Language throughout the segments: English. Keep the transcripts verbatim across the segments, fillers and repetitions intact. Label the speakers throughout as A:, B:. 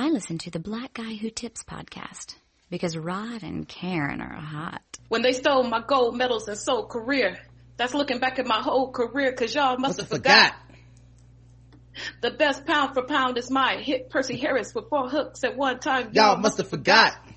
A: I listen to the Black Guy Who Tips podcast because Rod and Karen are hot.
B: When they stole my gold medals and soul career, that's looking back at my whole career because y'all must have forgot. forgot. The best pound for pound is mine. Hit Percy Harris with four hooks at one time.
C: Y'all, y'all must have forgot. forgot.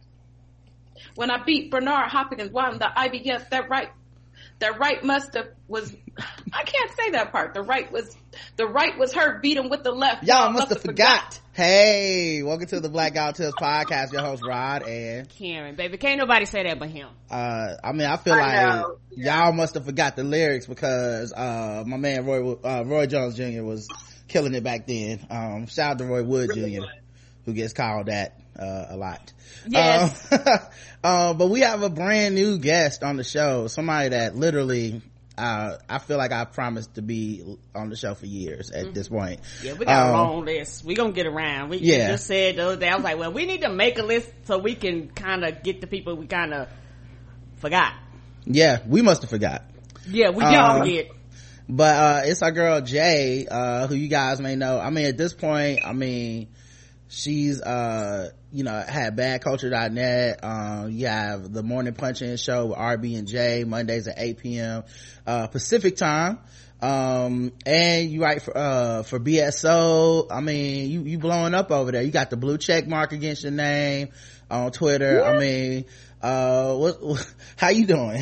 B: When I beat Bernard Hopkins won the I B F, that right, that right must have was. I can't say that part. The right was the right was her beat him with the left.
C: Y'all, y'all must have forgot. forgot. Hey, welcome to the Black Guy Who Tips podcast. Your host Rod and
D: Karen, baby. Can't nobody say that but him.
C: Uh, I mean, I feel I like know. y'all must have forgot the lyrics because uh, my man Roy uh, Roy Jones Junior was killing it back then. Um, shout out to Roy Wood really Junior, good. Who gets called that uh, a lot.
D: Yes.
C: Uh, uh, but we have a brand new guest on the show. Somebody that literally, uh, I feel like I promised to be on the show for years at mm-hmm. this point.
D: Yeah, we got um, a long list. We gonna get around. We
C: yeah.
D: just said the other day, I was like, well, we need to make a list so we can kind of get the people we kind of forgot.
C: Yeah, we must have forgot.
D: Yeah, we y'all
C: uh,
D: forget.
C: But, uh, it's our girl Jay, uh, who you guys may know. I mean, at this point, I mean, she's, uh, you know, had bad culture dot net. Um, you have the Morning Punch-In show with R B and J, Mondays at eight p.m., uh, Pacific time. Um, and you write for, uh, for B S O. I mean, you, you blowing up over there. You got the blue check mark against your name on Twitter. Yeah. I mean, uh, what, what, how you doing?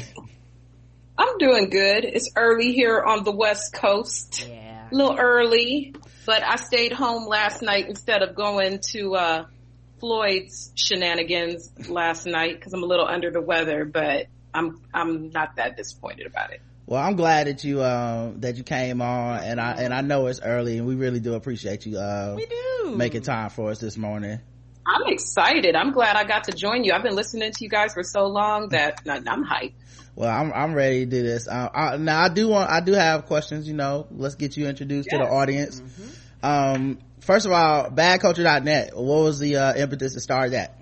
B: I'm doing good. It's early here on the West Coast.
D: Yeah.
B: A little early, but I stayed home last night instead of going to, uh, Floyd's shenanigans last night because I'm a little under the weather, but I'm, I'm not that disappointed about it.
C: Well, I'm glad that you, um, that you came on, and I, and I know it's early and we really do appreciate you, uh,
D: we do.
C: making time for us this morning.
B: I'm excited. I'm glad I got to join you. I've been listening to you guys for so long that I'm hyped.
C: Well, I'm, I'm ready to do this. Uh, I, now I do want, I do have questions, you know, let's get you introduced yes. to the audience. Mm-hmm. Um, first of all, bad culture dot net. What was the, uh, impetus to start that?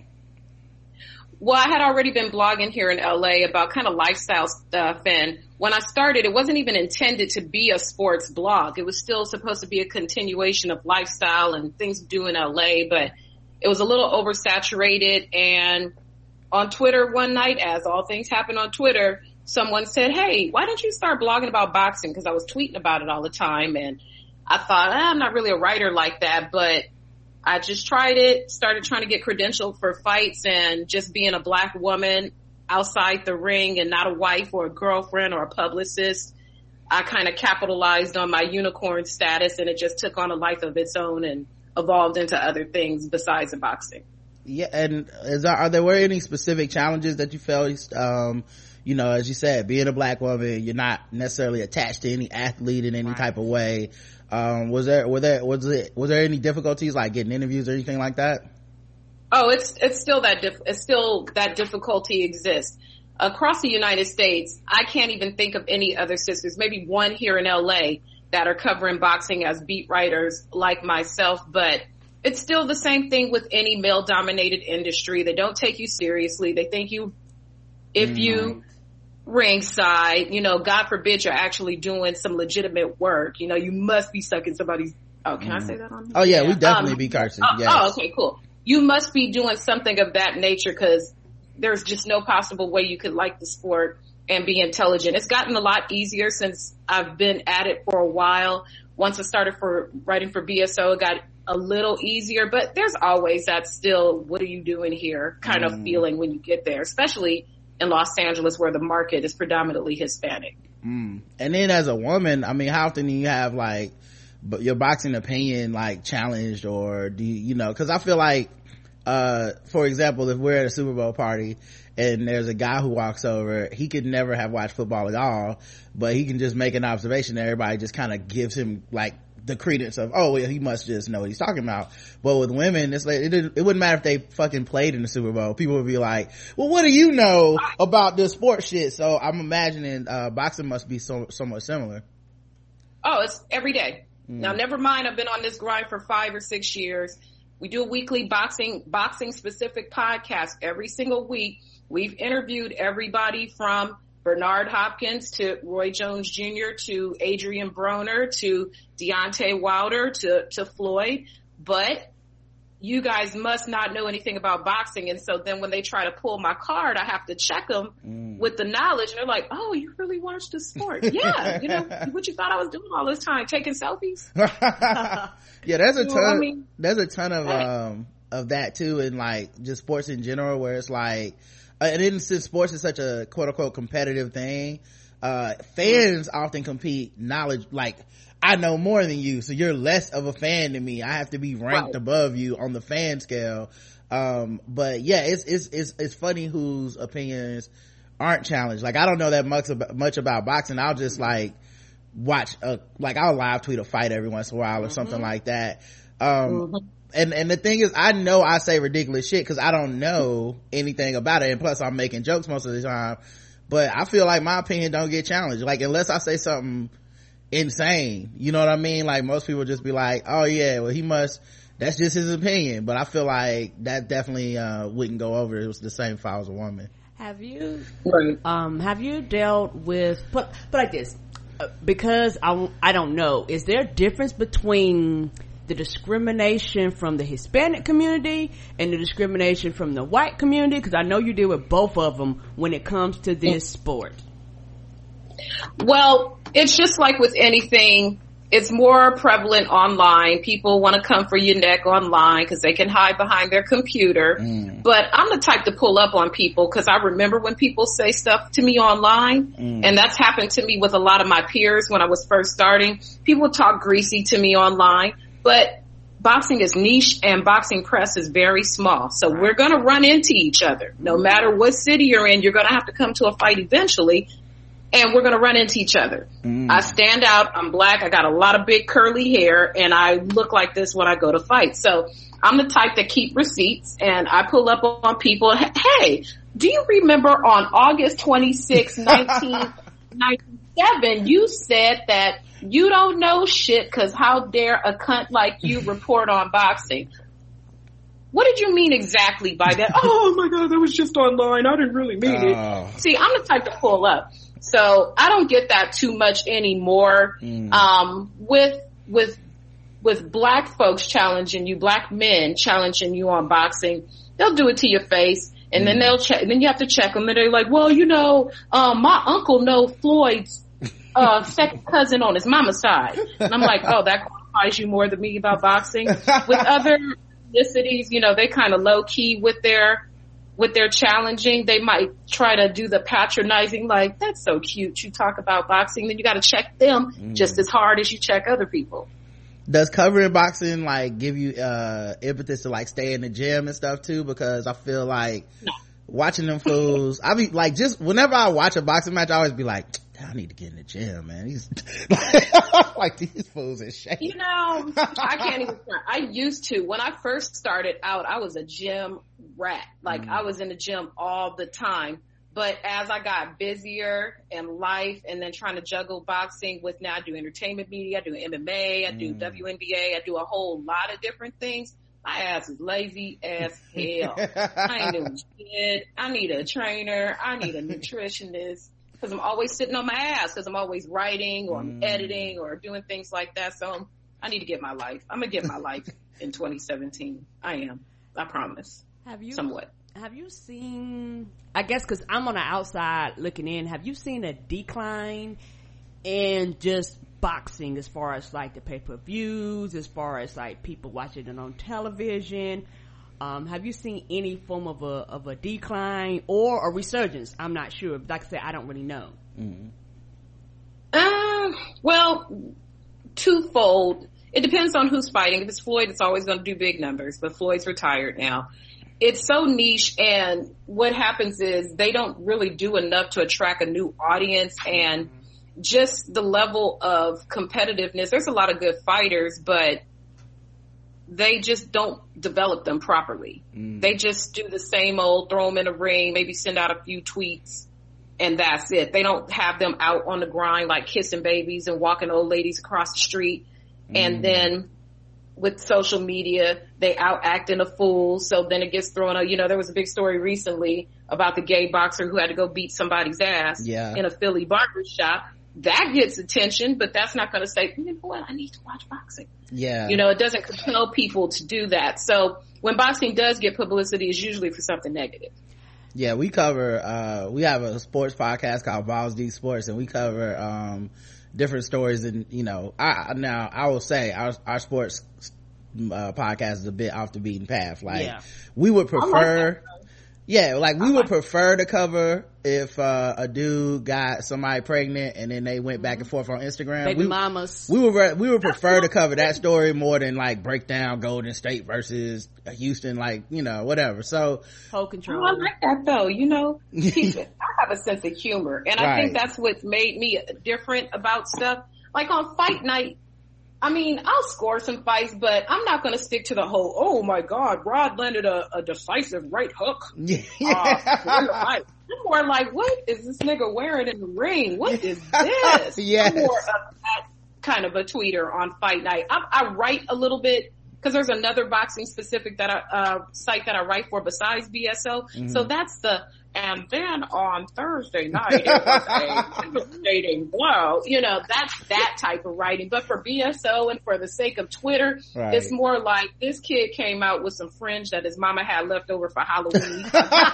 B: Well, I had already been blogging here in L A about kind of lifestyle stuff. And when I started, it wasn't even intended to be a sports blog. It was still supposed to be a continuation of lifestyle and things to do in L A, but it was a little oversaturated. And on Twitter one night, as all things happen on Twitter, someone said, hey, why don't you start blogging about boxing? Because I was tweeting about it all the time. And I thought, eh, I'm not really a writer like that, but I just tried it, started trying to get credentialed for fights, and just being a black woman outside the ring and not a wife or a girlfriend or a publicist, I kind of capitalized on my unicorn status, and it just took on a life of its own and evolved into other things besides the boxing.
C: Yeah, and is there, are there were any specific challenges that you felt, um, you know, as you said, being a black woman, you're not necessarily attached to any athlete in any right. type of way. Um, was there, were there, was it, was there any difficulties like getting interviews or anything like that?
B: Oh, it's, it's still that, dif- it's still that difficulty exists. Across the United States, I can't even think of any other sisters, maybe one here in L A that are covering boxing as beat writers like myself, but it's still the same thing with any male dominated industry. They don't take you seriously. They think you, if mm. you ringside, you know, God forbid you're actually doing some legitimate work. You know, you must be sucking somebody's, oh, can mm. I say that on here?
C: Oh yeah, we definitely um, be cursing.
B: Oh,
C: yes.
B: oh, okay, cool. You must be doing something of that nature because there's just no possible way you could like the sport and be intelligent. It's gotten a lot easier since I've been at it for a while. Once I started for writing for B S O, it got a little easier, but there's always that still, what are you doing here kind mm. of feeling when you get there, especially in Los Angeles where the market is predominantly Hispanic.
C: Mm. And then as a woman, I mean, how often do you have like your boxing opinion like challenged, or do you, you know, cause I feel like, uh, for example, if we're at a Super Bowl party and there's a guy who walks over, he could never have watched football at all, but he can just make an observation and everybody just kind of gives him like the credence of, oh well, he must just know what he's talking about. But with women, it's like it, it wouldn't matter if they fucking played in the Super Bowl. People would be like, well, what do you know about this sports shit? So I'm imagining uh boxing must be so somewhat similar.
B: Oh, it's every day. Mm. Now never mind, I've been on this grind for five or six years. We do a weekly boxing boxing specific podcast every single week. We've interviewed everybody from Bernard Hopkins to Roy Jones Junior to Adrian Broner to Deontay Wilder to, to Floyd. But you guys must not know anything about boxing. And so then when they try to pull my card, I have to check them mm. with the knowledge. And they're like, oh, you really watch the sport? Yeah. You know, what you thought I was doing all this time, taking selfies?
C: Yeah, there's a
B: you know
C: ton,
B: I mean?
C: there's a ton of, um, of that too. And like just sports in general, where it's like, uh, and then since sports is such a quote unquote competitive thing, uh, fans mm. often compete knowledge, like, I know more than you, so you're less of a fan than me. I have to be ranked right. above you on the fan scale. Um, but yeah, it's, it's, it's, it's funny whose opinions aren't challenged. Like, I don't know that much about, much about boxing. I'll just like watch a, like I'll live tweet a fight every once in a while or mm-hmm. something like that. Um, mm-hmm. and, and the thing is, I know I say ridiculous shit cause I don't know anything about it. And plus I'm making jokes most of the time, but I feel like my opinion don't get challenged. Like, unless I say something insane, you know what I mean? Like, most people just be like, oh yeah, well he must, that's just his opinion. But I feel like that definitely uh wouldn't go over. It was the same if I was a woman.
D: Have you um have you dealt with, put, put like this, uh, because I, I don't know, is there a difference between the discrimination from the Hispanic community and the discrimination from the white community? Because I know you deal with both of them when it comes to this sport.
B: Well, it's just like with anything, it's more prevalent online. People want to come for your neck online because they can hide behind their computer. Mm. But I'm the type to pull up on people because I remember when people say stuff to me online, mm. and that's happened to me with a lot of my peers when I was first starting. People talk greasy to me online, but boxing is niche and boxing press is very small. So we're going to run into each other. No matter what city you're in, you're going to have to come to a fight eventually. And we're going to run into each other. Mm. I stand out. I'm black. I got a lot of big curly hair and I look like this when I go to fight. So I'm the type that keep receipts and I pull up on people. Hey, do you remember on August twenty-sixth, nineteen ninety-seven, you said that you don't know shit because how dare a cunt like you report on boxing? What did you mean exactly by that? Oh my God, that was just online. I didn't really mean oh. it. See, I'm the type to pull up. So I don't get that too much anymore. Mm. Um, with, with, with black folks challenging you, black men challenging you on boxing, they'll do it to your face. And mm. then they'll check, then you have to check them and they're like, well, you know, um, my uncle know Floyd's, uh, second cousin on his mama's side. And I'm like, oh, that qualifies you more than me about boxing. With other ethnicities, you know, they kind of low key with their, with their challenging. They might try to do the patronizing, like, that's so cute. You talk about boxing, then you got to check them mm. just as hard as you check other people.
C: Does covering boxing like give you uh impetus to like stay in the gym and stuff too? Because I feel like no. watching them fools, I be like, just whenever I watch a boxing match, I always be like, I need to get in the gym, man. He's like, these fools in shape.
B: You know, I can't even. I used to. When I first started out, I was a gym rat. Like, mm. I was in the gym all the time. But as I got busier in life and then trying to juggle boxing with, now I do entertainment media, I do M M A, I do mm. W N B A, I do a whole lot of different things. My ass is lazy as hell. I ain't doing shit. I need a trainer. I need a nutritionist. Because I'm always sitting on my ass, because I'm always writing or I'm mm. editing or doing things like that. So I need to get my life. I'm going to get my life in twenty seventeen. I am. I promise.
D: Have you,
B: somewhat.
D: Have you seen, I guess because I'm on the outside looking in, have you seen a decline in just boxing as far as like the pay-per-views, as far as like people watching it on television? Um, have you seen any form of a, of a decline or a resurgence? I'm not sure. Like I said, I don't really know.
B: Mm-hmm. Uh, well, twofold. It depends on who's fighting. If it's Floyd, it's always going to do big numbers, but Floyd's retired now. It's so niche, and what happens is they don't really do enough to attract a new audience, and just the level of competitiveness. There's a lot of good fighters, but they just don't develop them properly. Mm. They just do the same old, throw them in a ring, maybe send out a few tweets, and that's it. They don't have them out on the grind like kissing babies and walking old ladies across the street. Mm. And then with social media, they out acting a fool. So then it gets thrown out. You know, there was a big story recently about the gay boxer who had to go beat somebody's ass yeah. in a Philly barber shop. that gets attention, but that's not going to say, you know what, I need to watch boxing.
C: Yeah.
B: You know, it doesn't compel people to do that. So when boxing does get publicity, it's usually for something negative.
C: Yeah, we cover, uh, we have a sports podcast called Balls Deep Sports, and we cover, um, different stories. And, you know, I, now I will say our, our sports, uh, podcast is a bit off the beaten path. Like,
D: yeah.
C: we would prefer,
B: like
C: yeah, like we would prefer to cover if, uh, a dude got somebody pregnant and then they went back and forth on Instagram.
D: Baby
C: we,
D: mamas.
C: We would, we would prefer to cover that story more than like break down Golden State versus Houston, like, you know, whatever. So.
D: Whole control.
B: Oh, I like that though. You know, I have a sense of humor, and I
C: Right.
B: think that's what's made me different about stuff. Like on fight night, I mean, I'll score some fights, but I'm not going to stick to the whole, oh my God, Rod landed a, a decisive right hook.
C: Yeah.
B: Uh, I'm more like, what is this nigga wearing in the ring? What is this?
C: Yes.
B: I'm more of that kind of a tweeter on fight night. I, I write a little bit, because there's another boxing specific that I, uh, site that I write for besides B S O. Mm-hmm. So that's the, and then on Thursday night, it was a devastating blow. You know, that's that type of writing. But for B S O and for the sake of Twitter, right. It's more like this kid came out with some fringe that his mama had left over for Halloween.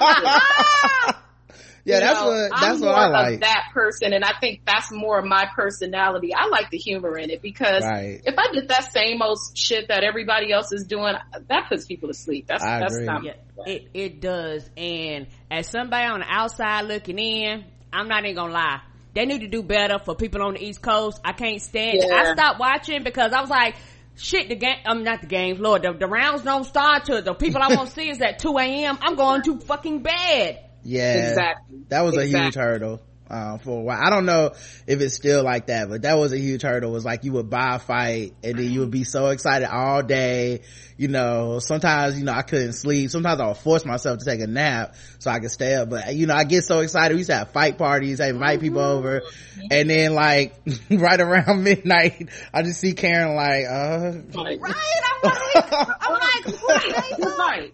C: Yeah, you that's know, what that's
B: I'm
C: what
B: more
C: I like.
B: Of that person, and I think that's more of my personality. I like the humor in it because right. if I did that same old shit that everybody else is doing, that puts people to sleep. That's
C: I
B: that's
C: agree.
B: not.
D: Yeah, it it does. And as somebody on the outside looking in, I'm not even gonna lie. They need to do better for people on the East Coast. I can't stand. Yeah. I stopped watching because I was like, shit, the game, I'm um, not the games, Lord, the, the rounds don't start till the people I want to see is at two a.m. I'm going to fucking bed.
C: Yeah,
B: exactly.
C: That was
B: exactly.
C: a huge hurdle uh, for a while. I don't know if it's still like that, but that was a huge hurdle. It was like you would buy a fight and then you would be so excited all day. You know, sometimes, you know, I couldn't sleep. Sometimes I would force myself to take a nap so I could stay up. But, you know, I get so excited. We used to have fight parties. I invite mm-hmm. people over. And then, like, right around midnight, I just see Karen like, uh.
B: Right. I'm like, I'm like, what? You're right.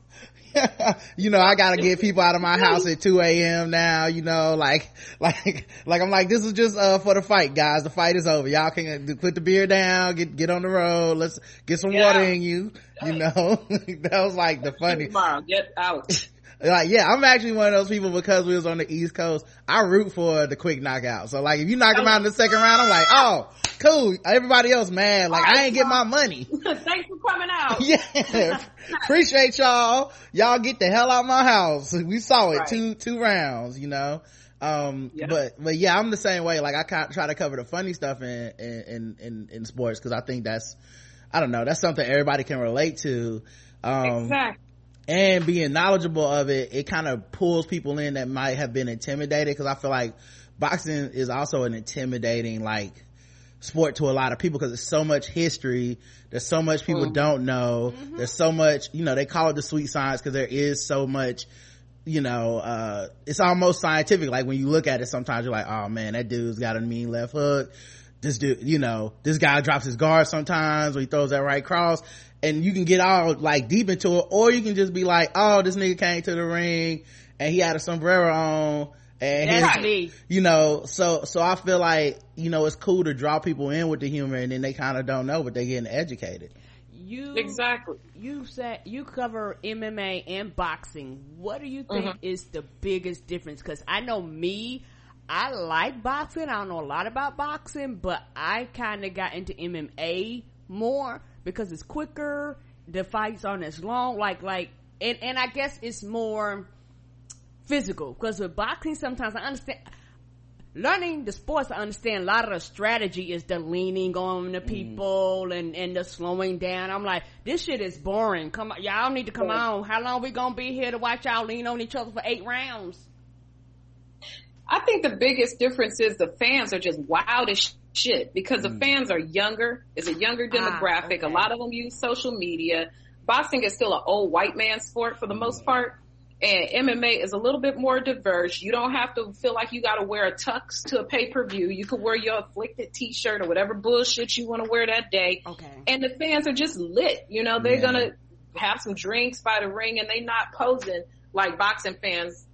C: You know, I gotta get people out of my house at two a.m. now, you know, like, like, like I'm like, this is just, uh, for the fight, guys. The fight is over. Y'all can put the beer down, get, get on the road. Let's get some yeah. water in you, you know. That was like the funny.
B: Tomorrow, get out.
C: Like, yeah, I'm actually one of those people because we was on the East Coast. I root for the quick knockout. So like, if you knock him out in the second round, I'm like, oh, cool. Everybody else mad. Like, I ain't get my money.
B: Thanks for coming out.
C: Yeah. Appreciate y'all. Y'all get the hell out my house. We saw it
B: right.
C: two, two rounds, you know. Um, yeah. but, but yeah, I'm the same way. Like, I try to cover the funny stuff in, in, in, in sports because I think that's, I don't know, that's something everybody can relate to. Um,
B: exactly.
C: And being knowledgeable of it, it kind of pulls people in that might have been intimidated, because I feel like boxing is also an intimidating like sport to a lot of people because there's so much history, there's so much people mm. don't know, mm-hmm. there's so much, you know, they call it the sweet science because there is so much, you know, uh it's almost scientific. Like when you look at it, sometimes you're like, oh man, that dude's got a mean left hook, this dude, you know, this guy drops his guard sometimes when he throws that right cross. And you can get all like deep into it, or you can just be like, oh, this nigga came to the ring and he had a sombrero on and
D: that's
C: his,
D: me.
C: You know, so so I feel like, you know, it's cool to draw people in with the humor, and then they kind of don't know, but they getting educated.
D: You
B: exactly.
D: You said you cover M M A and boxing. What do you think mm-hmm. is the biggest difference? Because I know me, I like boxing. I don't know a lot about boxing, but I kind of got into M M A more because it's quicker, the fights aren't as long, like like and and I guess it's more physical, because with boxing sometimes I understand learning the sports, I understand a lot of the strategy is the leaning on the people mm. and and the slowing down. I'm like, this shit is boring. Come on, y'all need to come yeah. on. How long we gonna be here to watch y'all lean on each other for eight rounds?
B: I think the biggest difference is the fans are just wild as shit, because the mm. fans are younger. It's a younger demographic. Ah, okay. A lot of them use social media. Boxing is still an old white man sport for the most part. And M M A is a little bit more diverse. You don't have to feel like you got to wear a tux to a pay-per-view. You could wear your afflicted t-shirt or whatever bullshit you want to wear that day.
D: Okay.
B: And the fans are just lit. You know, they're yeah. going to have some drinks by the ring, and they not posing like boxing fans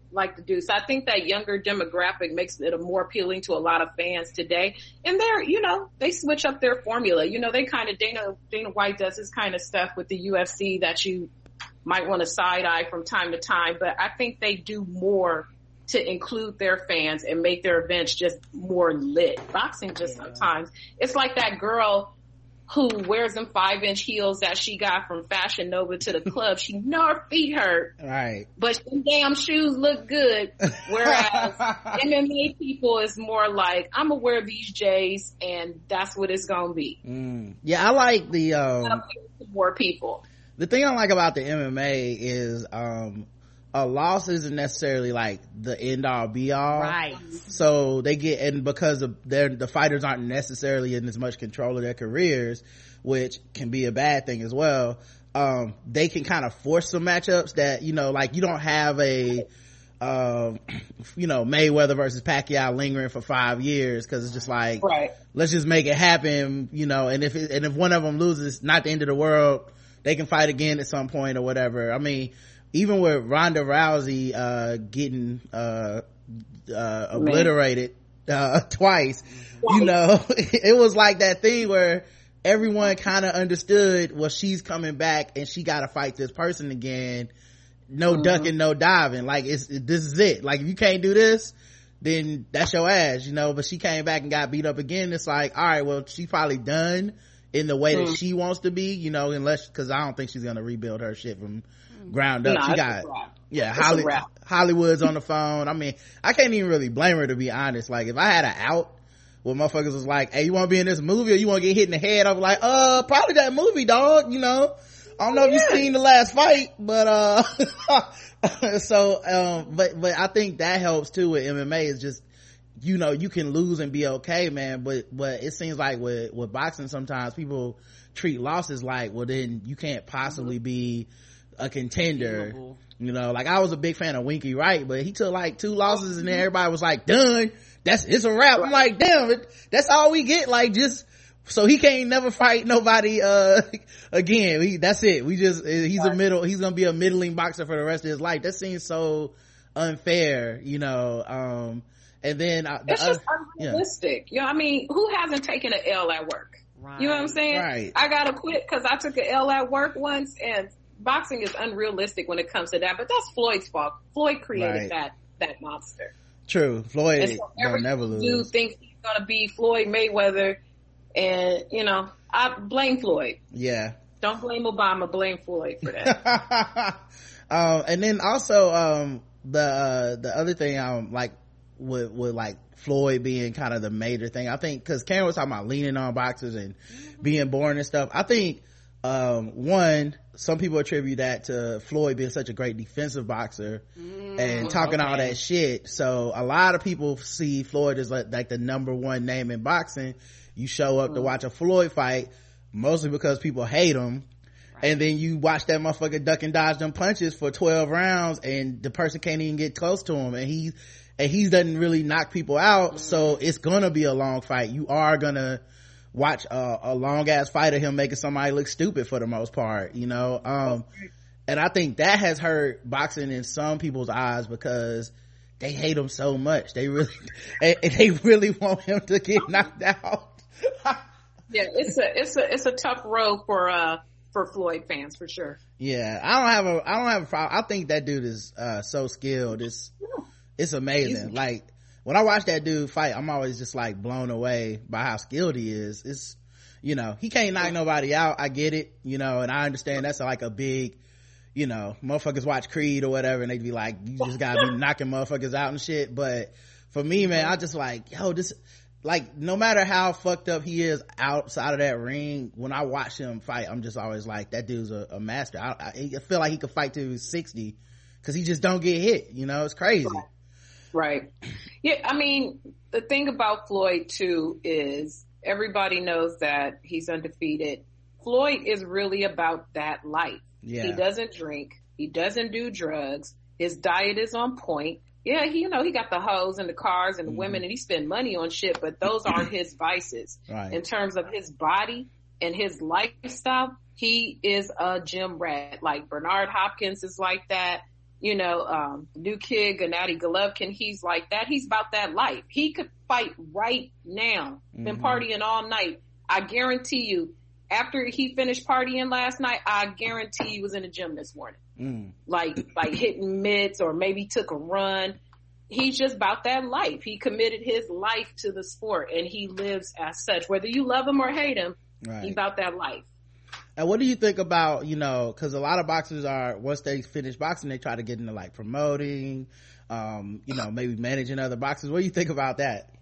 B: like to do. So I think that younger demographic makes it a more appealing to a lot of fans today. And they're, you know, they switch up their formula. You know, they kind of, Dana, Dana White does this kind of stuff with the U F C that you might want to side eye from time to time. But I think they do more to include their fans and make their events just more lit. Boxing just yeah. sometimes, it's like that girl who wears them five inch heels that she got from Fashion Nova to the club. She know her feet hurt.
C: Right.
B: But them damn shoes look good. Whereas M M A people is more like, I'm gonna wear these J's and that's what it's gonna be.
C: Mm. Yeah, I like the, um,
B: more people.
C: The thing I like about the M M A is, um, a loss isn't necessarily like the end all be all.
D: Right.
C: So they get, and because of their, the fighters aren't necessarily in as much control of their careers, which can be a bad thing as well. Um, they can kind of force some matchups that, you know, like you don't have a, um, you know, Mayweather versus Pacquiao lingering for five years. Cause it's just like,
B: right.
C: let's just make it happen, you know, and if it, and if one of them loses, it's not the end of the world. They can fight again at some point or whatever. I mean, even with Ronda Rousey, uh, getting, uh, uh, obliterated, uh, twice, you know, it was like that thing where everyone kind of understood, well, she's coming back and she got to fight this person again. No mm-hmm. ducking, no diving. Like, it's, it, this is it. Like, if you can't do this, then that's your ass, you know, but she came back and got beat up again. It's like, all right, well, she's probably done in the way mm. that she wants to be, you know, unless, cause I don't think she's going to rebuild her shit from ground up.
B: Nah,
C: she got, yeah, Holly, Hollywood's on the phone. I mean, I can't even really blame her, to be honest. Like, if I had an out where motherfuckers was like, hey, you want to be in this movie or you want to get hit in the head? I was like, uh, probably that movie, dog, you know. I don't know yeah. if you've seen the last fight, but, uh, so, um, but, but I think that helps too with M M A. Is just, you know, you can lose and be okay, man, but, but it seems like with, with boxing sometimes people treat losses like, well, then you can't possibly be a contender, you know. Like, I was a big fan of Winky Wright, but he took like two losses and then everybody was like, done, that's, it's a wrap. I'm like, damn it, that's all we get. Like, just, so he can't never fight nobody, uh, again. We, that's it. We just, he's a middle, he's gonna be a middling boxer for the rest of his life. That seems so unfair, you know. Um, and then, uh, the
B: it's just other, unrealistic. Yeah. You know, I mean, who hasn't taken an L at work? Right. You know what I'm saying?
C: Right.
B: I gotta quit because I took an L at work once, and boxing is unrealistic when it comes to that. But that's Floyd's fault. Floyd created right. that that monster.
C: True. Floyd so don't never lose.
B: You think he's gonna be Floyd Mayweather, and you know, I blame Floyd.
C: Yeah.
B: Don't blame Obama. Blame Floyd for that.
C: um, and then also um, the uh, the other thing um like with with like Floyd being kind of the major thing, I think, because Karen was talking about leaning on boxers and being boring and stuff. I think um one, some people attribute that to Floyd being such a great defensive boxer mm, and talking okay. all that shit. So a lot of people see Floyd as like, like the number one name in boxing. You show up mm. to watch a Floyd fight mostly because people hate him, right. and then you watch that motherfucker duck and dodge them punches for twelve rounds and the person can't even get close to him, and he and he doesn't really knock people out. mm. So it's gonna be a long fight. You are gonna watch a, a long ass fight of him making somebody look stupid for the most part, you know. Um and I think that has hurt boxing in some people's eyes because they hate him so much. They really they, they really want him to get knocked out.
B: Yeah, it's a it's a it's a tough road for uh for Floyd fans for sure.
C: Yeah, I don't have a I don't have a problem. I think that dude is uh so skilled. It's it's amazing. Like, when I watch that dude fight, I'm always just like blown away by how skilled he is. It's, you know, he can't knock nobody out. I get it, you know, and I understand that's like a big, you know, motherfuckers watch Creed or whatever and they'd be like, you just gotta be knocking motherfuckers out and shit. But for me, man, I just like, yo, this, like, no matter how fucked up he is outside of that ring, when I watch him fight, I'm just always like, that dude's a, a master. I, I, I feel like he could fight till he's sixty because he just don't get hit, you know. It's crazy.
B: Right. Yeah, I mean, the thing about Floyd too is everybody knows that he's undefeated. Floyd is really about that life.
C: Yeah.
B: He doesn't drink. He doesn't do drugs. His diet is on point. Yeah, he, you know, he got the hoes and the cars and the mm-hmm. women and he spend money on shit, but those aren't his vices.
C: Right.
B: In terms of his body and his lifestyle, he is a gym rat. Like Bernard Hopkins is like that. you know, um, new kid, Gennady Golovkin, he's like that. He's about that life. He could fight right now. Mm-hmm. Been partying all night. I guarantee you, after he finished partying last night, I guarantee he was in the gym this morning. Mm. Like, like hitting mitts or maybe took a run. He's just about that life. He committed his life to the sport and he lives as such. Whether you love him or hate him, right. He's about that life.
C: And what do you think about, you know, because a lot of boxers are, once they finish boxing, they try to get into like promoting, um, you know, maybe managing other boxers. What do you think about that?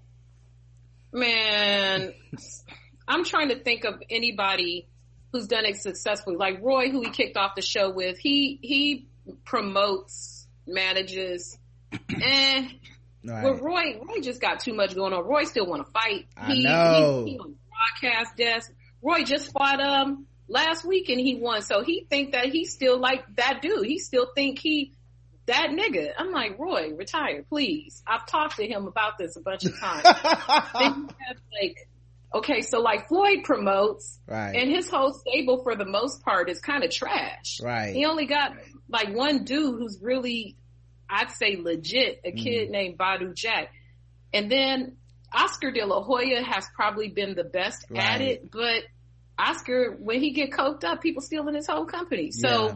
B: Man, I'm trying to think of anybody who's done it successfully. Like Roy, who he kicked off the show with, he, he promotes, manages, and right. Well, Roy, Roy just got too much going on. Roy still want to fight.
C: I
B: he,
C: know.
B: He, he on the broadcast desk. Roy just fought, um, last week and he won. So he think that he's still like that dude. He still think he, that nigga. I'm like, Roy, retire, please. I've talked to him about this a bunch of times. Then you have like, okay, so like Floyd promotes,
C: right,
B: and his whole stable for the most part is kind of trash.
C: Right.
B: He only got like one dude who's really, I'd say legit, a kid mm. named Badu Jack. And then Oscar De La Hoya has probably been the best right. at it, but Oscar, when he get coked up, people stealing his whole company. So, yeah.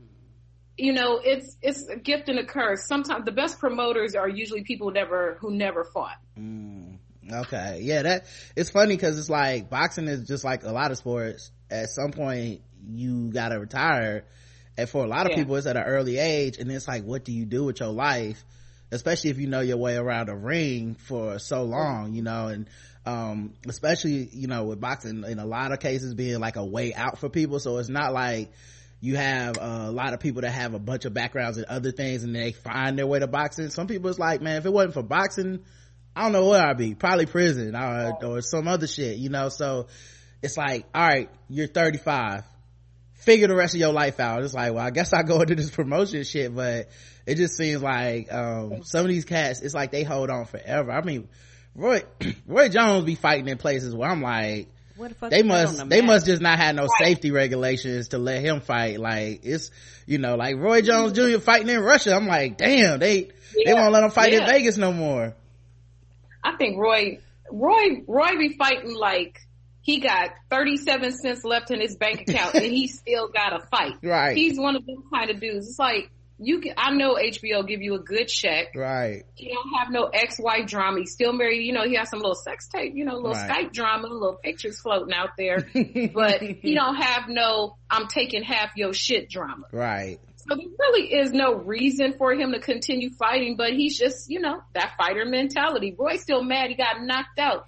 B: you know, it's, it's a gift and a curse. Sometimes the best promoters are usually people who never, who never fought.
C: Mm. Okay. Yeah, that, it's funny because it's like boxing is just like a lot of sports. At some point, you gotta retire. And for a lot of yeah. people, it's at an early age. And it's like, what do you do with your life? Especially if you know your way around a ring for so long, you know, and, um, especially, you know, with boxing in a lot of cases being like a way out for people. So it's not like you have uh, a lot of people that have a bunch of backgrounds in other things and they find their way to boxing. Some people, it's like, man, if it wasn't for boxing, I don't know where I'd be. Probably prison or, or some other shit, you know? So it's like, all right, you're thirty-five. Figure the rest of your life out. It's like, well, I guess I go into this promotion shit, but it just seems like, um, some of these cats, it's like they hold on forever. I mean, Roy, Roy Jones be fighting in places where I'm like,
D: what the fuck
C: they must, the they must just not have no safety regulations to let him fight. Like, it's, you know, like Roy Jones Junior fighting in Russia. I'm like, damn, they, yeah. they won't let him fight yeah. in Vegas no more.
B: I think Roy, Roy, Roy be fighting like, he got thirty-seven cents left in his bank account and he still got a fight.
C: Right.
B: He's one of those kind of dudes. It's like, you can, I know H B O give you a good check.
C: Right.
B: He don't have no ex-wife drama. He's still married. You know, he has some little sex tape, you know, little right. Skype drama, little pictures floating out there. But he don't have no, I'm taking half your shit drama.
C: Right.
B: So there really is no reason for him to continue fighting, but he's just, you know, that fighter mentality. Roy's still mad he got knocked out.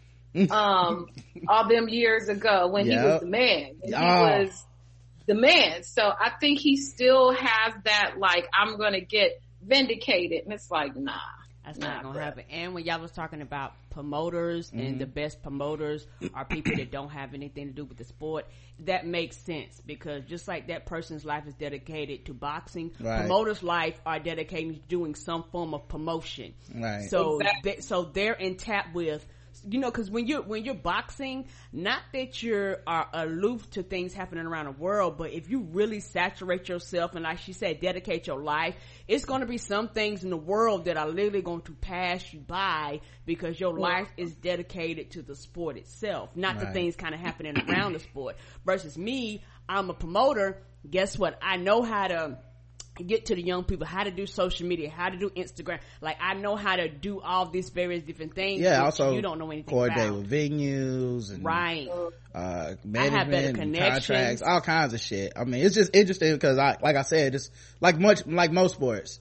B: um all them years ago when yep. he was the man when oh. he was the man. So I think he still has that, like, I'm gonna get vindicated, and it's like, nah,
D: that's
B: nah,
D: not gonna
B: bro.
D: happen. And when y'all was talking about promoters mm-hmm. and the best promoters are people that don't have anything to do with the sport, that makes sense, because just like that person's life is dedicated to boxing, right. promoters' life are dedicated to doing some form of promotion.
C: Right.
D: So
B: exactly.
D: they, so they're in tap with, you know, because when you're when you're boxing, not that you're are aloof to things happening around the world, but if you really saturate yourself and, like she said, dedicate your life, it's going to be some things in the world that are literally going to pass you by because your life is dedicated to the sport itself, not right. the things kind of happening around the sport. Versus me, I'm a promoter. Guess what? I know how to get to the young people, how to do social media, how to do Instagram. Like, I know how to do all these various different things.
C: Yeah, also
D: you don't know anything
C: coordinate
D: about.
C: with venues and
D: right,
C: uh, management,
D: I have better
C: and contracts, all kinds of shit. I mean, it's just interesting because, I, like I said, it's like much like most sports.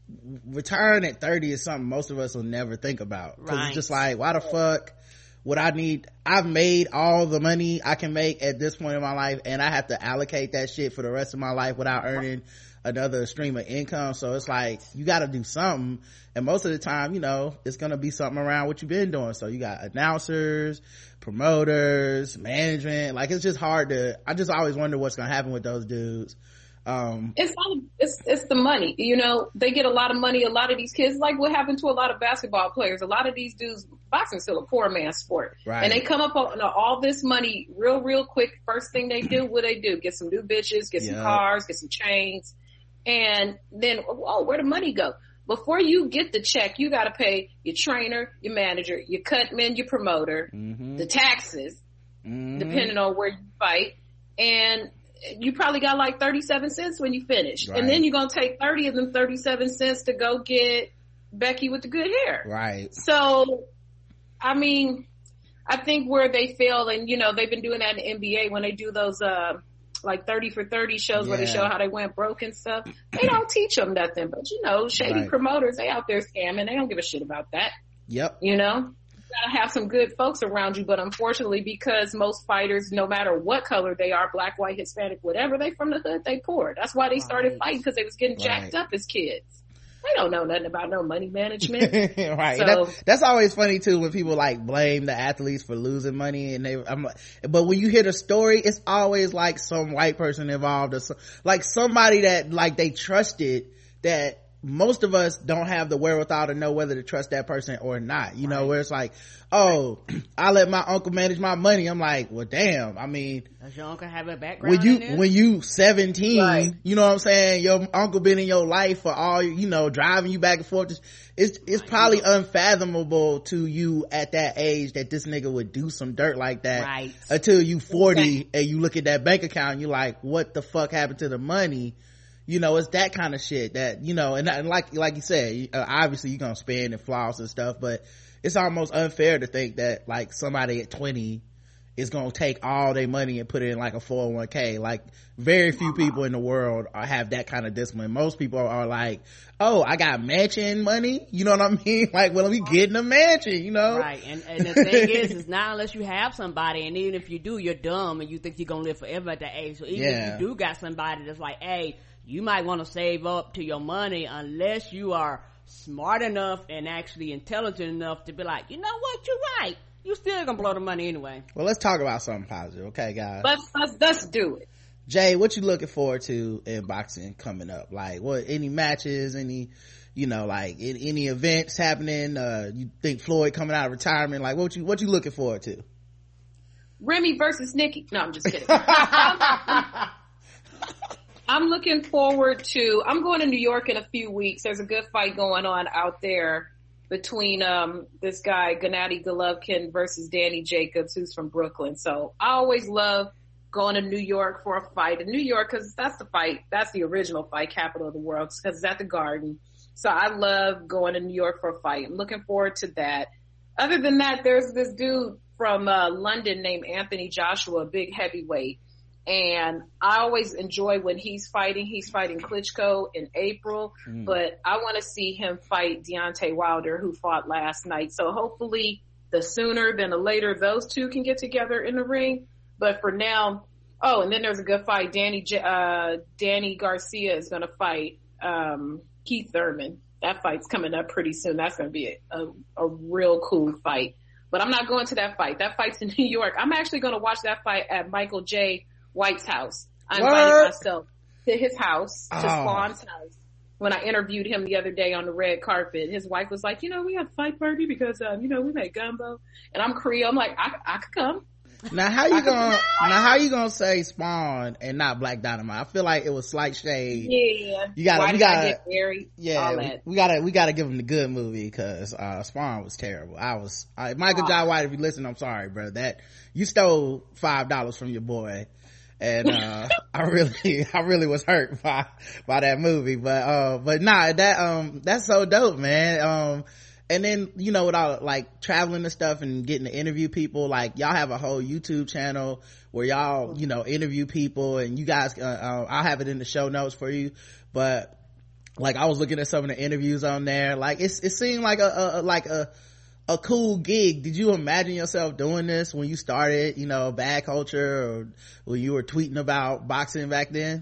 C: Retiring at thirty is something most of us will never think about, because
D: right.
C: it's just like, why the fuck would I need? I've made all the money I can make at this point in my life, and I have to allocate that shit for the rest of my life without earning another stream of income. So it's like, you got to do something, and most of the time, you know, it's gonna be something around what you've been doing. So you got announcers, promoters, management. Like, it's just hard to, I just always wonder what's gonna happen with those dudes. Um,
B: it's all, it's it's the money, you know. They get a lot of money. A lot of these kids, like what happened to a lot of basketball players, a lot of these dudes, boxing's still a poor man's sport,
C: right.
B: and they come up on all this money real real quick. First thing they do, what they do, get some new bitches, get some
C: yep.
B: cars, get some chains. And then, oh, where'd the money go? Before you get the check, you got to pay your trainer, your manager, your cutman, your promoter, mm-hmm. the taxes, mm-hmm. depending on where you fight. And you probably got like thirty-seven cents when you finish. Right. And then you're going to take thirty of them thirty-seven cents to go get Becky with the good hair.
C: Right.
B: So, I mean, I think where they fail, and you know, they've been doing that in the N B A when they do those, uh, like thirty for thirty shows yeah. where they show how they went broke and stuff. They don't teach them nothing, but you know, shady right. promoters, they out there scamming. They don't give a shit about that.
C: Yep.
B: You know, you gotta have some good folks around you, but unfortunately, because most fighters, no matter what color they are, black, white, Hispanic, whatever, they from the hood, they poor. That's why they started right. fighting, because they was getting right. jacked up as kids. They don't know nothing about no money management.
C: Right.
B: So,
C: that, that's always funny too when people like blame the athletes for losing money, and they, I'm like, but when you hear the story, it's always like some white person involved or so, like somebody that like they trusted, that most of us don't have the wherewithal to know whether to trust that person or not, you know, right. where it's like, oh, I let my uncle manage my money. I'm like, well, damn, I mean,
D: does your uncle have a background
C: when you
D: in this?
C: when you seventeen,
B: right.
C: you know what I'm saying, your uncle been in your life for all, you know, driving you back and forth. It's it's right. probably unfathomable to you at that age that this nigga would do some dirt like that,
D: right.
C: until you forty
B: okay.
C: and you look at that bank account and you're like, what the fuck happened to the money? You know, it's that kind of shit that, you know, and, and like, like you said, uh, obviously you're gonna spend and floss and stuff, but it's almost unfair to think that like somebody at twenty is gonna take all their money and put it in like a four oh one k. Like very few people in the world are, have that kind of discipline. Most people are like, oh, I got mansion money, you know what I mean? Like, well, we getting a mansion, you know?
D: Right. And, and the thing is, is not unless you have somebody, and even if you do, you're dumb and you think you're gonna live forever at that age. So even yeah. if you do got somebody that's like, hey, you might want to save up to your money, unless you are smart enough and actually intelligent enough to be like, you know what, you're right, you still gonna blow the money anyway.
C: Well, let's talk about something positive, okay, guys?
B: Let's let's, let's do it.
C: Jay, what you looking forward to in boxing coming up? Like, what, any matches, any, you know, like any, any events happening? Uh you think Floyd coming out of retirement? Like, what you what you looking forward to?
B: Remy versus Nikki. No, I'm just kidding. I'm looking forward to, I'm going to New York in a few weeks. There's a good fight going on out there between, um, this guy, Gennady Golovkin versus Danny Jacobs, who's from Brooklyn. So I always love going to New York for a fight in New York, cause that's the fight. That's the original fight capital of the world, cause it's at the Garden. So I love going to New York for a fight. I'm looking forward to that. Other than that, there's this dude from, uh, London named Anthony Joshua, a big heavyweight. And I always enjoy when he's fighting. He's fighting Klitschko in April, mm. but I want to see him fight Deontay Wilder, who fought last night. So hopefully the sooner than the later those two can get together in the ring. But for now, oh, and then there's a good fight. Danny, uh, Danny Garcia is going to fight, um, Keith Thurman. That fight's coming up pretty soon. That's going to be a, a, a real cool fight. But I'm not going to that fight. That fight's in New York. I'm actually going to watch that fight at Michael J. White's house. I invited what? myself to his house, to oh. Spawn's house. When I interviewed him the other day on the red carpet, his wife was like, you know, we have a fight party because, um, you know, we made gumbo. And I'm Creole. I'm like, I, I could come.
C: Now how you gonna, now how you gonna say Spawn and not Black Dynamite? I feel like it was slight shade.
B: Yeah.
C: You gotta,
B: Why
C: we
B: did
C: gotta,
B: I get married?
C: yeah, we, we gotta, we gotta give him the good movie, cause, uh, Spawn was terrible. I was, I, Michael Jai White, if you listen, I'm sorry, bro. That, you stole five dollars from your boy. And, uh, I really, I really was hurt by, by that movie. But, uh, but nah, that, um, that's so dope, man. Um, and then, you know, with all, like, traveling and stuff and getting to interview people, like, y'all have a whole YouTube channel where y'all, you know, interview people, and you guys, uh, uh, I'll have it in the show notes for you. But, like, I was looking at some of the interviews on there. Like, it's, it seemed like a, a like a, a cool gig. Did you imagine yourself doing this when you started, you know, Bad Culture, or when you were tweeting about boxing back then?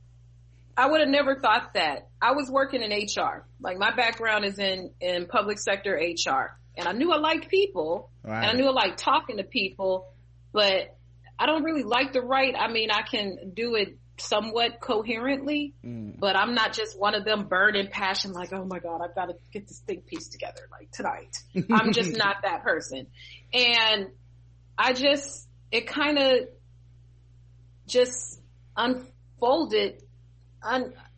B: I would have never thought that. I was working in H R. Like, my background is in, in public sector H R. And I knew I liked people. Right. And I knew I liked talking to people. But I don't really like to write. I mean, I can do it somewhat coherently. Mm. But I'm not just one of them burning passion like, oh my God, I've got to get this think piece together like tonight. I'm just not that person. And I just, it kind of just unfolded Un,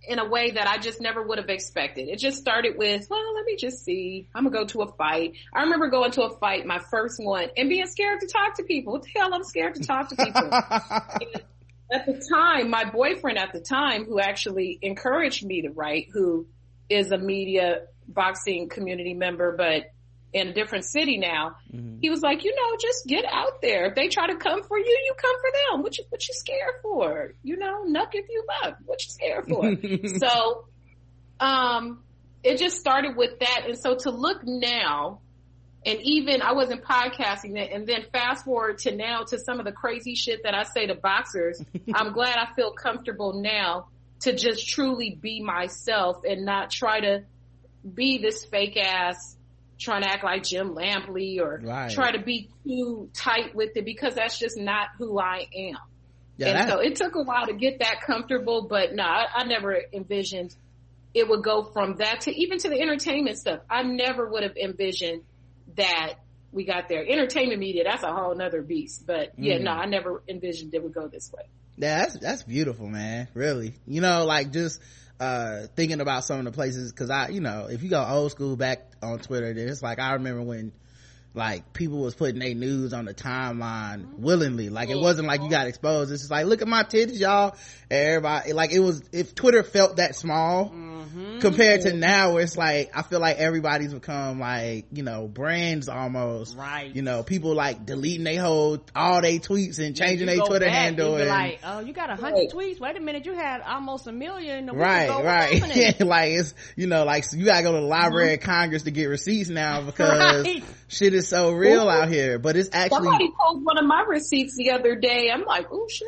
B: in a way that I just never would have expected. It just started with, well, let me just see. I'm gonna go to a fight. I remember going to a fight, my first one, and being scared to talk to people. What the hell? I'm scared to talk to people. At the time, my boyfriend at the time, who actually encouraged me to write, who is a media boxing community member, but in a different city now, mm-hmm. he was like, you know, just get out there. If they try to come for you, you come for them. What you, what you scared for? You know, knuck if you buck. What you scared for? So, um, it just started with that. And so to look now, and even I wasn't podcasting then, and then fast forward to now to some of the crazy shit that I say to boxers, I'm glad I feel comfortable now to just truly be myself and not try to be this fake ass trying to act like Jim Lampley or right. try to be too tight with it, because that's just not who I am. Yeah, and that... so it took a while to get that comfortable, but no, I, I never envisioned it would go from that to even to the entertainment stuff. I never would have envisioned that we got there. Entertainment media, that's a whole nother beast. But yeah, mm. no, I never envisioned it would go this way.
C: Yeah, that's, that's beautiful, man. Really. You know, like just, uh, thinking about some of the places, cause I, you know, if you go old school back on Twitter, it's like, I remember when like people was putting their news on the timeline willingly. Like it wasn't like you got exposed. It's just like, look at my titties, y'all. Everybody, like it was, if Twitter felt that small mm-hmm. compared to now where it's like, I feel like everybody's become like, you know, brands almost.
D: Right.
C: You know, people like deleting their whole, all their tweets and changing their Twitter
D: back,
C: handle. And
D: like, oh, you got a hundred right. tweets. Wait a minute. You had almost a million.
C: Right, right. Yeah, like it's, you know, like you gotta go to the Library mm-hmm. of Congress to get receipts now because right. shit is so real Ooh. out here. But it's actually.
B: Somebody pulled one of my receipts the other day. I'm like, oh shit.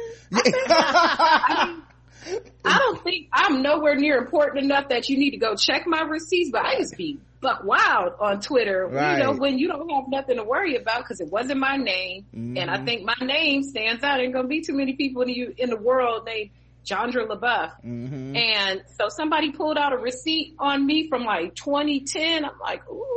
B: I don't think I'm nowhere near important enough that you need to go check my receipts, but I just be buck wild on Twitter, right. you know, when you don't have nothing to worry about because it wasn't my name. Mm-hmm. And I think my name stands out. Ain't gonna be too many people in the, in the world named Jandra LaBeouf. Mm-hmm. And so somebody pulled out a receipt on me from like twenty ten. I'm like, ooh,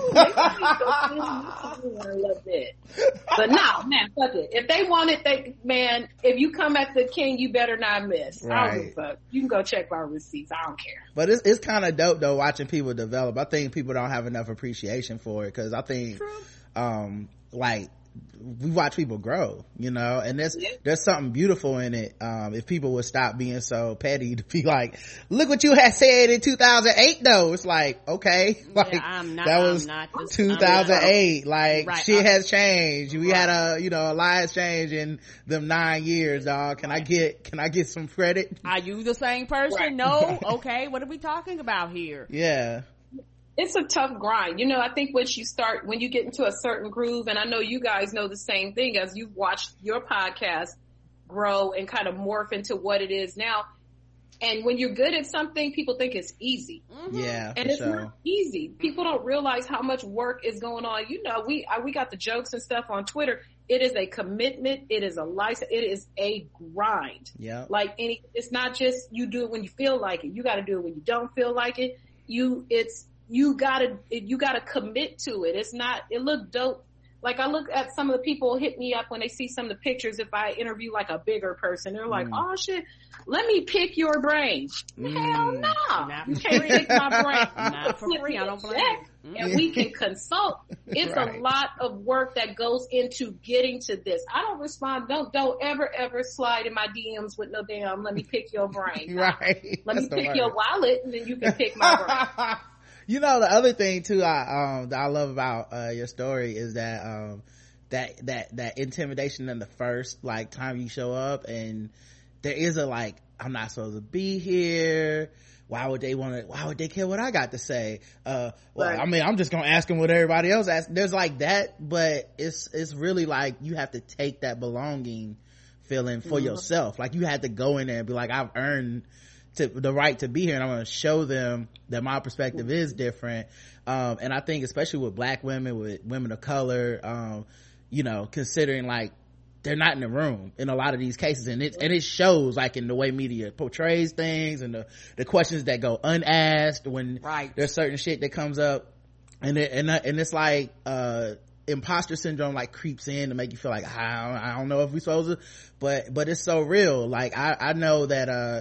B: I love it. But no, man, fuck it. If they want it, they, man, if you come at the king, you better not miss. Right. I don't give a fuck. You can go check my receipts. I don't care.
C: But it's, it's kind of dope though watching people develop. I think people don't have enough appreciation for it because I think, True. um, like, we watch people grow, you know, and there's yeah. there's something beautiful in it. Um, if people would stop being so petty to be like, look what you had said in two thousand eight though. It's like, okay, like
D: yeah, I'm not,
C: that was
D: I'm not
C: two thousand eight. Like
D: right,
C: shit
D: I'm,
C: has changed. We
D: right.
C: had a, you know, a lives change in them nine years, dog. Can I get, can I get some credit?
D: Are you the same person? Right. No. Okay. What are we talking about here?
C: Yeah.
B: It's a tough grind. You know, I think once you start, when you get into a certain groove, and I know you guys know the same thing as you've watched your podcast grow and kind of morph into what it is now. And when you're good at something, people think it's easy.
C: Mm-hmm. Yeah.
B: And it's
C: sure.
B: not easy. People don't realize how much work is going on. You know, we, I, we got the jokes and stuff on Twitter. It is a commitment. It is a license. It is a grind.
C: Yeah.
B: Like any, it's not just you do it when you feel like it. You got to do it when you don't feel like it. You, it's, you gotta, you gotta commit to it. It's not, it looked dope. Like I look at some of the people hit me up when they see some of the pictures. If I interview like a bigger person, they're like, mm. oh shit, let me pick your brain. Mm. Hell no. Nah. You can't pick my brain.
D: Not for free. I don't blame you.
B: And we can consult. It's right. a lot of work that goes into getting to this. I don't respond. Don't, don't ever, ever slide in my D Ms with no damn, let me pick your brain.
C: Right.
B: Let
C: That's
B: me pick your wallet and then you can pick my brain.
C: You know, the other thing too, I, um, that I love about, uh, your story is that, um, that, that, that intimidation in the first, like, time you show up and there is a, like, I'm not supposed to be here. Why would they want to, why would they care what I got to say? Uh, well, right. I mean, I'm just going to ask them what everybody else asks. There's like that, but it's, it's really like you have to take that belonging feeling for mm-hmm. yourself. Like you had to go in there and be like, I've earned to the right to be here and I'm going to show them that my perspective is different. Um, and I think especially with black women, with women of color, um, you know, considering like they're not in the room in a lot of these cases. And it, and it shows like in the way media portrays things and the, the questions that go unasked when
D: right.
C: there's certain shit that comes up. And it, and, and it's like, uh, imposter syndrome like creeps in to make you feel like, I don't, I don't know if we're supposed to, but, but it's so real. Like I, I know that, uh,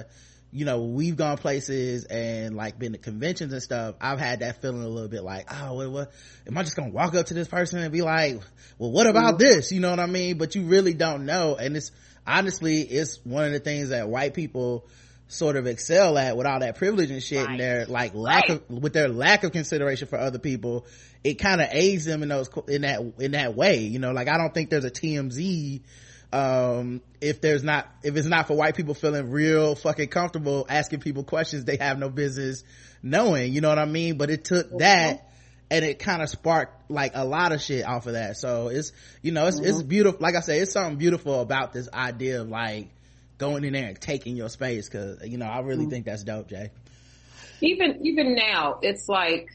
C: you know, we've gone places and like been to conventions and stuff, I've had that feeling a little bit like, oh, what, what am I just gonna walk up to this person and be like, well, what about mm-hmm. this? You know what I mean? But you really don't know. And it's honestly, it's one of the things that white people sort of excel at with all that privilege and shit, right. and their like lack right. of, with their lack of consideration for other people, it kind of aids them in those, in that, in that way. You know, like I don't think there's a T M Z, um, if there's not, if it's not for white people feeling real fucking comfortable asking people questions they have no business knowing, you know what I mean? But it took mm-hmm. that, and it kind of sparked like a lot of shit off of that. So it's, you know, it's, mm-hmm. it's beautiful. Like I say, it's something beautiful about this idea of like going in there and taking your space. Cause, you know, I really mm-hmm. think that's dope, Jay.
B: Even, even now, it's like,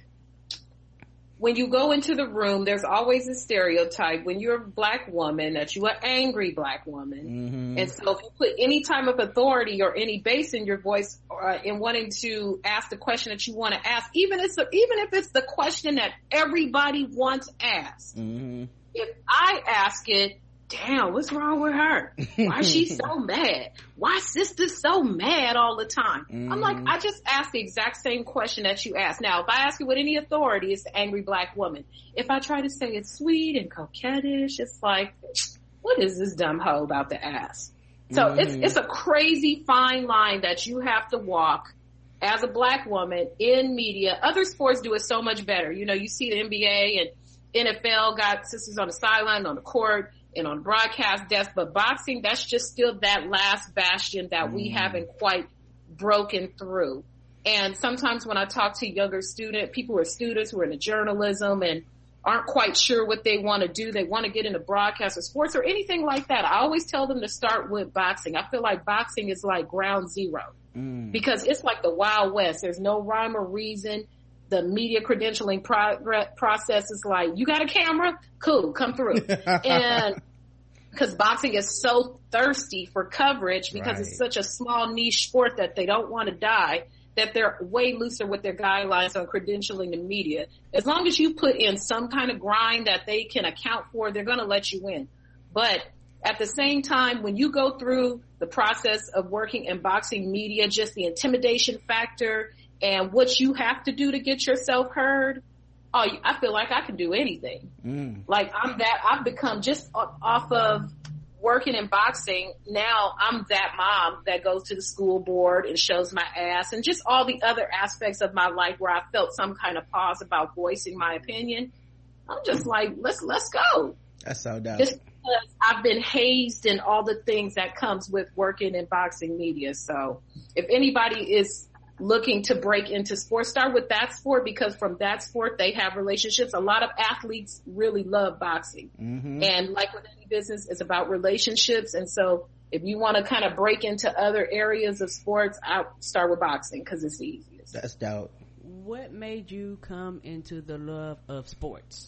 B: when you go into the room, there's always a stereotype when you're a black woman that you're an angry black woman. Mm-hmm. And so if you put any type of authority or any bass in your voice uh, in wanting to ask the question that you want to ask, even if, even if it's the question that everybody wants asked, mm-hmm. if I ask it, damn, what's wrong with her? Why is she so mad? Why sister's so mad all the time? Mm. I'm like, I just asked the exact same question that you asked. Now, if I ask it with any authority, it's the angry black woman. If I try to say it's sweet and coquettish, it's like, what is this dumb hoe about to ask? So mm. it's, it's a crazy fine line that you have to walk as a black woman in media. Other sports do it so much better. You know, you see the N B A and N F L got sisters on the sideline, on the court, and on broadcast desk, but boxing, that's just still that last bastion that mm. we haven't quite broken through. And sometimes when I talk to younger student, people who are students who are into journalism and aren't quite sure what they want to do, they want to get into broadcast or sports or anything like that, I always tell them to start with boxing. I feel like boxing is like ground zero mm. because it's like the Wild West. There's no rhyme or reason. The media credentialing pro- process is like, you got a camera? Cool, come through. And because boxing is so thirsty for coverage because right. it's such a small niche sport that they don't want to die, that they're way looser with their guidelines on credentialing the media. As long as you put in some kind of grind that they can account for, they're going to let you in. But at the same time, when you go through the process of working in boxing media, just the intimidation factor and what you have to do to get yourself heard, oh, I feel like I can do anything. Mm. Like I'm that, I've become just off of working in boxing. Now I'm that mom that goes to the school board and shows my ass and just all the other aspects of my life where I felt some kind of pause about voicing my opinion. I'm just like, let's, let's go.
C: That's so dope.
B: Just because I've been hazed in all the things that comes with working in boxing media. So if anybody is looking to break into sports, start with that sport because from that sport they have relationships. A lot of athletes really love boxing. Mm-hmm. And like with any business, it's about relationships. And so if you want to kind of break into other areas of sports, I start with boxing because it's the easiest.
C: That's dope.
D: What made you come into the love of sports?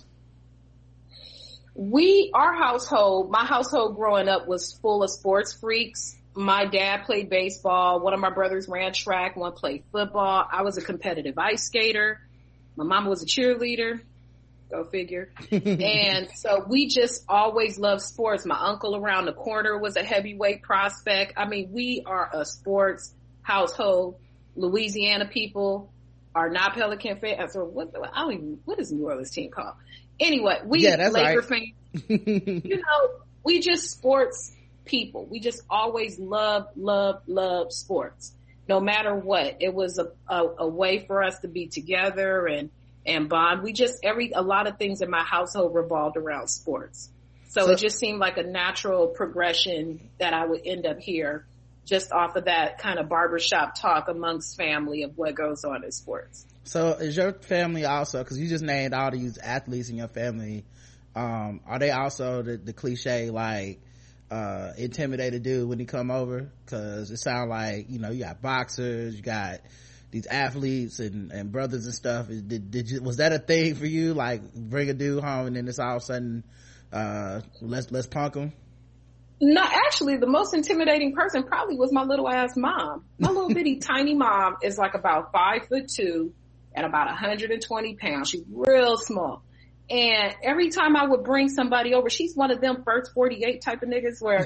B: We, our household, my household growing up was full of sports freaks. My dad played baseball. One of my brothers ran track. One played football. I was a competitive ice skater. My mama was a cheerleader. Go figure. And so we just always loved sports. My uncle around the corner was a heavyweight prospect. I mean, we are a sports household. Louisiana people are not Pelican fans. So what, I don't even, what is New Orleans team called? Anyway, we
C: yeah, that's
B: Laker
C: right.
B: fans. You know, we just sports people. We just always love, love, love sports. No matter what. It was a, a, a way for us to be together and, and bond. We just, every, a lot of things in my household revolved around sports. So, so it just seemed like a natural progression that I would end up here just off of that kind of barbershop talk amongst family of what goes on in sports.
C: So is your family also, cause you just named all these athletes in your family, um, are they also the, the cliche like, uh intimidated dude when he come over? Cause it sounds like, you know, you got boxers, you got these athletes and and brothers and stuff. Did, did you, was that a thing for you, like bring a dude home and then it's all of a sudden uh let's let's punk him?
B: No, actually the most intimidating person probably was my little ass mom. My little bitty tiny mom is like about five foot two and about one hundred twenty pounds. She's real small. And every time I would bring somebody over, she's one of them first forty-eight type of niggas where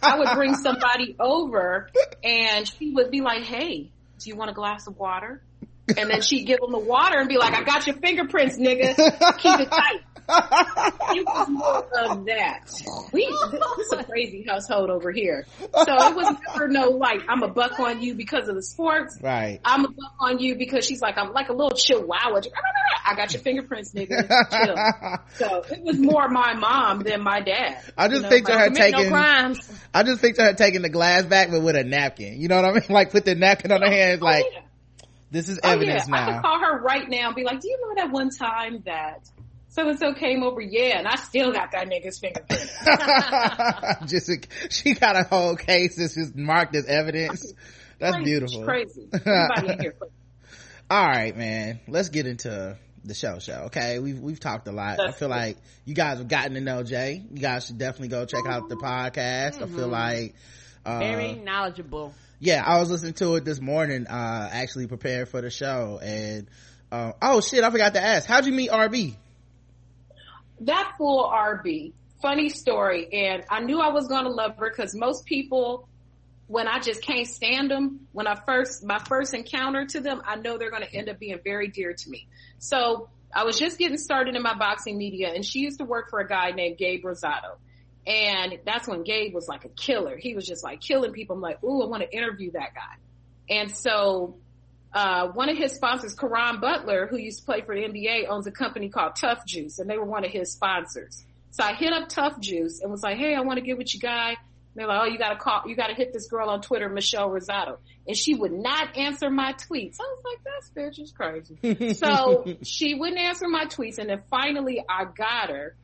B: I would bring somebody over and she would be like, hey, do you want a glass of water? And then she'd give them the water and be like, I got your fingerprints, nigga. Keep it tight. It was more of that. We, this is a crazy household over here. So it was never no like, I'm a buck on you because of the sports.
C: Right.
B: I'm a buck on you because she's like, I'm like a little chihuahua. I got your fingerprints, nigga. Chill. So it was more my mom than my dad.
C: I just
B: you know,
C: picture her
D: Commit
C: taking,
D: no crimes.
C: I just picture her taking the glass back, but with a napkin. You know what I mean? Like put the napkin on her hands, like,
B: oh, yeah.
C: This is
B: oh,
C: evidence
B: yeah.
C: now.
B: I could call her right now and be like, do you know that one time that so and so came over? Yeah, and I still got that nigga's fingerprint.
C: Just a, she got a whole case that's just marked as evidence. That's
B: crazy,
C: beautiful.
B: Crazy. Everybody in here.
C: All right, man. Let's get into the show show. Okay, we've we've talked a lot. That's I feel cool. like you guys have gotten to know Jay. You guys should definitely go check out the podcast. Mm-hmm. I feel like uh,
D: very knowledgeable.
C: Yeah, I was listening to it this morning, uh, actually preparing for the show, and uh, oh shit, I forgot to ask, how'd you meet R B?
B: That fool R B, funny story, and I knew I was going to love her because most people, when I just can't stand them, when I first, my first encounter to them, I know they're going to end up being very dear to me. So I was just getting started in my boxing media, and she used to work for a guy named Gabe Rosado. And that's when Gabe was like a killer. He was just like killing people. I'm like, ooh, I want to interview that guy. And so, uh, one of his sponsors, Karan Butler, who used to play for the N B A, owns a company called Tough Juice, and they were one of his sponsors. So I hit up Tough Juice and was like, hey, I want to get with your guy. And they're like, oh, you gotta call, you gotta hit this girl on Twitter, Michelle Rosado. And she would not answer my tweets. I was like, that's bitch is crazy. So she wouldn't answer my tweets. And then finally I got her.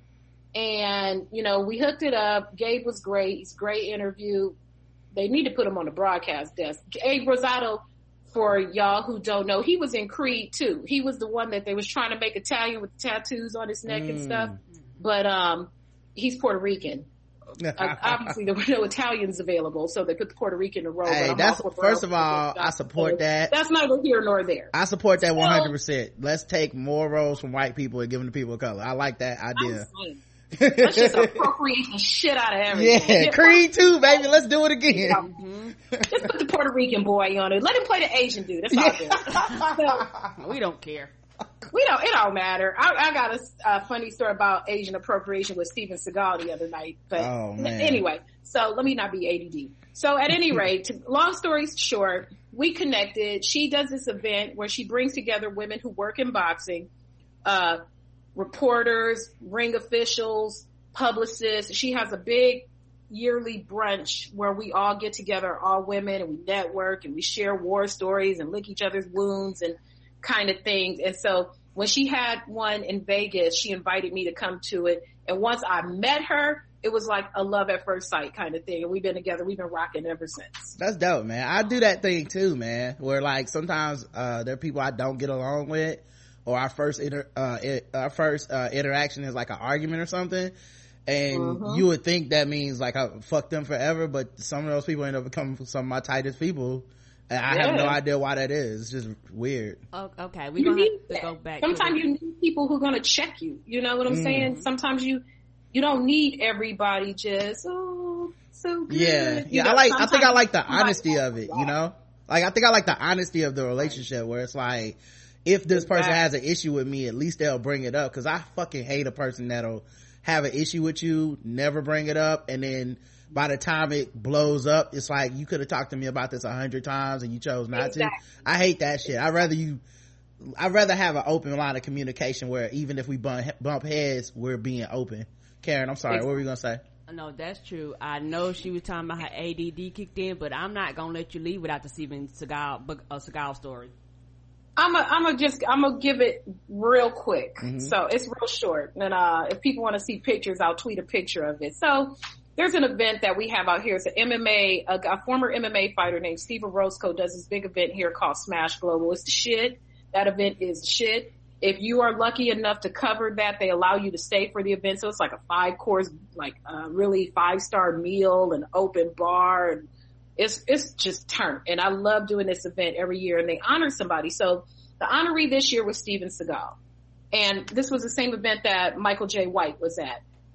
B: And, you know, we hooked it up. Gabe was great. He's a great interview. They need to put him on the broadcast desk. Gabe Rosado, for y'all who don't know, he was in Creed too. He was the one that they was trying to make Italian with the tattoos on his neck mm. and stuff. But, um, he's Puerto Rican. uh, obviously there were no Italians available, so they put the Puerto Rican in a row.
C: Hey, that's, first of all, I support that.
B: That's neither here nor there.
C: I support that one hundred percent. Let's take more roles from white people and give them to people of color. I like that idea.
B: Let's just appropriate the shit out of everything.
C: Yeah, Creed two, baby. Let's do it again.
B: Yeah. Mm-hmm. Just put the Puerto Rican boy on it. Let him play the Asian dude. That's all yeah. good.
D: So, we don't care.
B: We don't. It don't matter. I, I got a, a funny story about Asian appropriation with Steven Seagal the other night. But
C: oh, man.
B: Anyway, so let me not be A D D. So at any rate, to, long story short, we connected. She does this event where she brings together women who work in boxing, uh, reporters, ring officials, publicists. She has a big yearly brunch where we all get together, all women, and we network and we share war stories and lick each other's wounds and kind of things. And so when she had one in Vegas, she invited me to come to it. And once I met her, it was like a love at first sight kind of thing. And we've been together. We've been rocking ever since.
C: That's dope, man. I do that thing too, man, where like sometimes, uh, there are people I don't get along with, or our first inter, uh, it, our first, uh, interaction is like an argument or something. And mm-hmm. you would think that means like I fuck them forever, but some of those people end up becoming some of my tightest people. And I yeah. have no idea why that is. It's just weird.
D: Oh, okay. We're going to have to go back.
B: Sometimes you need people who are going to check you. You know what I'm mm. saying? Sometimes you, you don't need everybody just, oh, so good.
C: Yeah.
B: You
C: yeah.
B: know,
C: I like, I think I like the honesty of it, you know? Like, I think I like the honesty of the relationship where it's like, if this person has an issue with me, at least they'll bring it up. Cause I fucking hate a person that'll have an issue with you, never bring it up, and then by the time it blows up, it's like, you could have talked to me about this a hundred times and you chose not exactly. to. I hate that shit. I'd rather you, I'd rather have an open line of communication where even if we bump, bump heads, we're being open. Karen, I'm sorry, exactly. What were you gonna say?
D: No, that's true. I know she was talking about her A D D kicked in, but I'm not gonna let you leave without the Steven Seagal, a Seagal story.
B: I'm a, I'm a just, I'm gonna give it real quick. Mm-hmm. So it's real short. And, uh, if people want to see pictures, I'll tweet a picture of it. So there's an event that we have out here. It's an M M A, a, a former M M A fighter named Steven Roscoe does this big event here called Smash Global. It's the shit. That event is shit. If you are lucky enough to cover that, they allow you to stay for the event. So it's like a five course, like a really five star meal and open bar, and It's, it's just turn. And I love doing this event every year, and they honor somebody. So the honoree this year was Steven Seagal. And this was the same event that Michael J. White was at.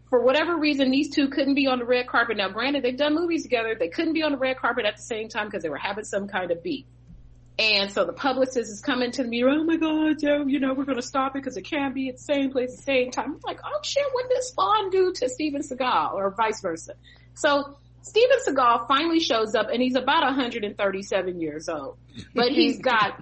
B: for whatever reason, these two couldn't be on the red carpet. Now, granted, they've done movies together. They couldn't be on the red carpet at the same time because they were having some kind of beef. And so the publicist is coming to the media, oh my God, Joe, you know, we're going to stop it because it can't be at the same place at the same time. I'm like, oh shit, what did Spawn do to Steven Seagal or vice versa? So Steven Seagal finally shows up and he's about one hundred thirty-seven years old, but he's got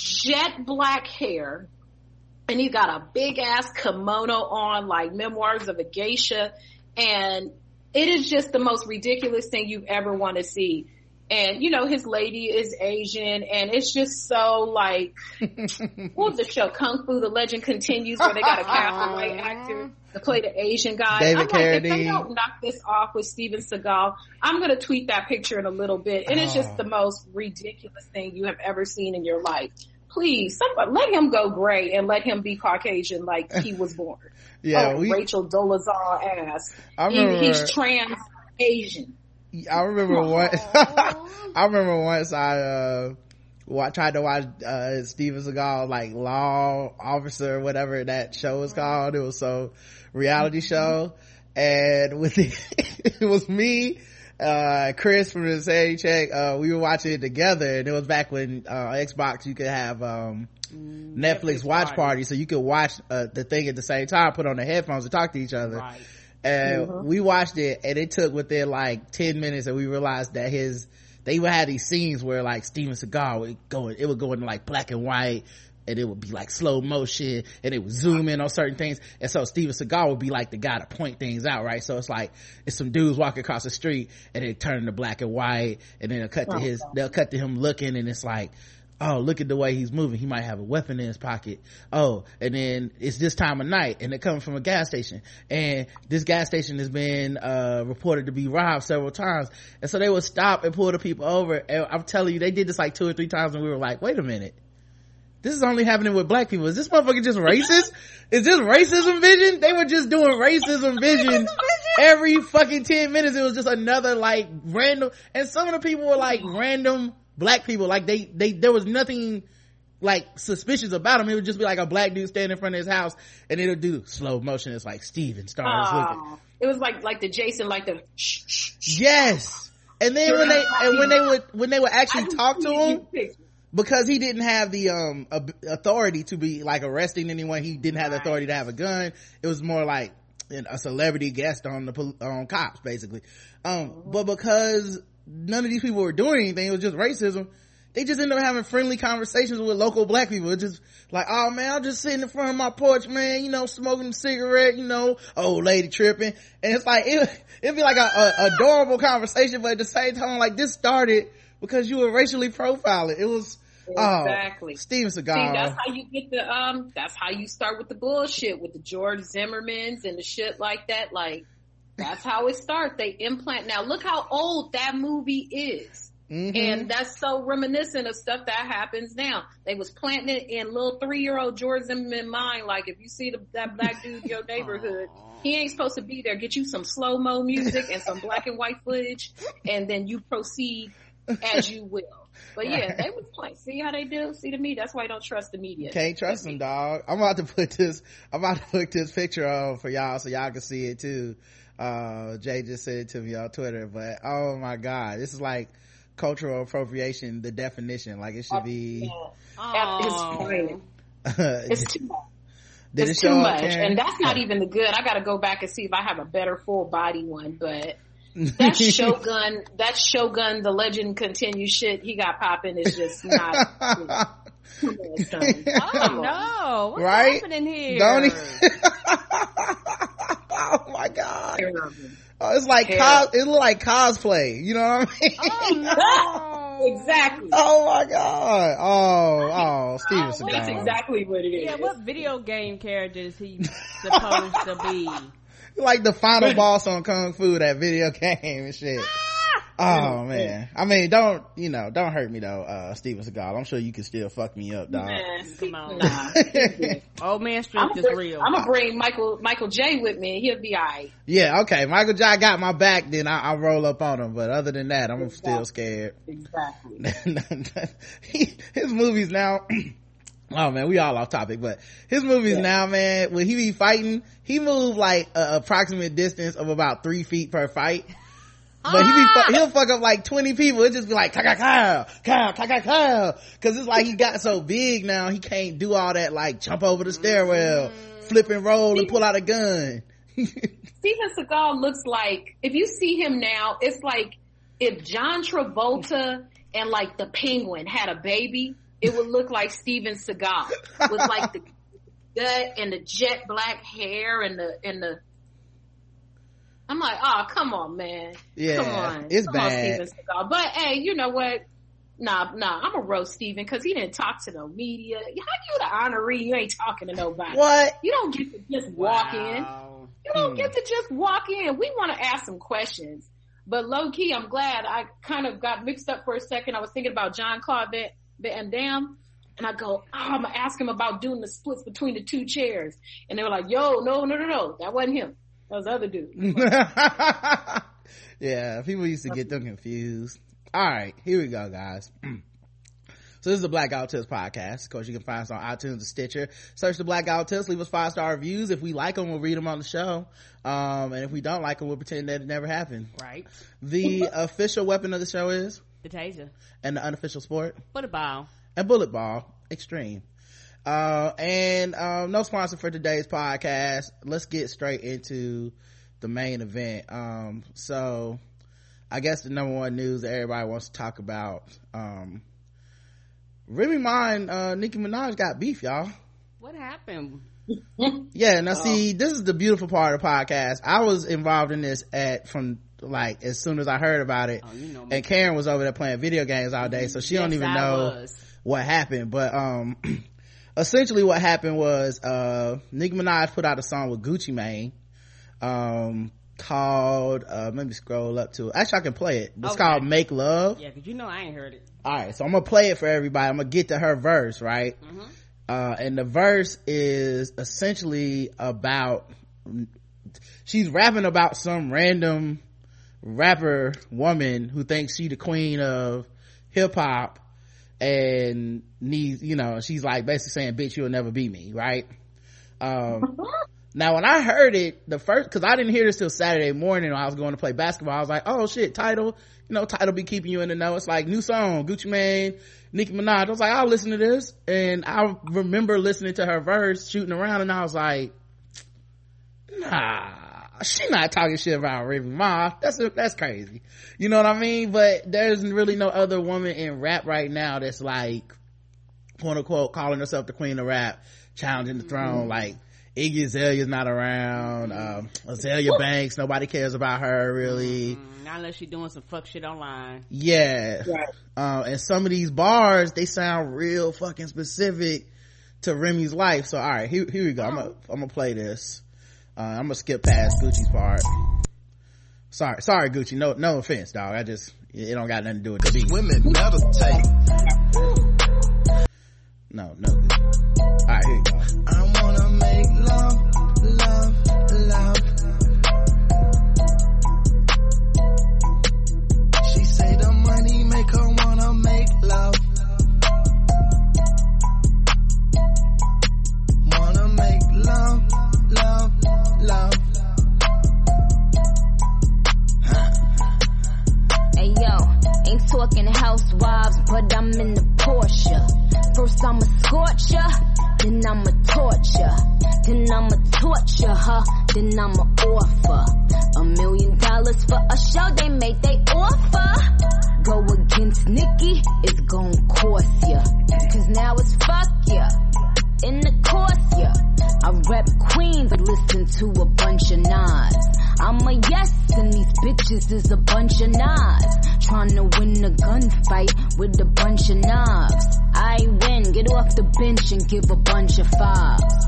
B: jet black hair and he's got a big ass kimono on like Memoirs of a Geisha. And it is just the most ridiculous thing you've ever want to see. And, you know, his lady is Asian, and it's just so, like, what was the show? Kung Fu, The Legend Continues, where they got a cast of white actor to play the Asian guy.
C: David
B: I'm
C: Carradine.
B: like, if they don't knock this off with Steven Seagal, I'm going to tweet that picture in a little bit. And it's just
C: Oh.
B: the most ridiculous thing you have ever seen in your life. Please, somebody, let him go gray and let him be Caucasian like he was born.
C: Yeah,
B: oh,
C: we,
B: Rachel Dolezal ass.
C: I
B: He,
C: remember,
B: he's trans Asian.
C: I remember once, I remember once I, uh, well, I tried to watch, uh, Steven Seagal, like, Law Officer, whatever that show was called. It was so, reality show. And with the, it was me, uh, Chris from the Sadie Check, uh, we were watching it together, and it was back when, uh, Xbox, you could have, um, Netflix,
D: Netflix
C: watch
D: party.
C: party, so you could watch, uh, the thing at the same time, put on the headphones and talk to each other.
D: Right.
C: And
B: Mm-hmm.
C: we watched it, and it took within like ten minutes, and we realized that his, they even had these scenes where like Steven Seagal would go, it would go into like black and white, and it would be like slow motion, and it would zoom in on certain things. And so Steven Seagal would be like the guy to point things out, right? So it's like, it's some dudes walking across the street, and they turn to black and white, and then they'll cut to his, they'll cut to him looking, and it's like, oh, look at the way he's moving. He might have a weapon in his pocket. Oh, and then it's this time of night, and it comes from a gas station. And this gas station has been, uh, reported to be robbed several times. And so they would stop and pull the people over. And I'm telling you, they did this like two or three times, and we were like, wait a minute. This is only happening with black people. Is this motherfucker just racist? Is this racism vision? They were just doing racism vision every fucking ten minutes. It was just another like random, and some of the people were like random black people. Like they, they, there was nothing like suspicious about him. It would just be like a black dude standing in front of his house, and it'll do slow motion. It's like Steven stars looking.
B: Oh, it was like, like the Jason, like the shh, shh, shh.
C: Yes. And then when they, and when they would, when they would actually talk to him, because he didn't have the um ab- authority to be like arresting anyone, he didn't have the authority to have a gun. It was more like a celebrity guest on the pol- on cops basically. Um, mm-hmm. But because none of these people were doing anything, it was just racism. They just ended up having friendly conversations with local black people. It's just like, oh man, I'm just sitting in front of my porch, man, you know, smoking a cigarette, you know, old lady tripping. And it's like, it, it'd be like a, a adorable conversation, but at the same time, like this started because you were racially profiling. It was,
B: exactly.
C: Oh, Steven Seagal.
B: See, that's how you get the, um, that's how you start with the bullshit, with the George Zimmermans and the shit like that. Like, that's how it starts. They implant. Now look how old that movie is. Mm-hmm. And that's so reminiscent of stuff that happens now. They was planting it in little three-year-old George Zimmerman mind. Like, if you see the, that black dude in your neighborhood, he ain't supposed to be there. Get you some slow-mo music and some black and white footage, and then you proceed as you will. But yeah, right. They was playing. See how they do? See, to me, that's why I don't trust the media.
C: Can't trust them, dog. I'm about to put this, I'm about to put this picture on for y'all so y'all can see it too. Uh, Jay just sent it to me on Twitter, but oh my God, this is like cultural appropriation, the definition. Like it should be.
B: Oh. It's, it's too much.
C: Did
B: it's
C: it
B: too
C: much,
B: Karen? And that's not even the good. I got to go back and see if I have a better full body one, but. That Shogun, that Shogun, the legend continues shit he got popping is just not. You know, come on, son.
D: Oh no! What's
C: right?
D: happening here?
C: Don't he? Oh my God! Oh, it's like cos- it look like cosplay. You know what I mean?
D: Oh no!
B: Exactly.
C: Oh my God! Oh, oh, Steven Seagal.
B: That's exactly what it is.
D: Yeah, what video game character is he supposed to be?
C: Like the final boss on Kung Fu, that video game and shit. Oh man. I mean, don't, you know, don't hurt me though, uh, Steven Seagal. I'm sure you can still fuck me up, dog.
B: Man,
D: come on.
B: Nah.
D: Old man strength is real.
B: I'm gonna bring Michael, Michael J with me. He'll be alright.
C: Yeah, okay. Michael J got my back, then I, I'll roll up on him. But other than that, I'm
B: exactly.
C: still scared.
B: Exactly.
C: he, his movies now, Oh man, we all off topic, but his movies yeah. now, man, when he be fighting, he move like a approximate distance of about three feet per fight. But he be, fu- he'll fuck up like twenty people. It just be like, ka ka ka ka ka, cause it's like he got so big now, he can't do all that like jump over the stairwell, mm. flip and roll and pull out a gun.
B: Steven Seagal looks like, if you see him now, it's like if John Travolta and like the Penguin had a baby, it would look like Steven Seagal with like the gut and the jet black hair and the, and the, I'm like, oh, come on, man.
C: Yeah,
B: come on.
C: It's
B: come
C: bad.
B: On, Steven Seagal. But hey, you know what? Nah, nah, I'm gonna roast Steven because he didn't talk to no media. How you the honoree? You ain't talking to nobody.
C: What?
B: You don't get to just walk
D: wow.
B: in. You don't hmm. get to just walk in. We want to ask some questions. But low key, I'm glad I kind of got mixed up for a second. I was thinking about Jean-Claude Van Damme. And I go, oh, I'm going to ask him about doing the splits between the two chairs. And they were like, yo, no, no, no, no. That wasn't him. That was the other dude.
C: Yeah, people used to get them confused. All right, here we go, guys. So this is the Blackout Tips podcast. Of course, you can find us on iTunes and Stitcher. Search the Blackout Tips. Leave us five-star reviews. If we like them, we'll read them on the show. Um, and if we don't like them, we'll pretend that it never happened.
D: Right.
C: The official weapon of the show is?
D: The taser.
C: And the unofficial sport?
D: Bullet ball.
C: And bullet ball. Extreme. Uh, and um, no sponsor for today's podcast. Let's get straight into the main event. Um, so I guess the number one news that everybody wants to talk about, um, Remy Ma and uh, Nicki Minaj got beef, y'all.
D: What happened?
C: Yeah, now see, this is the beautiful part of the podcast. I was involved in this at from like as soon as I heard about it.
D: Oh, you know me.
C: And Karen was over there playing video games all day, so she
D: yes,
C: don't even
D: I
C: know
D: was.
C: what happened. But um essentially what happened was uh Nicki Minaj put out a song with Gucci Mane um called uh let me scroll up to it. Actually I can play it. It's okay. Called Make Love.
D: Yeah, because you know I ain't heard it.
C: All right, so I'm gonna play it for everybody. I'm gonna get to her verse, right? Mm-hmm. Uh, and the verse is essentially about, she's rapping about some random rapper woman who thinks she the queen of hip hop and needs, you know, she's like basically saying, bitch, you'll never be me, right? Um, now when I heard it, the first, cause I didn't hear this till Saturday morning when I was going to play basketball, I was like, oh shit, Tidal, you know, Tidal be keeping you in the know. It's like new song, Gucci Mane, Nicki Minaj. I was like, I'll listen to this. And I remember listening to her verse, shooting around, and I was like, nah, she not talking shit about Remy Ma. That's, that's crazy. You know what I mean? But there's really no other woman in rap right now that's like, quote unquote, calling herself the queen of rap, challenging the throne. Mm-hmm. Like, Iggy Azalea's not around. Um, Azalea Banks, nobody cares about her really.
D: Mm, not unless she's doing some fuck shit online.
C: Yeah. Right. Uh, and some of these bars, they sound real fucking specific to Remy's life. So, all right, here, here we go. I'm gonna, I'm gonna play this. Uh, I'm gonna skip past Gucci's part. Sorry, sorry, Gucci. No, no offense, dog. I just, it don't got nothing to do with the beat.
E: Women never take.
C: No, no. All right, here you go.
E: I wanna make love, love, love. She say the money make her wanna make love. Wanna make love, love, love. Huh.
F: Hey yo, ain't talking housewives, but I'm in the Porsche. First I'ma scorch ya, then I'ma torture, then I'ma torture her, then I'ma offer a million dollars for a show they made they offer. Go against Nicki, it's gon' cost ya, cause now it's fuck ya, in the course ya. I rep Queens, I listen to a bunch of Nas. I'm a yes and these bitches is a bunch of Nas. Tryna win a gunfight with a bunch of knobs. I win, get off the bench and give a bunch of fives.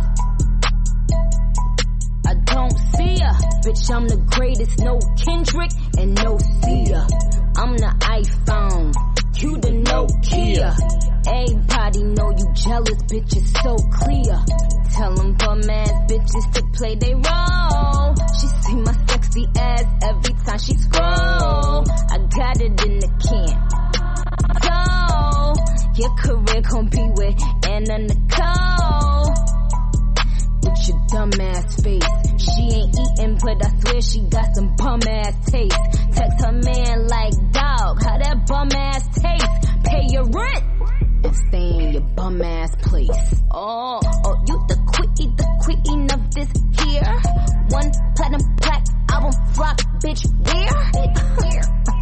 F: I don't see ya, bitch I'm the greatest, no Kendrick and no Sia. I'm the iPhone, you the Nokia. Everybody know you jealous, bitch, it's so clear. Tell them bum ass bitches to play they role. She see my sexy ass every time she scroll. I got it in the can. So, Your career gon' be with Anna Nicole. With your dumb ass face. She ain't eating, but I swear she got some bum ass taste. Text her man like, dog, how that bum ass taste? Pay your rent and stay in your bum ass place. Oh, oh, you the queen, the queen of this here. One platinum plaque album flop, bitch, where?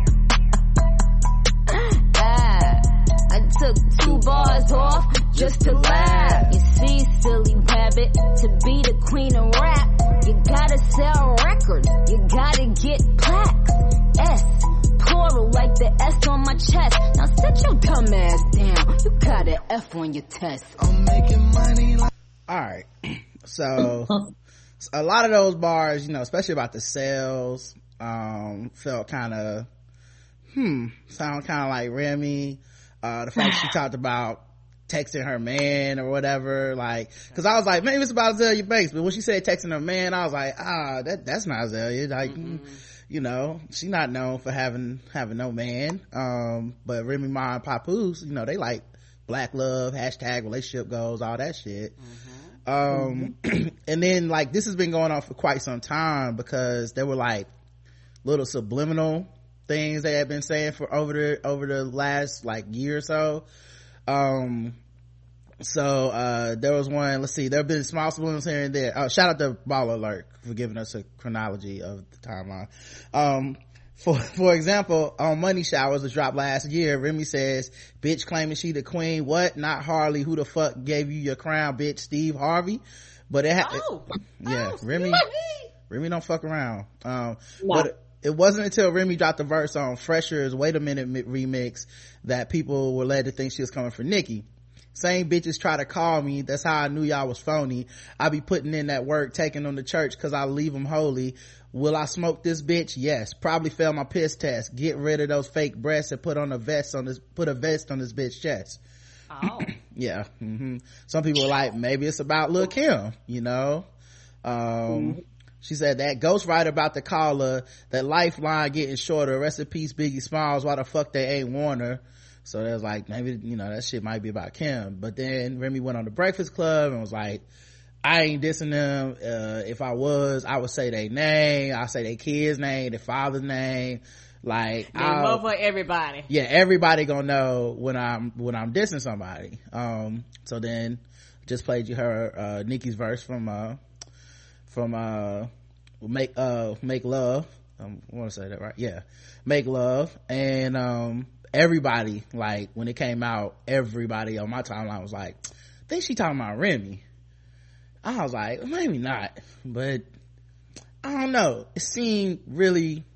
F: Yeah, I took two bars off just to laugh. You see, silly rabbit, to be the queen of rap, you gotta sell records, you gotta get plaques. S, plural like the S on my chest. Now sit your dumb ass down, you got an F on your test.
E: I'm making money like...
C: Alright, so a lot of those bars, you know, especially about the sales, um, felt kind of, hmm, sound kind of like Remy. Uh, the fact she talked about texting her man or whatever, like, cause I was like, maybe it's about Azalea Banks, but when she said texting her man, I was like, ah, that, that's not Azalea. Like, mm-hmm. you know, she not known for having, having no man. Um, but Remy Ma and Papoose, you know, they like black love, hashtag relationship goals, all that shit. Mm-hmm. Um, mm-hmm. And then like, this has been going on for quite some time because there were like little subliminal things they had been saying for over the over the last like year or so. Um so uh there was one, let's see, there have been small subliminals here and there. Oh, shout out to Ball Alert for giving us a chronology of the timeline. Um for for example, on Money Showers, which dropped last year, Remy says, bitch claiming she the queen. What? Not Harley. Who the fuck gave you your crown, bitch? Steve Harvey. But it had
D: oh.
C: yeah
D: oh,
C: Remy Remy don't fuck around. Um
B: no.
C: but it wasn't until Remy dropped the verse on Fresher's Wait a Minute remix that people were led to think she was coming for Nicki. Same bitches try to call me, that's how I knew y'all was phony. I be putting in that work, taking them to church cause I leave them holy. Will I smoke this bitch? Yes. Probably fail my piss test. Get rid of those fake breasts and put on a vest on this, put a vest on this bitch chest.
D: Oh.
C: Yeah. Mm-hmm. Some people are like, maybe it's about Lil' Kim, you know? Um, mm-hmm. She said that ghostwriter about the caller, that lifeline getting shorter. Rest in peace, Biggie Smalls. Why the fuck they ain't warn her? So there's like, maybe, you know, that shit might be about Kim. But then Remy went on the Breakfast Club and was like, I ain't dissing them. Uh, if I was, I would say their name. I'll say their kid's name, their father's name. Like,
D: I love for everybody.
C: Yeah, everybody gonna know when I'm, when I'm dissing somebody. Um, so then just played you her, uh, Nicki's verse from, uh, from uh make uh make love. um, I want to say that right. Yeah, Make Love. And um everybody, like when it came out, everybody on my timeline was like, I think she talking about Remy. I was like, maybe not, but I don't know, it seemed really,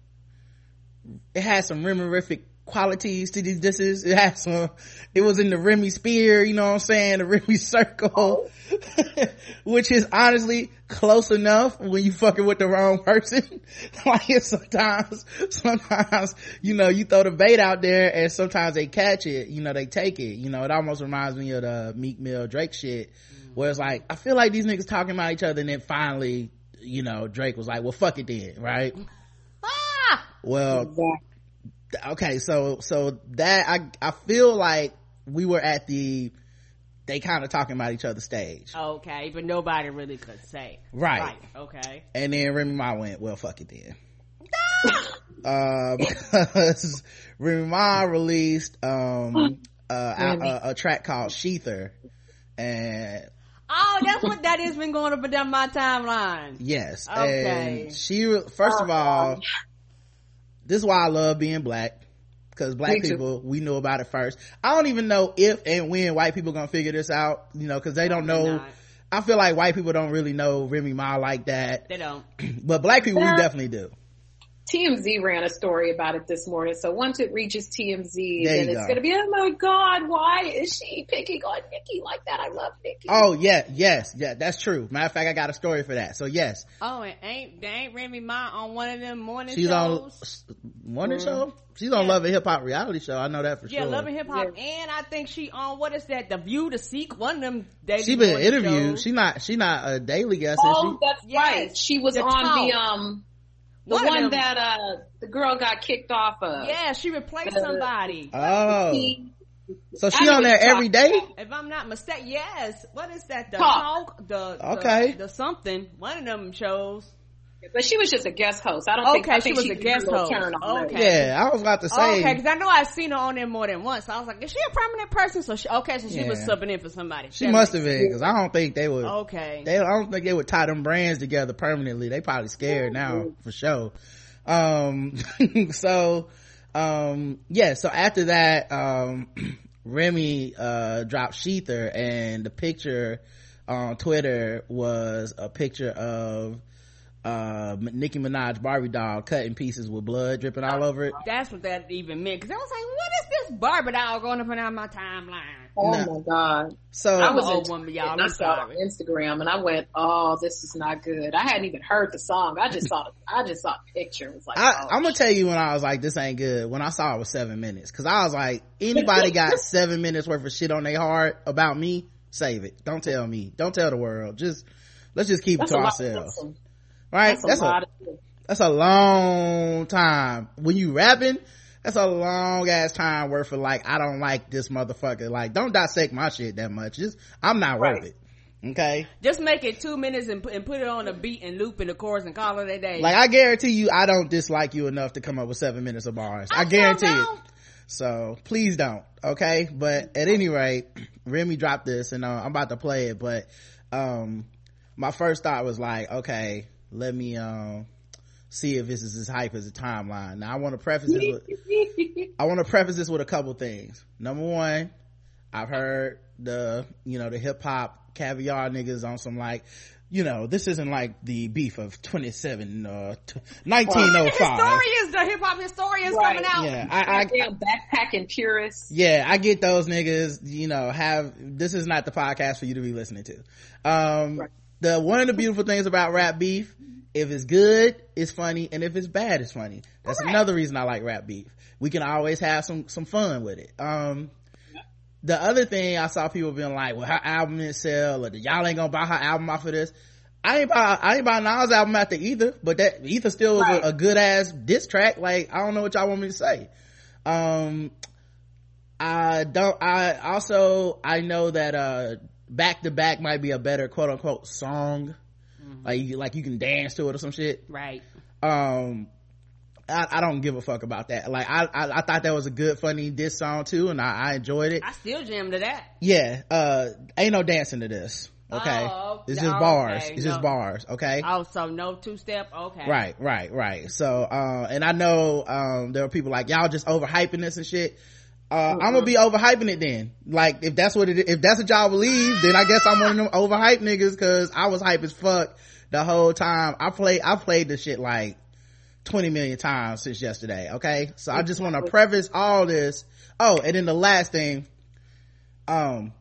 C: it had some Remy-rific qualities to these disses. It had some, it was in the Remy sphere, you know what I'm saying, the Remy circle, which is honestly close enough when you fucking with the wrong person. Like it's sometimes, sometimes, you know, you throw the bait out there and sometimes they catch it, you know, they take it, you know, it almost reminds me of the Meek Mill Drake shit, mm. where it's like, I feel like these niggas talking about each other and then finally, you know, Drake was like, well, fuck it then, right?
D: Ah!
C: Well, exactly. Okay, so so that I I feel like we were at the they kind of talking about each other stage.
D: Okay, but nobody really could say.
C: Right.
D: Right. Okay.
C: And then Remy Ma went, well, fuck it then. uh, because Remy Ma released um uh, a, a, a track called Sheether, and
D: oh, that's what that has been going up and down my timeline.
C: Yes.
D: Okay.
C: And she first of all. This is why I love being black, because black people, we knew about it first. I don't even know if and when white people gonna figure this out, you know, because they don't know. Not. I feel like white people don't really know Remy Ma like that.
D: They don't.
C: But black people, we definitely do.
B: T M Z ran a story about it this morning, so once it reaches T M Z,
C: there
B: then it's go. gonna be, oh my god, why is she picking on Nicki like that? I love Nicki.
C: Oh yeah, yes, yeah, that's true. Matter of fact, I got a story for that. So yes.
D: Oh, and ain't ain't Remy Ma on one of them morning
C: She's
D: shows?
C: on morning mm. show? She's on yeah. Love and Hip Hop reality show. I know that for
D: yeah,
C: sure.
D: Yeah, Love and Hip Hop, yeah. And I think she on what is that? The View to Seek, one of them daily.
C: She been interviewed. She not she not a daily guest.
B: Oh,
C: she?
B: that's yes. right. She was
D: the
B: on
D: talk.
B: the um. The one, one that, uh, the girl got kicked off of.
D: Yeah, she replaced the, somebody.
C: Oh.
B: T,
C: So she on there every day?
D: If I'm not mistaken, yes. What is that? The
B: Talk.
D: talk? The,
C: okay.
D: The, the something. One of them shows.
B: But she was just a guest host. I don't
D: okay,
B: think, I
D: she
B: think
D: was
B: she
D: a guest host.
C: Okay. Yeah, I was about to say.
D: Okay, because I know I've seen her on there more than once. So I was like, is she a permanent person? So she, okay, so she yeah. was subbing in for somebody.
C: She that must have been, because I don't think they would.
D: Okay.
C: They, I don't think they would tie them brands together permanently. They probably scared now, for sure. Um, so, um, yeah, so after that, um, Remy, uh, dropped Sheether, and the picture on Twitter was a picture of uh Nicki Minaj Barbie doll cut in pieces with blood dripping all over it.
D: That's what that even meant, because I was like, what is this Barbie doll going up and down my timeline?
B: Oh nah. my god.
C: So
B: I was
D: old woman, y'all.
B: And I saw it on Instagram and I went, oh, this is not good. I hadn't even heard the song. I just saw I just saw a picture. It was like,
C: I,
B: oh,
C: I'm gonna tell you when I was like, this ain't good, when I saw it was seven minutes, because I was like, anybody got seven minutes worth of shit on their heart about me, save it. Don't tell me. Don't tell the world. Just let's just keep That's it to ourselves. Right? That's, that's a, a that's a long time. When you rapping, that's a long ass time worth of like, I don't like this motherfucker. Like, don't dissect my shit that much. Just, I'm not right. worth it. Okay?
D: Just make it two minutes and, and put it on a beat and loop in the chorus and call it a day.
C: Like, I guarantee you, I don't dislike you enough to come up with seven minutes of bars. I, I guarantee it. So, please don't. Okay? But at any rate, Remy dropped this and uh, I'm about to play it, but, um, my first thought was like, okay, let me um see if this is as hype as a timeline. Now I want to preface this with I want to preface this with a couple things. Number one, I've heard the you know the hip hop caviar niggas on some like, you know, this isn't like the beef of twenty-seven uh t- nineteen oh five.
D: Historians, the hip hop historians right. coming out.
C: Yeah, I, I,
B: I backpacking purists.
C: Yeah, I get those niggas. You know, have this is not the podcast for you to be listening to. Um, right. The one of the beautiful things about rap beef, if it's good, it's funny, and if it's bad, it's funny. That's right. Another reason I like rap beef. We can always have some some fun with it. Um, yeah. The other thing I saw people being like, well, her album didn't sell, or y'all ain't gonna buy her album off of this. I ain't buy I ain't buy Nas album after either, but that either still was right. a, a good ass diss track. Like, I don't know what y'all want me to say. Um, I don't. I also I know that uh. Back to Back might be a better quote unquote song. Mm-hmm. Like, you, like you can dance to it or some shit.
D: Right.
C: Um, I, I don't give a fuck about that. Like, I, I, I thought that was a good, funny diss song too, and I, I enjoyed it.
D: I still jam to that.
C: Yeah. Uh, ain't no dancing to this. Okay.
D: Oh,
C: it's just
D: oh,
C: bars.
D: okay.
C: It's
D: no.
C: just bars. Okay.
D: Oh, so no two step. Okay.
C: Right, right, right. So, uh, and I know, um, there are people like, y'all just overhyping this and shit. Uh, mm-hmm. I'm gonna be overhyping it then. Like, if that's what it is, if that's what y'all believe, then I guess I'm one of them overhyped niggas, cause I was hype as fuck the whole time. I played, I played this shit like twenty million times since yesterday. Okay. So I just want to preface all this. Oh, and then the last thing, um,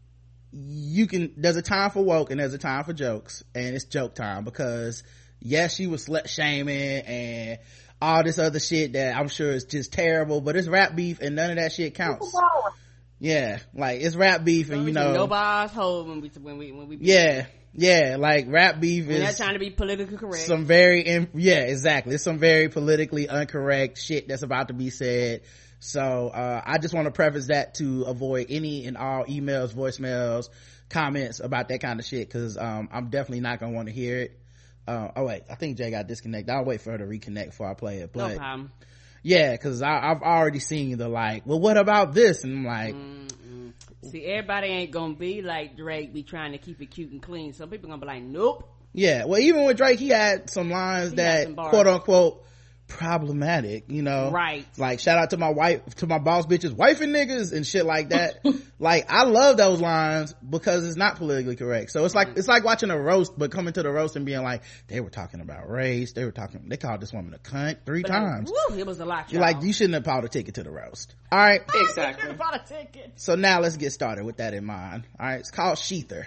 C: you can, there's a time for woke and there's a time for jokes, and it's joke time, because yes, she was slut shaming and all this other shit that I'm sure is just terrible, but it's rap beef and none of that shit counts. Yeah, like, it's rap beef, and you know,
D: nobody's hold when we when we when we
C: yeah yeah like rap beef is
D: not trying to be politically correct.
C: Some very in, yeah exactly it's some very politically incorrect shit that's about to be said. So uh I just want to preface that to avoid any and all emails, voicemails, comments about that kind of shit, because um I'm definitely not gonna want to hear it. Uh, oh wait, I think Jay got disconnected. I'll wait for her to reconnect before I play it. But
D: no problem.
C: Yeah, because I've already seen the like, well, what about this? And I'm like,
D: mm-mm. See, everybody ain't gonna be like Drake, be trying to keep it cute and clean. Some people gonna be like, nope.
C: Yeah, well, even with Drake, he had some lines he that some quote unquote problematic, you know,
D: right?
C: Like, shout out to my wife, to my boss bitches, wife and niggas and shit like that. Like, I love those lines because it's not politically correct. So it's like, it's like watching a roast, but coming to the roast and being like, they were talking about race, they were talking, they called this woman a cunt three but times.
D: Woo, it was a lot.
C: You're like, you shouldn't have bought a ticket to the roast. All right,
B: exactly.
D: Bought a ticket.
C: So now let's get started with that in mind. All right, it's called Sheether.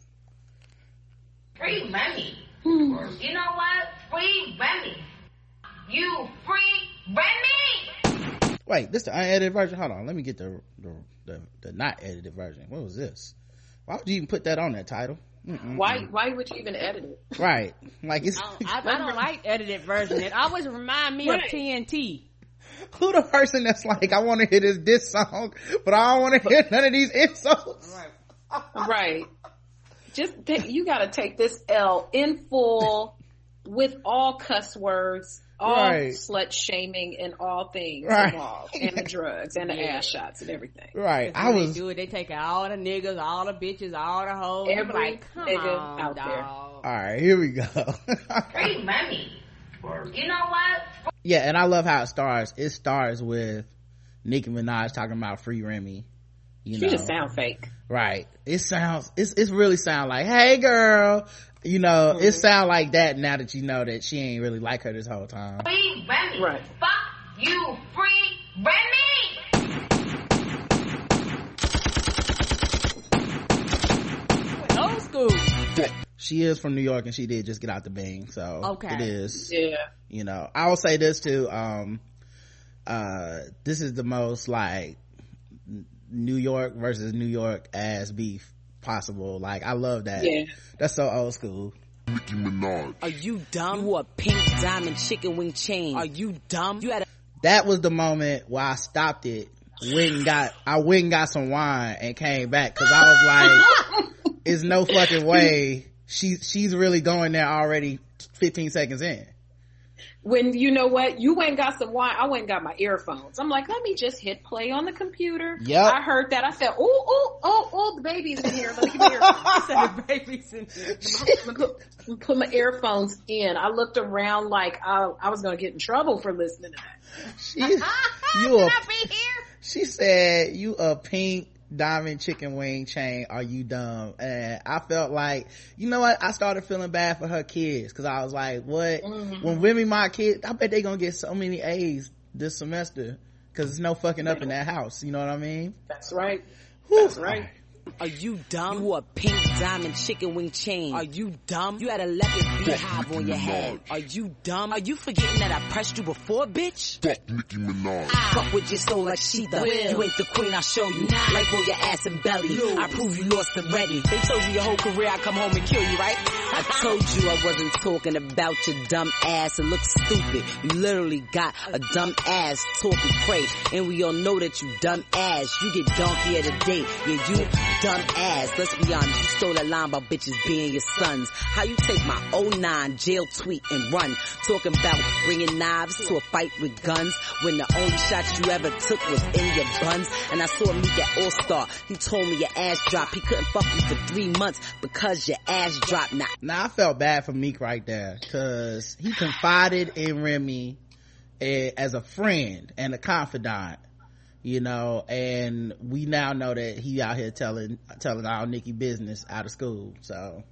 G: Free Remy. You know what? Free Remy. You free Remy.
C: Wait, this the unedited version? Hold on, let me get the the, the the not edited version. What was this? Why would you even put that on that title? Mm-mm-mm.
B: Why why would you even edit it?
C: Right, like it's
D: I, I, I don't like edited version. It always remind me
B: right.
D: of T N T.
C: who the person that's like, I want to hear this diss song, but I don't want to hear none of these insults.
B: Right. Right. Just th- you got to take this L in full with all cuss words, all
C: right.
B: slut shaming, and all things
C: right.
B: involved, and the drugs and the
D: yeah.
B: ass shots and everything.
C: Right.
D: I
C: I was.
D: They do it. They take all the niggas, all the bitches, all the hoes.
B: Every
D: like, come
B: nigga
D: on,
B: out
D: dog.
B: there.
C: All right, here we go.
G: Free Remy. You know what?
C: Yeah, and I love how it starts. It starts with Nicki Minaj talking about free Remy. You
B: She
C: know,
B: just sound fake.
C: right? It sounds. It's it's really sound like, hey girl. You know,
B: Mm-hmm.
C: it sound like that now that you know that she ain't really like her this whole time.
G: Free Remy.
B: Right.
G: Fuck you, free Remy.
D: Old school.
C: She is from New York and she did just get out the Bing, so
D: Okay.
C: it is.
B: Yeah.
C: You know, I will say this too. Um, uh, this is the most like New York versus New York ass beef possible. Like, I love that.
B: Yeah.
C: That's so old school.
H: Nicki Minaj.
I: Are you dumb? You a pink diamond chicken wing chain. Are you dumb? You had a
C: That was the moment where I stopped it, went and got, I went and got some wine and came back, cause I was like, it's no fucking way she, she's really going there already fifteen seconds in.
B: When, you know what, you went and got some wine, I went and got my earphones. I'm like, let me just hit play on the computer.
C: Yep.
B: I heard that. I said, ooh, ooh, oh, oh, the baby's in here. Let me get my earphones.
D: The baby's in here.
B: I'm gonna put, I'm gonna put my earphones in. I looked around like I, I was going to get in trouble for listening to that.
C: She, you a, she said, you a pink diamond chicken wing chain, are you dumb? And I felt like, you know what, I started feeling bad for her kids, because I was like, what, mm-hmm. when Remy my kids, I bet they gonna get so many A's this semester, because there's no fucking up in that house, you know what I mean?
B: That's right.
C: Whew.
B: That's right.
I: Are you dumb? You a pink diamond chicken wing chain. Are you dumb? You had a leopard beehive on your head. Are you dumb? Are you forgetting that I pressed you before, bitch?
H: Fuck Nicki Minaj.
I: Fuck with your soul like Sheeta. You ain't the queen, I'll show you. Like on your ass and belly. I prove you lost already. They told you your whole career I'd come home and kill you, right? I told you I wasn't talking about your dumb ass. It looks stupid. You literally got a dumb ass talking crazy. And we all know that you dumb ass. You get donkey of the day. Yeah, you dumb ass. Let's be honest, you stole that line about bitches being your sons. How you take my oh nine jail tweet and run, talking about bringing knives to a fight with guns, when the only shots you ever took was in your buns. And I saw Meek at All Star, he told me your ass dropped. He couldn't fuck you for three months because your ass dropped. Now,
C: now I felt bad for Meek right there, cause he confided in Remy eh, as a friend and a confidant, you know, and we now know that he out here telling telling all Nicki business out of school. So,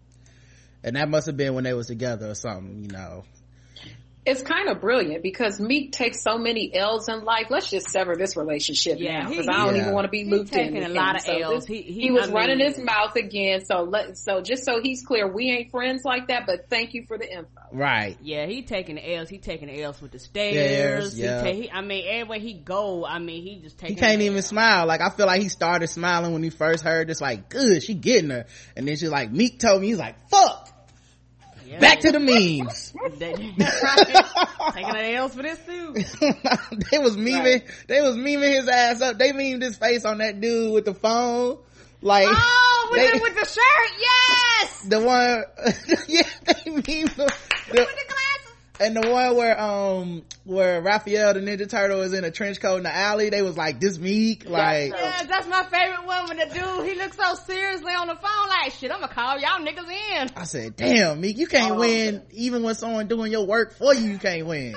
C: and that must have been when they was together or something, you know.
B: It's kind of brilliant because Meek takes so many L's in life. Let's just sever this relationship
D: Yeah,
B: now,
D: he-
B: because I don't
C: yeah.
B: even want to be
D: He's
B: looped in.
D: taking
B: with
D: a
B: him.
D: lot of
B: So
D: L's.
B: this-
D: He- he-
B: he was
D: I
B: running
D: mean-
B: his mouth again. So let so just so he's clear, we ain't friends like that. But thank you for the info.
C: Right.
D: Yeah, he taking the L's. He taking the L's with the
C: Stairs,
D: stairs.
C: yeah.
D: He ta- he, I mean, everywhere he go, I mean, he just taking.
C: He can't
D: the
C: even
D: L's.
C: smile. Like, I feel like he started smiling when he first heard this, like, good, she getting her. And then she's like, Meek told me, he's like, fuck!
D: Yeah.
C: Back to the memes.
D: They- right. Taking the L's for this too.
C: They was memeing,
B: Right.
C: they was memeing his ass up. They memed his face on that dude with the phone. Like,
D: Oh, with,
C: they-
D: the, with the shirt, yes.
C: the one, yeah, they memed the, the,
D: With the glasses.
C: and the one where, um, where Raphael the Ninja Turtle is in a trench coat in the alley, they was like, this Meek, like,
D: Yeah, that's my favorite one. When the dude, he looks so seriously on the phone, like, shit, I'm gonna call y'all niggas in.
C: I said, damn, Meek, you can't
B: Oh,
C: win, even when someone doing your work for you, you can't win.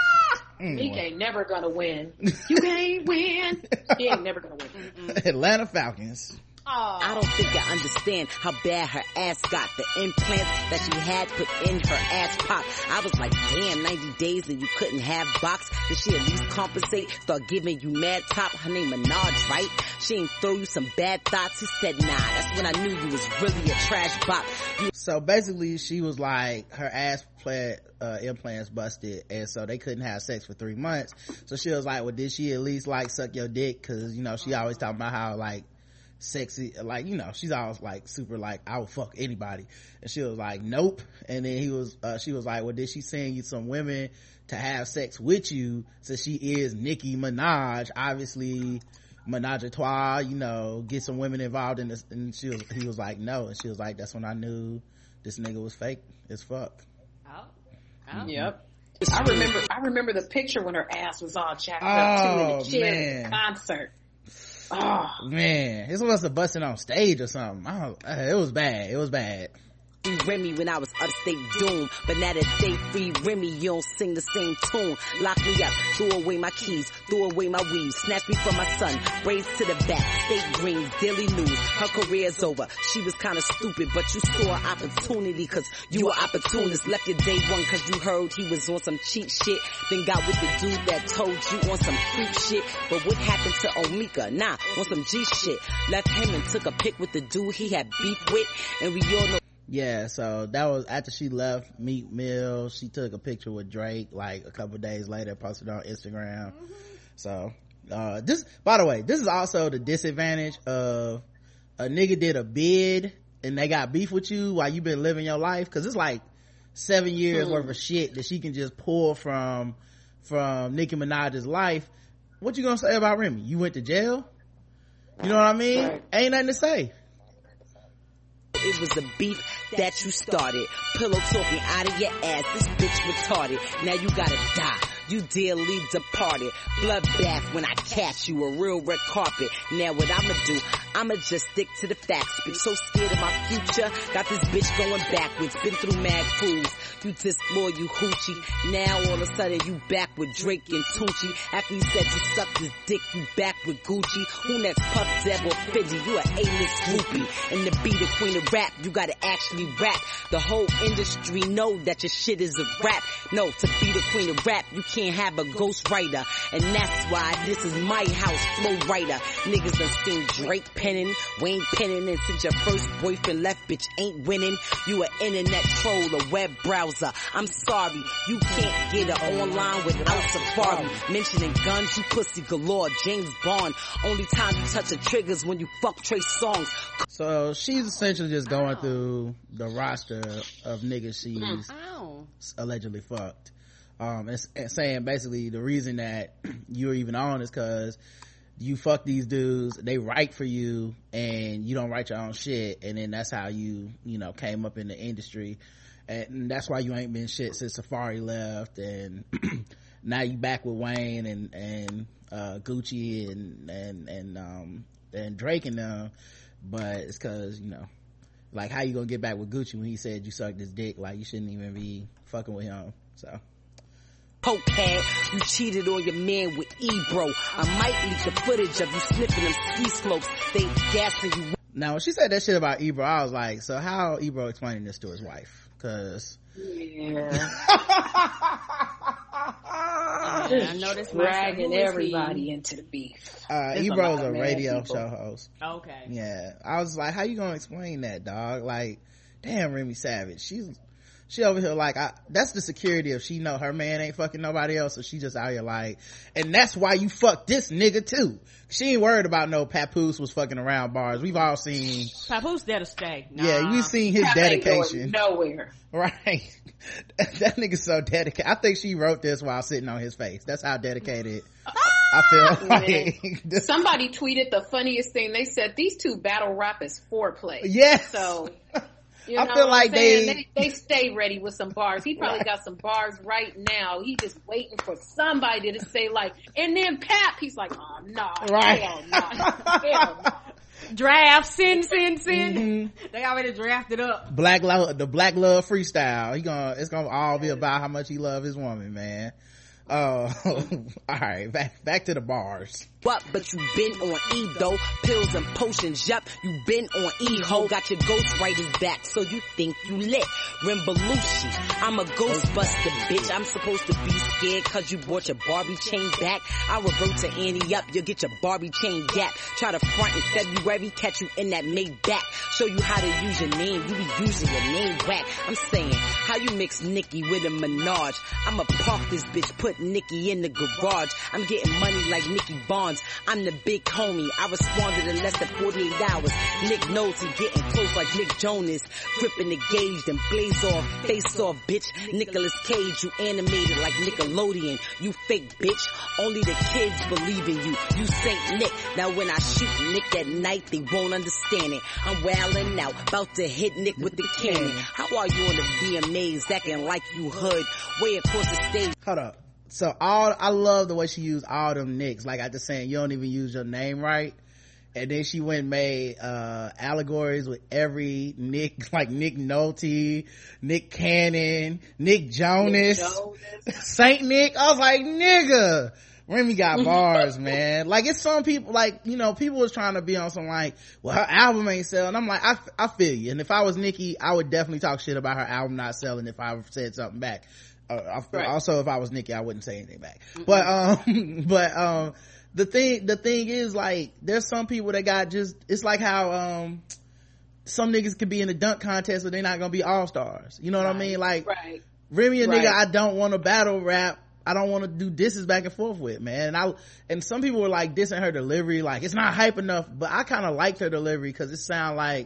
B: Meek ain't never gonna win. You can't win. He ain't never gonna win.
C: Atlanta Falcons.
I: I don't think I understand how bad her ass got. The implants that she had put in her ass pop. I was like, damn, ninety days and you couldn't have box. Did she at least compensate? Start giving you mad top. Her name Minaj, right? She ain't throw you some bad thoughts. He said, nah, that's when I knew you was really a trash bop. You
C: So basically she was like, her ass plant, uh, implants busted, and so they couldn't have sex for three months. So she was like, well, did she at least like suck your dick? Cause, you know, she always talking about how like sexy, like, you know, she's always like super like, I would fuck anybody. And she was like, nope. And then he was, uh, she was like, well, did she send you some women to have sex with you? So she is Nicki Minaj, obviously menage a trois, you know, get some women involved in this. And she was, he was like, no. And she was like, that's when I knew this nigga was fake as fuck.
D: Oh. Oh.
B: Yep. I remember, I remember the picture when her ass was all jacked
C: oh,
B: up too in the chair
C: man.
B: at the concert. Oh
C: man, this was a busting on stage or something. I don't, uh, it was bad. It was bad.
I: Free Remy when I was upstate doom, but now that they free Remy, you don't sing the same tune. Lock me up, throw away my keys, throw away my weave, snatch me from my son, braids to the back, state greens, daily news. Her career's over. She was kind of stupid, but you saw an opportunity, cause you were opportunist. Left your day one cause you heard he was on some cheap shit, then got with the dude that told you on some creep shit. But what happened to Omika? Nah, on some G shit. Left him and took a pic with the dude he had beef with, and we all know.
C: Yeah, so that was after she left Meat Mill. She took a picture with Drake like a couple days later, posted it on Instagram. Mm-hmm. So uh this, by the way, this is also the disadvantage of a nigga did a bid and they got beef with you while you been living your life, because it's like seven years mm. worth of shit that she can just pull from from Nicki Minaj's life. What you gonna say about Remy? You went to jail? You know what I mean? Right. Ain't nothing to say.
I: It was the beef that you started. Pillow talking out of your ass. This bitch retarded. Now you gotta die. You dearly departed. Bloodbath when I catch you. A real red carpet. Now what I'ma do? I'ma just stick to the facts. Bitch, so scared of my future. Got this bitch going backwards. Been through mad fools. You disloyal, you hoochie. Now all of a sudden you back with Drake and Tucci. After you said you sucked his dick, you back with Gucci. Who next, Puff, Deb, or Fidgy? You a A-list groupie. And to be the queen of rap, you gotta actually rap. The whole industry know that your shit is a rap. No, to be the queen of rap, you can't have a ghost writer. And that's why this is my house, flow writer. Niggas done seen Drake penning, Wayne penning, and since your first boyfriend left, bitch ain't winning. You an internet troll, a web browser. I'm sorry, you can't get it online without Safari. Mentioning guns, you pussy galore. James Bond. Only time you touch the triggers when you fuck Trey Songz.
C: So she's essentially just going Ow. through the roster of niggas she's
D: Ow.
C: allegedly fucked. Um, and, and saying basically the reason that you're even on is because you fuck these dudes, they write for you, and you don't write your own shit, and then that's how you, you know, came up in the industry. And that's why you ain't been shit since Safari left, and now you back with Wayne and and uh Gucci and and and um and Drake and them. But it's cause, you know, like, how you gonna get back with Gucci when he said you sucked his dick? Like, you shouldn't even be fucking with him. So
I: Cokehead, you cheated on your man with Ebro. I might leak the footage of you sniffing them ski slopes. They gassing you.
C: Now when she said that shit about Ebro, I was like, so how Ebro explaining this to his wife? Cause
B: yeah,
D: I know this
B: dragging everybody into the beef.
C: Uh, Ebro's a, a radio people. show host.
D: Okay.
C: Yeah, I was like, how you gonna explain that, dog? Like, damn, Remy Savage, she's she over here like, I, that's the security if she know her man ain't fucking nobody else, so she just out here like, and that's why you fuck this nigga too. She ain't worried about no Papoose was fucking around bars. We've all seen
D: Papoose there to stay. Nah.
C: Yeah, we've seen his
B: that
C: dedication.
B: Ain't going nowhere.
C: Right. That nigga's so dedicated. I think she wrote this while sitting on his face. That's how dedicated I feel like.
B: Somebody tweeted the funniest thing. They said these two battle rap is foreplay.
C: Yes.
B: So you know
C: I feel like they...
B: they they stay ready with some bars. He probably right. got some bars right now. He just waiting for somebody to say like, and then Pap, he's like, oh no, nah,
C: right.
B: hell no, hell no.
D: Draft, send, send, send.
C: Mm-hmm.
D: They already drafted up.
C: Black love, the Black Love freestyle. He gonna, it's gonna all be about how much he love his woman, man. Uh, all right, back back to the bars.
I: What? But you been on E though, pills and potions. Yup, you been on E ho. Got your ghostwriters back, so you think you lit. Rimbalushi, I'm a ghostbuster, bitch. I'm supposed to be scared cause you bought your Barbie chain back. I revert to Annie up, you'll get your Barbie chain gap. Try to front in February, catch you in that Maybach. Show you how to use your name, you be using your name whack. I'm saying, how you mix Nicki with a Minaj? I'ma park this bitch, put Nicki in the garage. I'm getting money like Nicky Barnes. I'm the big homie. I responded in less than forty-eight hours. Nick knows he getting close like Nick Jonas. Gripping the gauge, then blaze off, face off, bitch. Nicolas Cage, you animated like Nickelodeon. You fake bitch. Only the kids believe in you. You Saint Nick. Now when I shoot Nick at night, they won't understand it. I'm wildin' out, about to hit Nick with the cannon. How are you on the V M As acting like you hood? Way across the stage.
C: Hold up. So all, I love the way she used all them nicks. Like I just saying, you don't even use your name right. And then she went and made, uh, allegories with every Nick, like Nick Nolte, Nick Cannon, Nick Jonas, Nick Jonas. Saint Nick. I was like, nigga. Remy got bars, man. Like, it's some people, like, you know, people was trying to be on some like, well, her album ain't selling. I'm like, I, I feel you. And if I was Nicki, I would definitely talk shit about her album not selling if I said something back. Uh, I, right. Also, if I was Nicki, I wouldn't say anything back. Mm-hmm. But, um, but, um, the thing, the thing is, like, there's some people that got just, it's like how, um, some niggas could be in a dunk contest, but they're not gonna be all-stars. You know what right. I mean? Like, right. Remy a right. nigga I don't want to battle rap. I don't want to do disses back and forth with, man. And I, and some people were like dissing her delivery, like it's not hype enough, but I kind of liked her delivery because it sounded like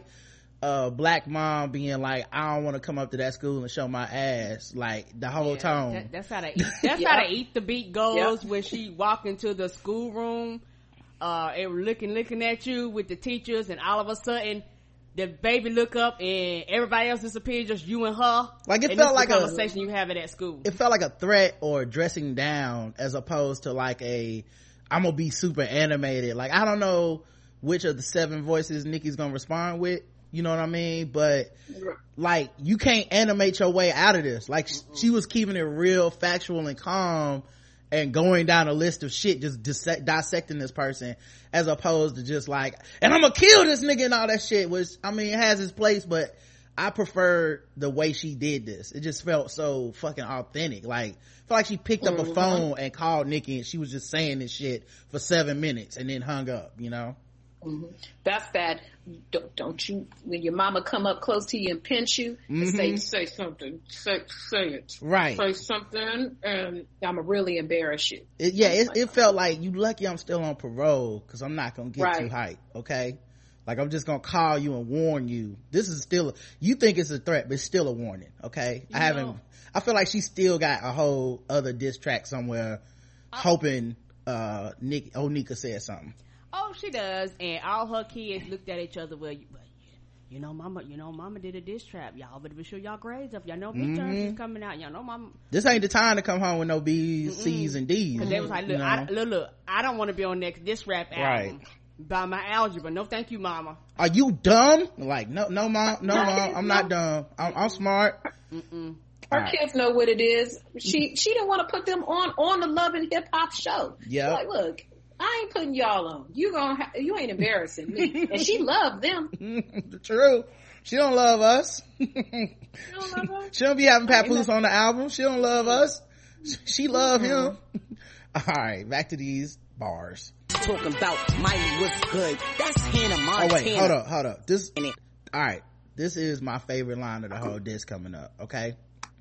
C: a black mom being like, I don't want to come up to that school and show my ass, like the whole yeah, tone.
D: That, that's how to eat, that's yep. how to eat the beat goes yep. when she walk into the schoolroom, uh, and looking, looking at you with the teachers, and all of a sudden, the baby look up and everybody else disappeared, just you and her.
C: Like it
D: and
C: felt like
D: a conversation you have it at school.
C: It felt like a threat or dressing down as opposed to like a, I'm gonna be super animated. Like I don't know which of the seven voices Nicki's gonna respond with. You know what I mean? But like you can't animate your way out of this. Like mm-hmm. she was keeping it real factual and calm and going down a list of shit, just dissect, dissecting this person, as opposed to just like, and I'm gonna kill this nigga and all that shit, which, I mean, it has its place, but I prefer the way she did this. It just felt so fucking authentic. Like, I felt like she picked up a phone and called Nicki and she was just saying this shit for seven minutes and then hung up, you know?
B: Mm-hmm. That's that. Don't, don't you, when your mama come up close to you and pinch you and mm-hmm. say, say something, say, say it.
C: Right.
B: Say something and I'ma really embarrass you.
C: It, yeah, it, like, it felt like, you lucky I'm still on parole because I'm not gonna get right. too hype, okay? Like, I'm just gonna call you and warn you. This is still, a, you think it's a threat, but it's still a warning, okay? You I haven't, know. I feel like she still got a whole other diss track somewhere uh, hoping, uh, Nick, oh, Nika said something.
D: Oh, she does, and all her kids looked at each other. Well, you, you know, mama, you know, mama did a diss trap. Y'all better be sure y'all grades up. Y'all know midterms mm-hmm. is coming out. Y'all know, mama.
C: This ain't the time to come home with no B's, Mm-mm. C's, and D's.
D: Because they was like, look, I, look, look, I don't want to be on next diss rap album right. by my algebra. No, thank you, mama.
C: Are you dumb? Like, no, no, mom, no, mom, I'm not dumb. I'm, I'm smart.
B: Mm-mm. Her right. kids know what it is. She she didn't want to put them on on the Love and Hip Hop show. Yeah, like, look. I ain't putting y'all on. You gonna ha- you ain't embarrassing me. And she loved them.
C: True. She don't love us.
B: She don't love us.
C: She don't be having Papoose on the album. She don't love us. She love mm-hmm. him. All right, back to these bars.
I: Talking about Miley was good. That's Hannah Montana.
C: Oh wait, hold up, hold up. This. All right, this is my favorite line of the whole disc coming up. Okay,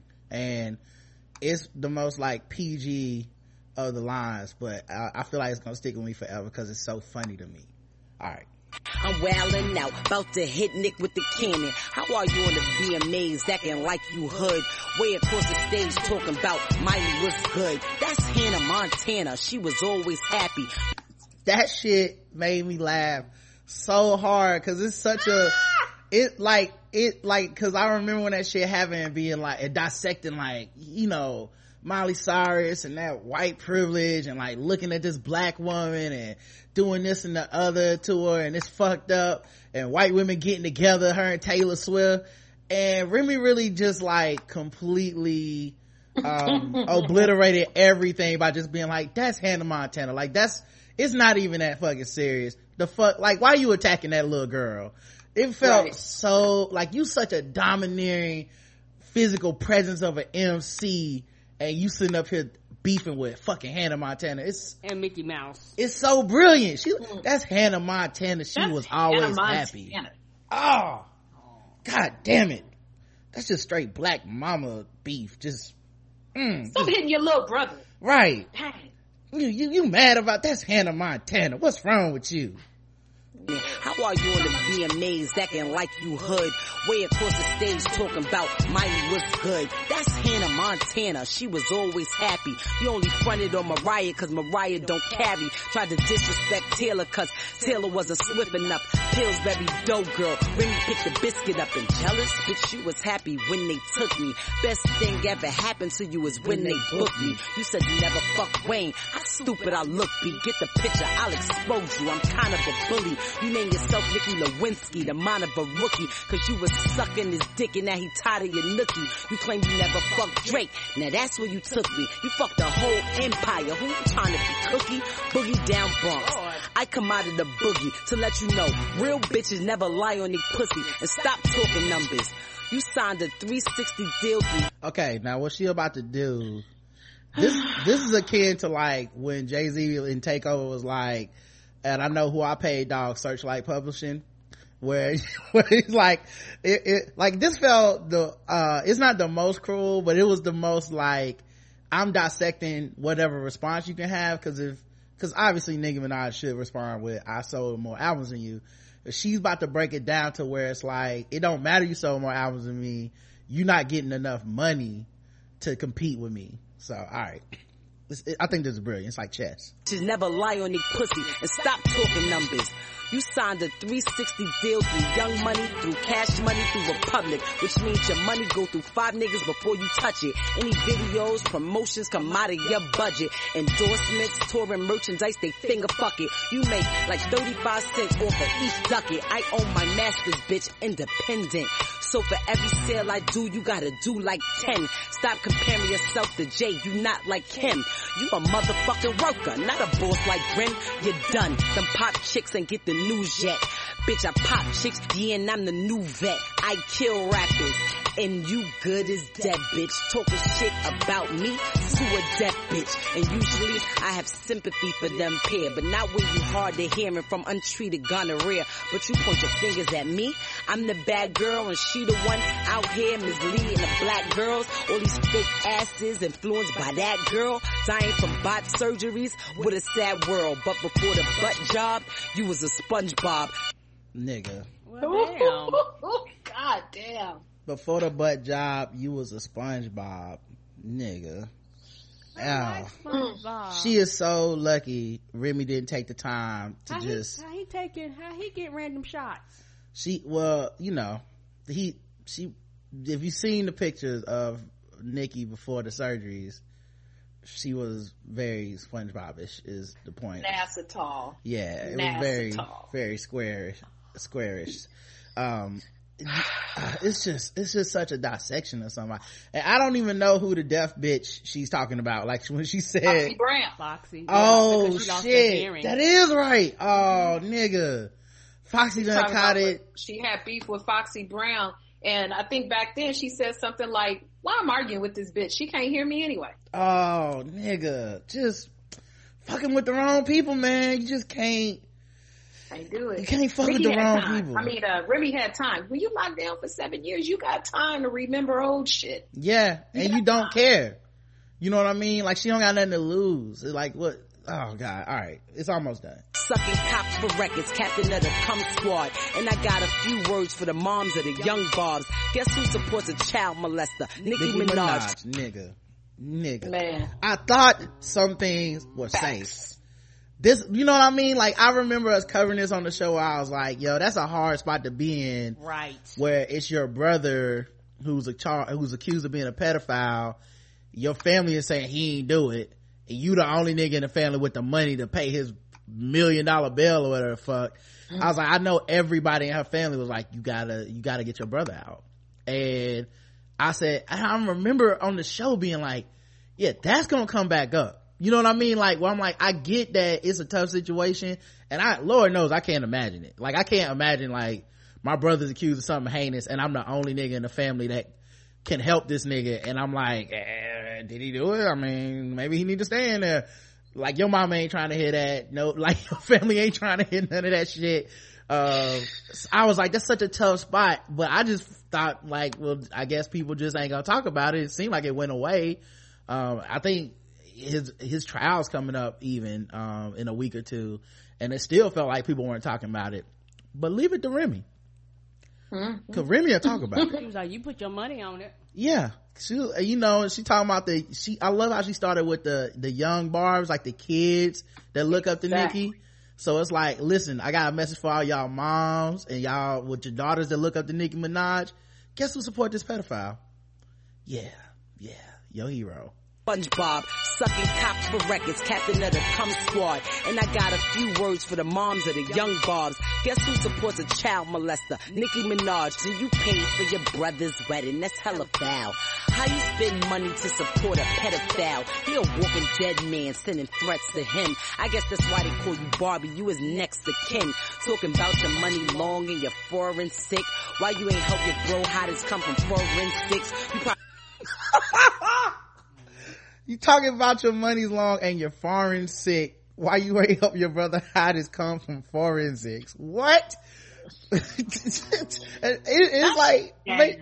C: and it's the most like P G of the lines, but I, I feel like it's gonna stick with me forever because it's so funny to me. All right.
I: I'm wildin' out, about to hit Nick with the cannon. How are you on the V M As acting like you hood? Way across the stage talking about Miley was good. That's Hannah Montana. She was always happy.
C: That shit made me laugh so hard because it's such a, it like, it like, because I remember when that shit happened and being like, and dissecting like, you know, Miley Cyrus and that white privilege and like looking at this black woman and doing this and the other to her and it's fucked up and white women getting together, her and Taylor Swift, and Remy really just like completely um obliterated everything by just being like, that's Hannah Montana. Like that's, it's not even that fucking serious. The fuck, like why you attacking that little girl? It felt right. so like you such a domineering physical presence of an M C and you sitting up here beefing with fucking Hannah Montana. It's
D: and Mickey Mouse.
C: It's so brilliant. She that's Hannah Montana. She that's was always happy. Oh, god damn it! That's just straight black mama beef. Just
B: mm, stop just, hitting your little brother.
C: Right. You, you, you mad about that's Hannah Montana. What's wrong with you?
I: How are you on the B M As acting like you hood? Way across the stage talking about Miley was good. That's Hannah Montana. She was always happy. You only fronted on Mariah cause Mariah don't carry. Tried to disrespect Taylor cause Taylor wasn't swift enough. Pillsbury dough girl. Remy picked the biscuit up and jealous. Bitch, you was happy when they took me. Best thing ever happened to you is when they booked me. You said you never fuck Wayne. How stupid I look, B. Get the picture, I'll expose you. I'm kind of a bully. You named yourself Nicky Lewinsky, the mind of a rookie, cause you was sucking his dick and now he tired of your nookie. You claim you never fucked Drake, now that's where you took me. You fucked the whole empire, who you trying to be cookie? Boogie down Bronx. I come out of the boogie to let you know, real bitches never lie on their pussy, and stop talking numbers. You signed a three sixty deal.
C: Okay, now what she about to do, this, this is akin to like when Jay-Z in Takeover was like, and I know who I paid, dog, Searchlight Publishing, where, where he's like, it, it, like this felt the, uh, it's not the most cruel, but it was the most like, I'm dissecting whatever response you can have, cause if, cause obviously Nicki Minaj should respond with, I sold more albums than you. But she's about to break it down to where it's like, it don't matter you sold more albums than me, you're not getting enough money to compete with me. So, alright. I think this is brilliant. It's like chess.
I: Just never lie on their pussy and stop talking numbers. You signed a three sixty deal through Young Money, through Cash Money, through Republic, which means your money go through five niggas before you touch it. Any videos, promotions come out of your budget. Endorsements, touring merchandise, they finger fuck it. You make like thirty-five cents off of each ducket. I own my masters, bitch, independent. So for every sale I do, you gotta do like ten. Stop comparing yourself to Jay, you not like him. You a motherfucking worker, not a boss like Ren. You're done. Them pop chicks ain't get the news yet. Bitch, I pop chicks, yeah, and I'm the new vet. I kill rappers, and you good as dead, bitch. Talking shit about me to a deaf bitch. And usually I have sympathy for them pair, but not when you hard to hearing from untreated gonorrhea. But you point your fingers at me. I'm the bad girl, and she the one out here misleading the black girls. All these fake asses influenced by that girl, dying from bot surgeries. What a sad world. But before the butt job, you was a SpongeBob.
C: Nigga.
D: Well, damn.
B: God damn.
C: Before the butt job, you was a SpongeBob. Nigga. Ow.
D: SpongeBob.
C: She is so lucky Remy didn't take the time to
D: how
C: just...
D: He, how he taking, how he get random shots?
C: She, well, you know, he, she, if you've seen the pictures of Nikki before the surgeries, she was very SpongeBob-ish is the point.
B: NASA tall.
C: Yeah, it
B: NASA
C: was very,
B: tall.
C: very squarish, squarish. Um, it's just, it's just such a dissection of somebody. And I don't even know who the deaf bitch she's talking about. Like when she said,
B: Foxy Brown.
D: Foxy.
C: Oh
D: yeah, she lost her
C: shit,
D: hearing.
C: that is right. Oh nigga, Foxy done
B: Talking
C: caught
B: about
C: it.
B: what- She had beef with Foxy Brown, and I think back then she said something like, "Why I'm arguing with this bitch? She can't hear me anyway."
C: Oh nigga, just fucking with the wrong people, man. You just can't.
B: Can't do it.
C: You can't fuck
B: Ricky
C: with the
B: had
C: wrong
B: time.
C: people.
B: I mean, uh, Remy had time. When you locked down for seven years, you got time to remember old shit.
C: Yeah, and
B: Yeah.
C: you don't care. You know what I mean? Like she don't got nothing to lose. It's like what? Oh god, all right, it's almost done.
I: Sucking cops for records, captain of the cum squad. And I got a few words for the moms of the young bobs. Guess who supports a child molester? Nicki,
C: Nicki
I: Minaj.
C: nigga, nigga.
B: Man.
C: I thought some things were
B: Facts.
C: safe. This, you know what I mean? Like I remember us covering this on the show where I was like, yo, that's a hard spot to be in.
D: Right.
C: Where it's your brother who's a char- who's accused of being a pedophile. Your family is saying he ain't do it. And you the only nigga in the family with the money to pay his million dollar bill or whatever the fuck. Mm-hmm. I was like, I know everybody in her family was like, you gotta, you gotta get your brother out. And I said, I remember on the show being like, yeah, that's gonna come back up. You know what I mean? Like, well, I'm like, I get that it's a tough situation, and I, Lord knows I can't imagine it. Like, I can't imagine like my brother's accused of something heinous and I'm the only nigga in the family that can help this nigga, and I'm like, eh, did he do it? I mean, maybe he need to stay in there. Like, your mama ain't trying to hear that. No, like your family ain't trying to hear none of that shit. Uh, I was like, that's such a tough spot, but I just thought like, well, I guess people just ain't gonna talk about it. It seemed like it went away. Um, I think his his trial's coming up even um in a week or two, and it still felt like people weren't talking about it. But leave it to Remy,
B: mm-hmm.
C: cause Remy will talk about it.
D: She was like, you put your money on it.
C: Yeah, she, you know, she talking about the she. I love how she started with the the young barbs, like the kids that look up to
B: exactly.
C: Nicki. So it's like, listen, I got a message for all y'all moms and y'all with your daughters that look up to Nicki Minaj. Guess who support this pedophile? Yeah, yeah, your hero.
I: SpongeBob, sucking cops for records, captain of the cum squad. And I got a few words for the moms of the young bobs. Guess who supports a child molester? Nicki Minaj. And you paid for your brother's wedding. That's hella foul. How you spend money to support a pedophile? He a walking dead man sending threats to him. I guess that's why they call you Barbie. You his next of kin. Talking about your money long and your foreign sick. Why you ain't help your bro hiders come from forensics? You probably...
C: You talking about your money's long and your foreign sick. Why you ain't help your brother hide his come from forensics? What? it, it, it's like make,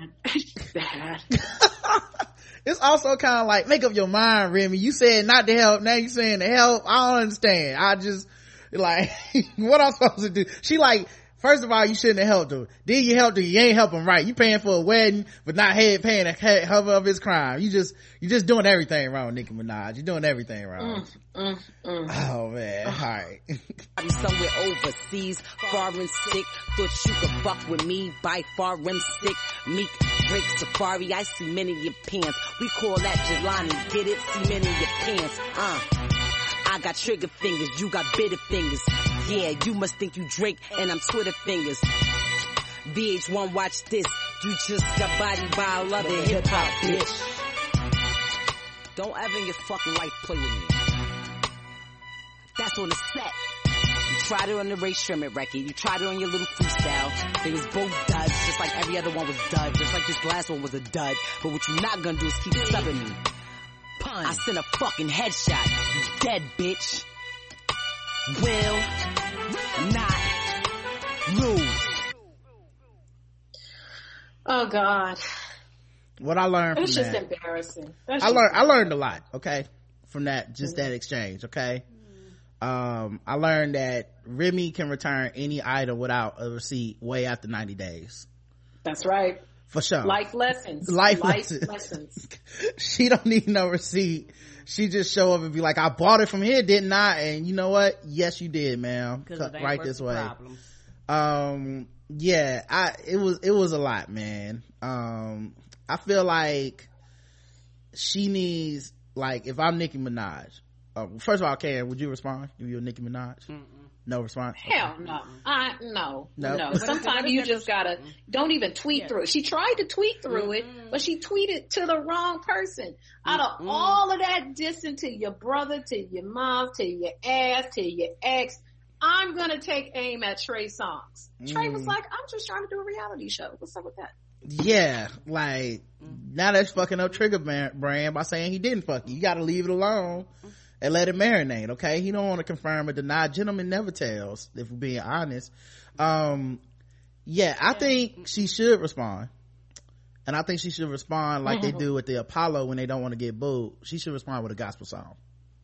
C: it's also kind of like, make up your mind, Remy. You said not to help, now you saying to help. I don't understand. I just like what I'm supposed to do. She like, first of all, you shouldn't have helped him. Then you helped him, you ain't helping right. You paying for a wedding, but not head paying a cover of his crime. You just, you just doing everything wrong, Nicki Minaj. You're doing everything wrong.
B: Mm, mm, mm.
C: Oh man, alright.
I: I'm somewhere overseas, foreign sick. Thought you could fuck with me, by foreign sick. Meek, Drake, Safari, I see men in your pants. We call that Jelani, get it? See men in your pants, uh. I got trigger fingers, you got bitter fingers. Yeah, you must think you Drake and I'm Twitter fingers. V H one, watch this. You just got body by a other hip hop bitch. Don't ever in your fucking life play with me. That's on the set. You tried it on the Ray Sherman record. You tried it on your little freestyle. They was both duds, just like every other one was dud. Just like this last one was a dud. But what you not gonna do is keep subbing me. Pun. I sent a fucking headshot. You dead, bitch. Will not lose.
B: Oh God.
C: What I learned from
B: It's just
C: that,
B: embarrassing. That's
C: I
B: just
C: learned, I learned a lot, okay, from that, just that exchange, okay? Um, I learned that Remy can return any item without a receipt way after ninety days.
B: That's right.
C: For sure.
B: Life lessons.
C: Life,
B: Life
C: lessons.
B: lessons.
C: She don't need no receipt. She just show up and be like, I bought it from here, didn't I? And you know what? Yes, you did, ma'am. Cut right this way. Problems. Um, yeah, I, it was, it was a lot, man. Um, I feel like she needs, like, if I'm Nicki Minaj, uh, first of all, Karen, would you respond if you were Nicki Minaj? Mm-mm. No response?
B: Hell no. I, no.
C: No.
B: No. Sometimes you just gotta, don't even tweet yeah. through it. She tried to tweet through mm-hmm. it, but she tweeted to the wrong person. Mm-hmm. Out of all of that distance to your brother, to your mom, to your ass, to your ex, I'm gonna take aim at Trey Songz. Mm. Trey was like, I'm just trying to do a reality show. What's up with that?
C: Yeah, like, now that's fucking up Trigger Brand by saying he didn't fuck you. You gotta leave it alone and let it marinate, okay? He don't want to confirm or deny. Gentleman never tells, if we're being honest. Um, yeah, I think she should respond. And I think she should respond like they do with the Apollo when they don't want to get booed. She should respond with a gospel song.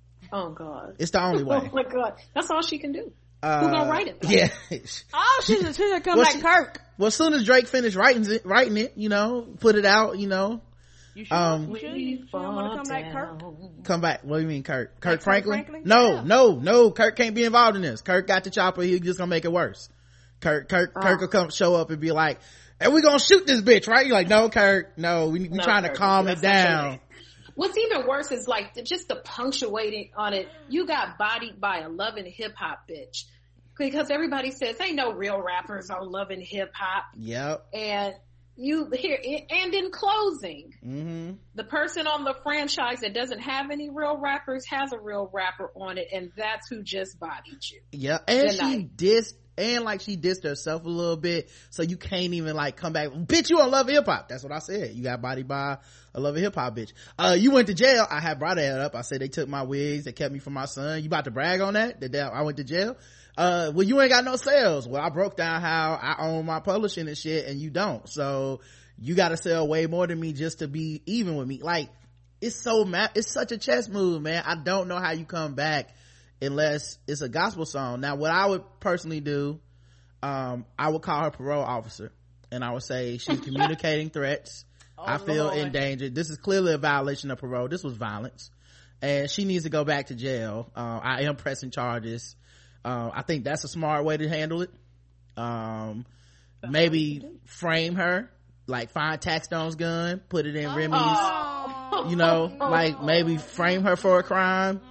B: Oh God.
C: It's the only way.
B: Oh my God. That's all she can do.
C: Uh,
B: Who's gonna write it?
C: Yeah.
D: Oh, she should have come
C: well,
D: like
C: she,
D: Kirk.
C: Well, as soon as Drake finished writing it, writing it, you know, put it out, you know.
D: You should, um, you should, you should want to come back, Kirk.
C: Come back. What do you mean, Kirk? Kirk
D: like
C: Franklin?
D: Franklin?
C: No,
D: yeah.
C: no, no. Kirk can't be involved in this. Kirk got the chopper. He's just gonna make it worse. Kirk, Kirk, oh. Kirk will come show up and be like, "And we gonna shoot this bitch, right?" You're like, "No, Kirk, no. We we no, trying Kirk, to calm it down."
B: What's even worse is like the, just the punctuating on it. You got bodied by a loving hip hop bitch. Because everybody says ain't no real rappers on Love and Hip Hop.
C: Yep.
B: And you hear, and in closing,
C: mm-hmm.
B: the person on the franchise that doesn't have any real rappers has a real rapper on it, and that's who just bodied you.
C: Yeah, and she dissed, and like she dissed herself a little bit, so you can't even like come back, bitch, you on Love and Hip Hop. That's what I said. You got bodied by a Love and Hip Hop bitch. Uh, you went to jail. I had brought that up. I said they took my wigs, they kept me from my son. You about to brag on that? That I went to jail? Uh, well, you ain't got no sales. Well, I broke down how I own my publishing and shit, and you don't. So you gotta sell way more than me just to be even with me. Like, it's so ma- it's such a chess move, man. I don't know how you come back unless it's a gospel song. Now, what I would personally do, um, I would call her parole officer, and I would say she's communicating threats. Oh, I feel Lord. endangered. This is clearly a violation of parole. This was violence, and she needs to go back to jail. Uh, I am pressing charges. Uh, I think that's a smart way to handle it. Um, maybe frame her, like find Taxstone's gun, put it in oh. Remy's, you know, like maybe frame her for a crime.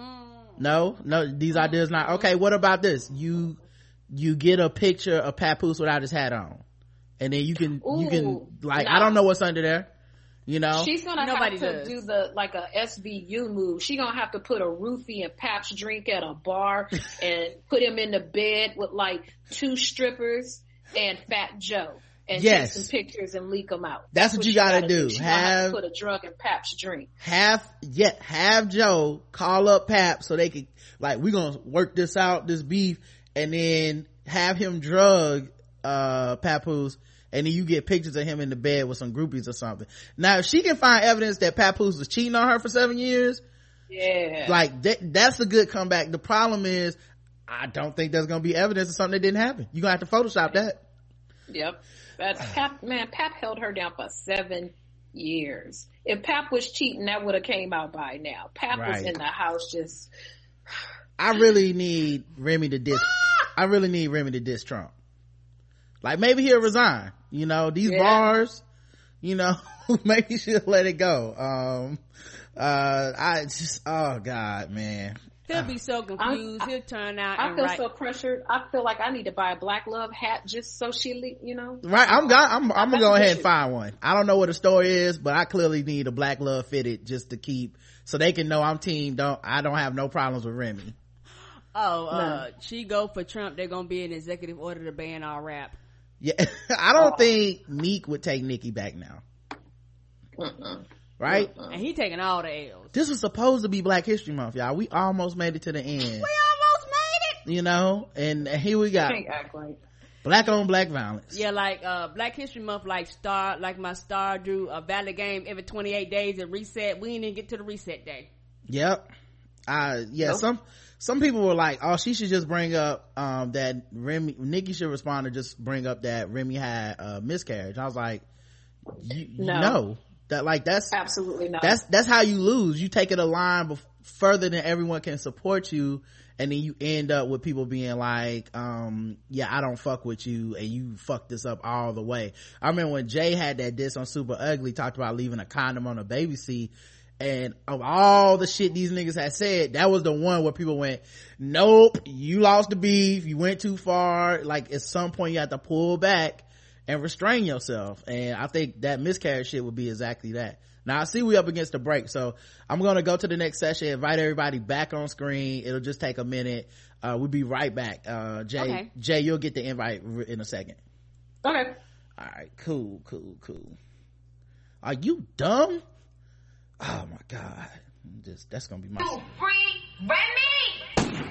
C: No, no, these ideas not okay. What about this? You you get a picture of Papoose without his hat on, and then you can Ooh, you can like no. I don't know what's under there. You know,
B: she's gonna
D: Nobody
B: have to
D: does.
B: do the like a S V U move. She's gonna have to put a roofie and Pabst drink at a bar and put him in the bed with like two strippers and Fat Joe, and
C: yes.
B: take some pictures and leak them out.
C: That's, That's what, what you gotta, gotta do.
B: do. She
C: have,
B: have to put a drug and Pabst drink.
C: Have yeah, have Joe call up Pap so they could like we're gonna work this out, this beef, and then have him drug uh Papoose. And then you get pictures of him in the bed with some groupies or something. Now, if she can find evidence that Papoose was cheating on her for seven years,
B: yeah,
C: like that, that's a good comeback. The problem is, I don't think there's gonna be evidence of something that didn't happen. You're gonna have to Photoshop that.
B: Yep. That's Pap, man, Pap held her down for seven years. If Pap was cheating, that would have came out by now. Pap right. was in the house just.
C: I really need Remy to diss. I really need Remy to diss Trump. Like maybe he'll resign, you know, these yeah. bars, you know, maybe she'll let it go. Um, uh, I just, oh God, man.
D: He'll be so confused. I, He'll turn out.
B: I
D: and
B: feel
D: write.
B: so pressured. I feel like I need to buy a Black Love hat just so she, you know.
C: Right. I'm going, I'm, I'm gonna go ahead and find one. I don't know what the story is, but I clearly need a Black Love fitted just to keep, so they can know I'm team. Don't, I don't have no problems with Remy.
D: Oh, uh, no. She go for Trump. They're gonna be an executive order to ban all rap.
C: Yeah, I don't oh. think Meek would take Nicki back now.
B: Uh-uh.
C: Right?
D: Uh-uh. And he taking all the L's.
C: This was supposed to be Black History Month, y'all. We almost made it to the end. We
D: almost made it!
C: You know? And here we got
B: can't act like
C: black on black violence.
D: Yeah, like uh Black History Month, like star, like my star drew a valid game every twenty-eight days and reset. We didn't even get to the reset day.
C: Yep. Uh, yeah, nope. some some people were like, oh, she should just bring up um that Remy, Nicki should respond to just bring up that Remy had a miscarriage. I was like, you,
B: no.
C: no, that like that's
B: absolutely not.
C: That's that's how you lose. You take it a line bef- further than everyone can support you, and then you end up with people being like, um, yeah, I don't fuck with you, and you fucked this up all the way. I remember when Jay had that diss on Super Ugly, talked about leaving a condom on a baby seat. And of all the shit these niggas had said, that was the one where people went, nope, you lost the beef, you went too far. Like at some point you have to pull back and restrain yourself. And I think that miscarriage shit would be exactly that. Now I see we up against the break, so I'm gonna go to the next session, invite everybody back on screen. It'll just take a minute. Uh, we'll be right back. Uh, Jay, okay. Jay, you'll get the invite in a second.
B: Okay.
C: All right, cool, cool, cool. Are you dumb? Oh my God, just that's gonna be my
G: you free Remy.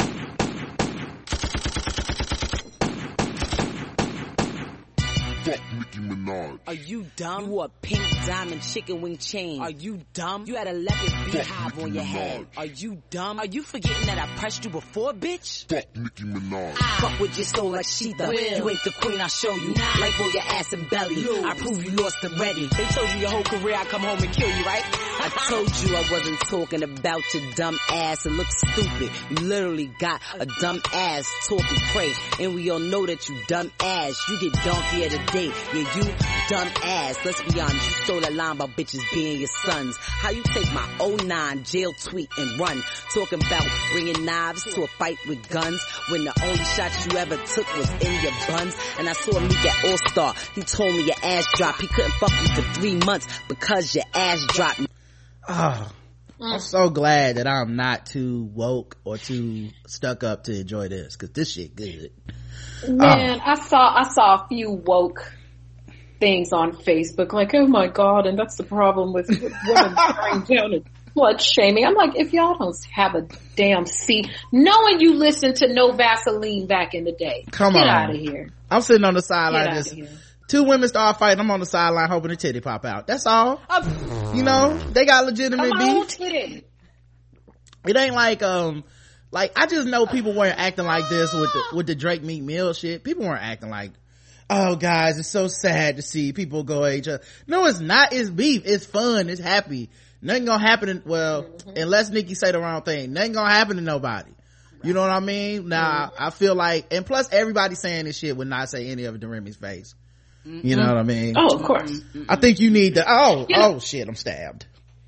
H: Fuck Nicki Minaj.
I: Are you dumb? You wore a pink diamond chicken wing chain. Are you dumb? You had a leopard beehive on your head. Are you dumb? Are you forgetting that I pressed you before, bitch?
H: Fuck Nicki Minaj.
I: I fuck with your soul like Sheetha. Will. You ain't the queen, I'll show you. Nah. Like roll your ass and belly. Lose. I prove you lost already. They told you your whole career I come home and kill you, right? I told you I wasn't talking about your dumb ass. It looks stupid. You literally got a dumb ass talking cray. And we all know that you dumb ass. You get donkey of the day. Yeah, you dumb ass. Let's be honest, you stole that line about bitches being your sons. How you take my oh nine jail tweet and run? Talking about bringing knives to a fight with guns when the only shots you ever took was in your buns. And I saw Meek at All Star. He told me your ass dropped. He couldn't fuck you for three months because your ass dropped.
C: Oh, I'm so glad that I'm not too woke or too stuck up to enjoy this, because this shit good.
B: Man,
C: oh.
B: I saw I saw a few woke things on Facebook, like, oh my God, and that's the problem with, with women tearing down and blood shaming. I'm like, if y'all don't have a damn seat, knowing you listened to No Vaseline back in the day,
C: come
B: get
C: on,
B: out of here.
C: I'm sitting on the sideline just two women start fighting, I'm on the sideline hoping the titty pop out. That's all. You know, they got legitimate beef.
B: Titty.
C: It ain't like, um, like, I just know people weren't acting like this with the, with the Drake Meek Mill shit. People weren't acting like, oh guys, it's so sad to see people go at each other. No, it's not. It's beef. It's fun. It's happy. Nothing gonna happen in, well, mm-hmm. unless Nikki say the wrong thing, nothing gonna happen to nobody. You know what I mean? Now, mm-hmm. I feel like, and plus everybody saying this shit would not say any of it to Remy's face. Mm-hmm. You know what I mean?
B: Oh, of course. Mm-hmm.
C: I think you need to, oh,
B: you
C: oh
B: know,
C: shit, I'm stabbed.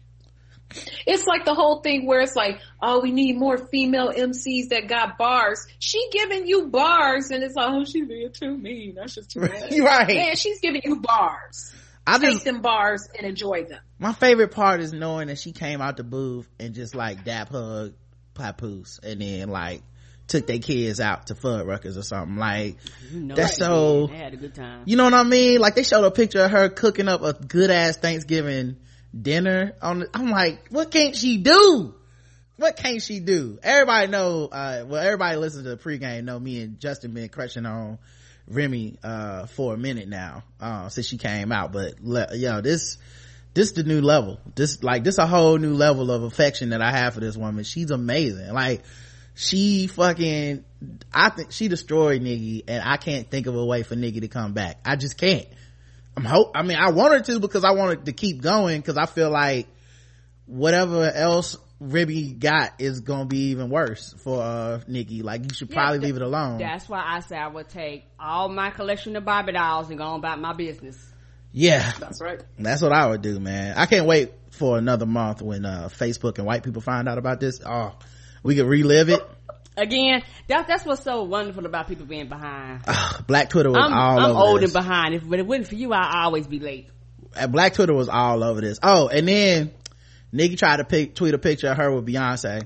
B: It's like the whole thing where it's like, oh, we need more female M Cs that got bars. She giving you bars, and it's like, oh, she's being too mean. That's just too much.
C: Right.
B: Man, she's giving you bars.
C: I
B: Take
C: just,
B: them bars and enjoy them.
C: My favorite part is knowing that she came out the booth and just like dap hug Papoose, and then like took their kids out to Fuddruckers or something. Like,
D: you know,
C: that's so,
D: they had a good time.
C: You know what I mean? Like, they showed a picture of her cooking up a good ass Thanksgiving dinner on the, I'm like, what can't she do? What can't she do? Everybody know, uh, well, everybody listen to the pregame know me and Justin been crushing on Remy, uh, for a minute now, uh, since she came out. But, le- yo, this, this the new level. This, like, this a whole new level of affection that I have for this woman. She's amazing. Like, she fucking, I think she destroyed Nicki, and I can't think of a way for Nicki to come back. I just can't. I'm hope, I mean, I want her to because I want it to keep going, because I feel like whatever else Remy got is gonna be even worse for uh Nicki. Like, you should probably yeah, leave it alone.
D: That's why I say I would take all my collection of Barbie dolls and go on about my business.
C: Yeah,
B: that's right.
C: That's what I would do, man. I can't wait for another month when uh Facebook and white people find out about this. Oh, we can relive it
D: again. That, that's what's so wonderful about people being behind.
C: Uh, Black Twitter was
D: I'm,
C: all
D: I'm
C: over
D: old
C: this.
D: and behind. If but it wasn't for you, I'd always be late.
C: And Black Twitter was all over this. Oh, and then Nicki tried to pick, tweet a picture of her with Beyonce.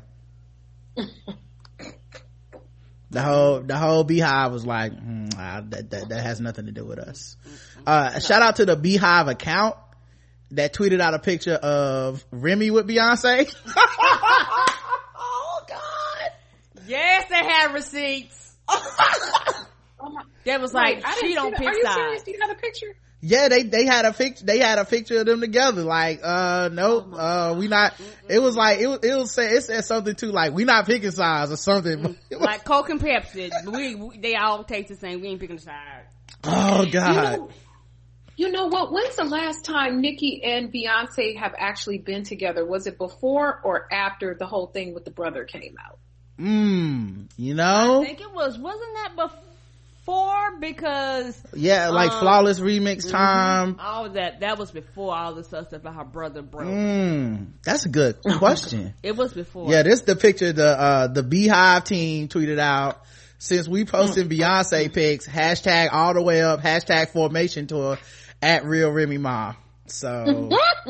C: the whole the whole Beehive was like, mm, ah, that, that that has nothing to do with us. Uh, shout out to the Beehive account that tweeted out a picture of Remy with Beyonce. Oh God!
D: Yes, they had receipts. That was like,
B: Wait,
D: she don't pick
B: sides. Are you
D: sides.
B: serious? Do you have a picture?
C: Yeah, they they had a picture. They had a picture of them together. Like, uh, nope, oh uh, we not. Mm-hmm. It was like it was. It was say it said something too, like, we not picking sides or something.
D: Like Coke and Pepsi, we, we they all taste the same. We ain't picking a side.
C: Oh God.
B: You know, you know what? When's the last time Nicki and Beyonce have actually been together? Was it before or after the whole thing with the brother came out?
C: Mm, you know,
D: I think it was. Wasn't that before? Four because
C: yeah, like um, Flawless remix time.
D: Mm-hmm. All that that was before all the stuff about her brother broke.
C: Mm, that's a good question.
D: It was before.
C: Yeah, this the picture the uh the Beehive team tweeted out. Since we posted Beyonce pics, hashtag all the way up, hashtag formation tour at Real Remy Ma. So,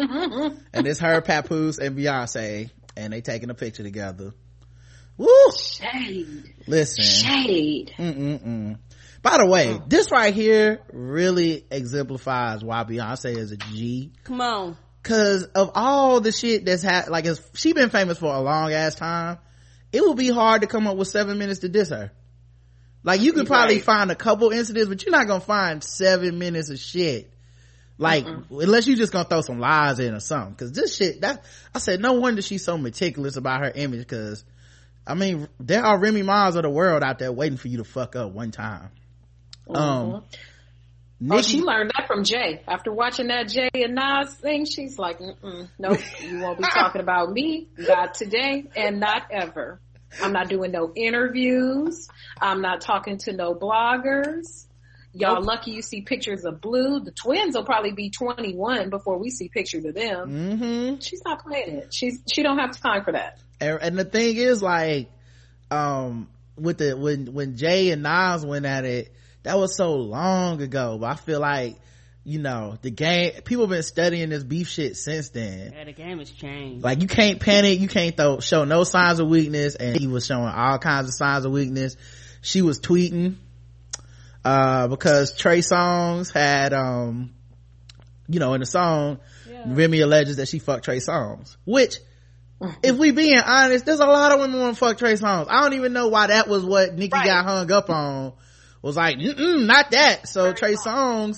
C: and it's her, Papoose, and Beyonce, and they taking a picture together. Woo!
B: Shade.
C: Listen.
B: Shade.
C: Mm-mm-mm. By the way, this right here really exemplifies why Beyonce is a G.
D: Come on.
C: Cause of all the shit that's had, like, it's, she been famous for a long ass time. It would be hard to come up with seven minutes to diss her. Like, you could probably right. find a couple incidents, but you're not gonna find seven minutes of shit. Like, mm-mm. unless you just gonna throw some lies in or something. Cause this shit, that, I said, no wonder she's so meticulous about her image, cause, I mean, there are Remy Ma's of the world out there waiting for you to fuck up one time.
B: Mm-hmm.
C: Um,
B: Nicki, oh, she learned that from Jay. After watching that Jay and Nas thing, she's like, mm-mm, nope, you won't be talking about me, not today and not ever. I'm not doing no interviews. I'm not talking to no bloggers. Y'all nope. lucky you see pictures of Blue. The twins will probably be twenty-one before we see pictures of them.
C: Mm-hmm.
B: She's not playing it. She's, she don't have time for that.
C: And, and the thing is, like, um, with the, when, when Jay and Nas went at it, that was so long ago, but I feel like, you know, the game, people been studying this beef shit since then.
D: Yeah, the game has changed.
C: Like, you can't panic, you can't throw, show no signs of weakness, and he was showing all kinds of signs of weakness. She was tweeting, uh, because Trey Songz had, um, you know, in the song, yeah. Remy alleges that she fucked Trey Songz, which, if we being honest, there's a lot of women want to fuck Trey Songz. I don't even know why that was what Nicki right. got hung up on. Was like, mm-mm, not that. So Trey Songz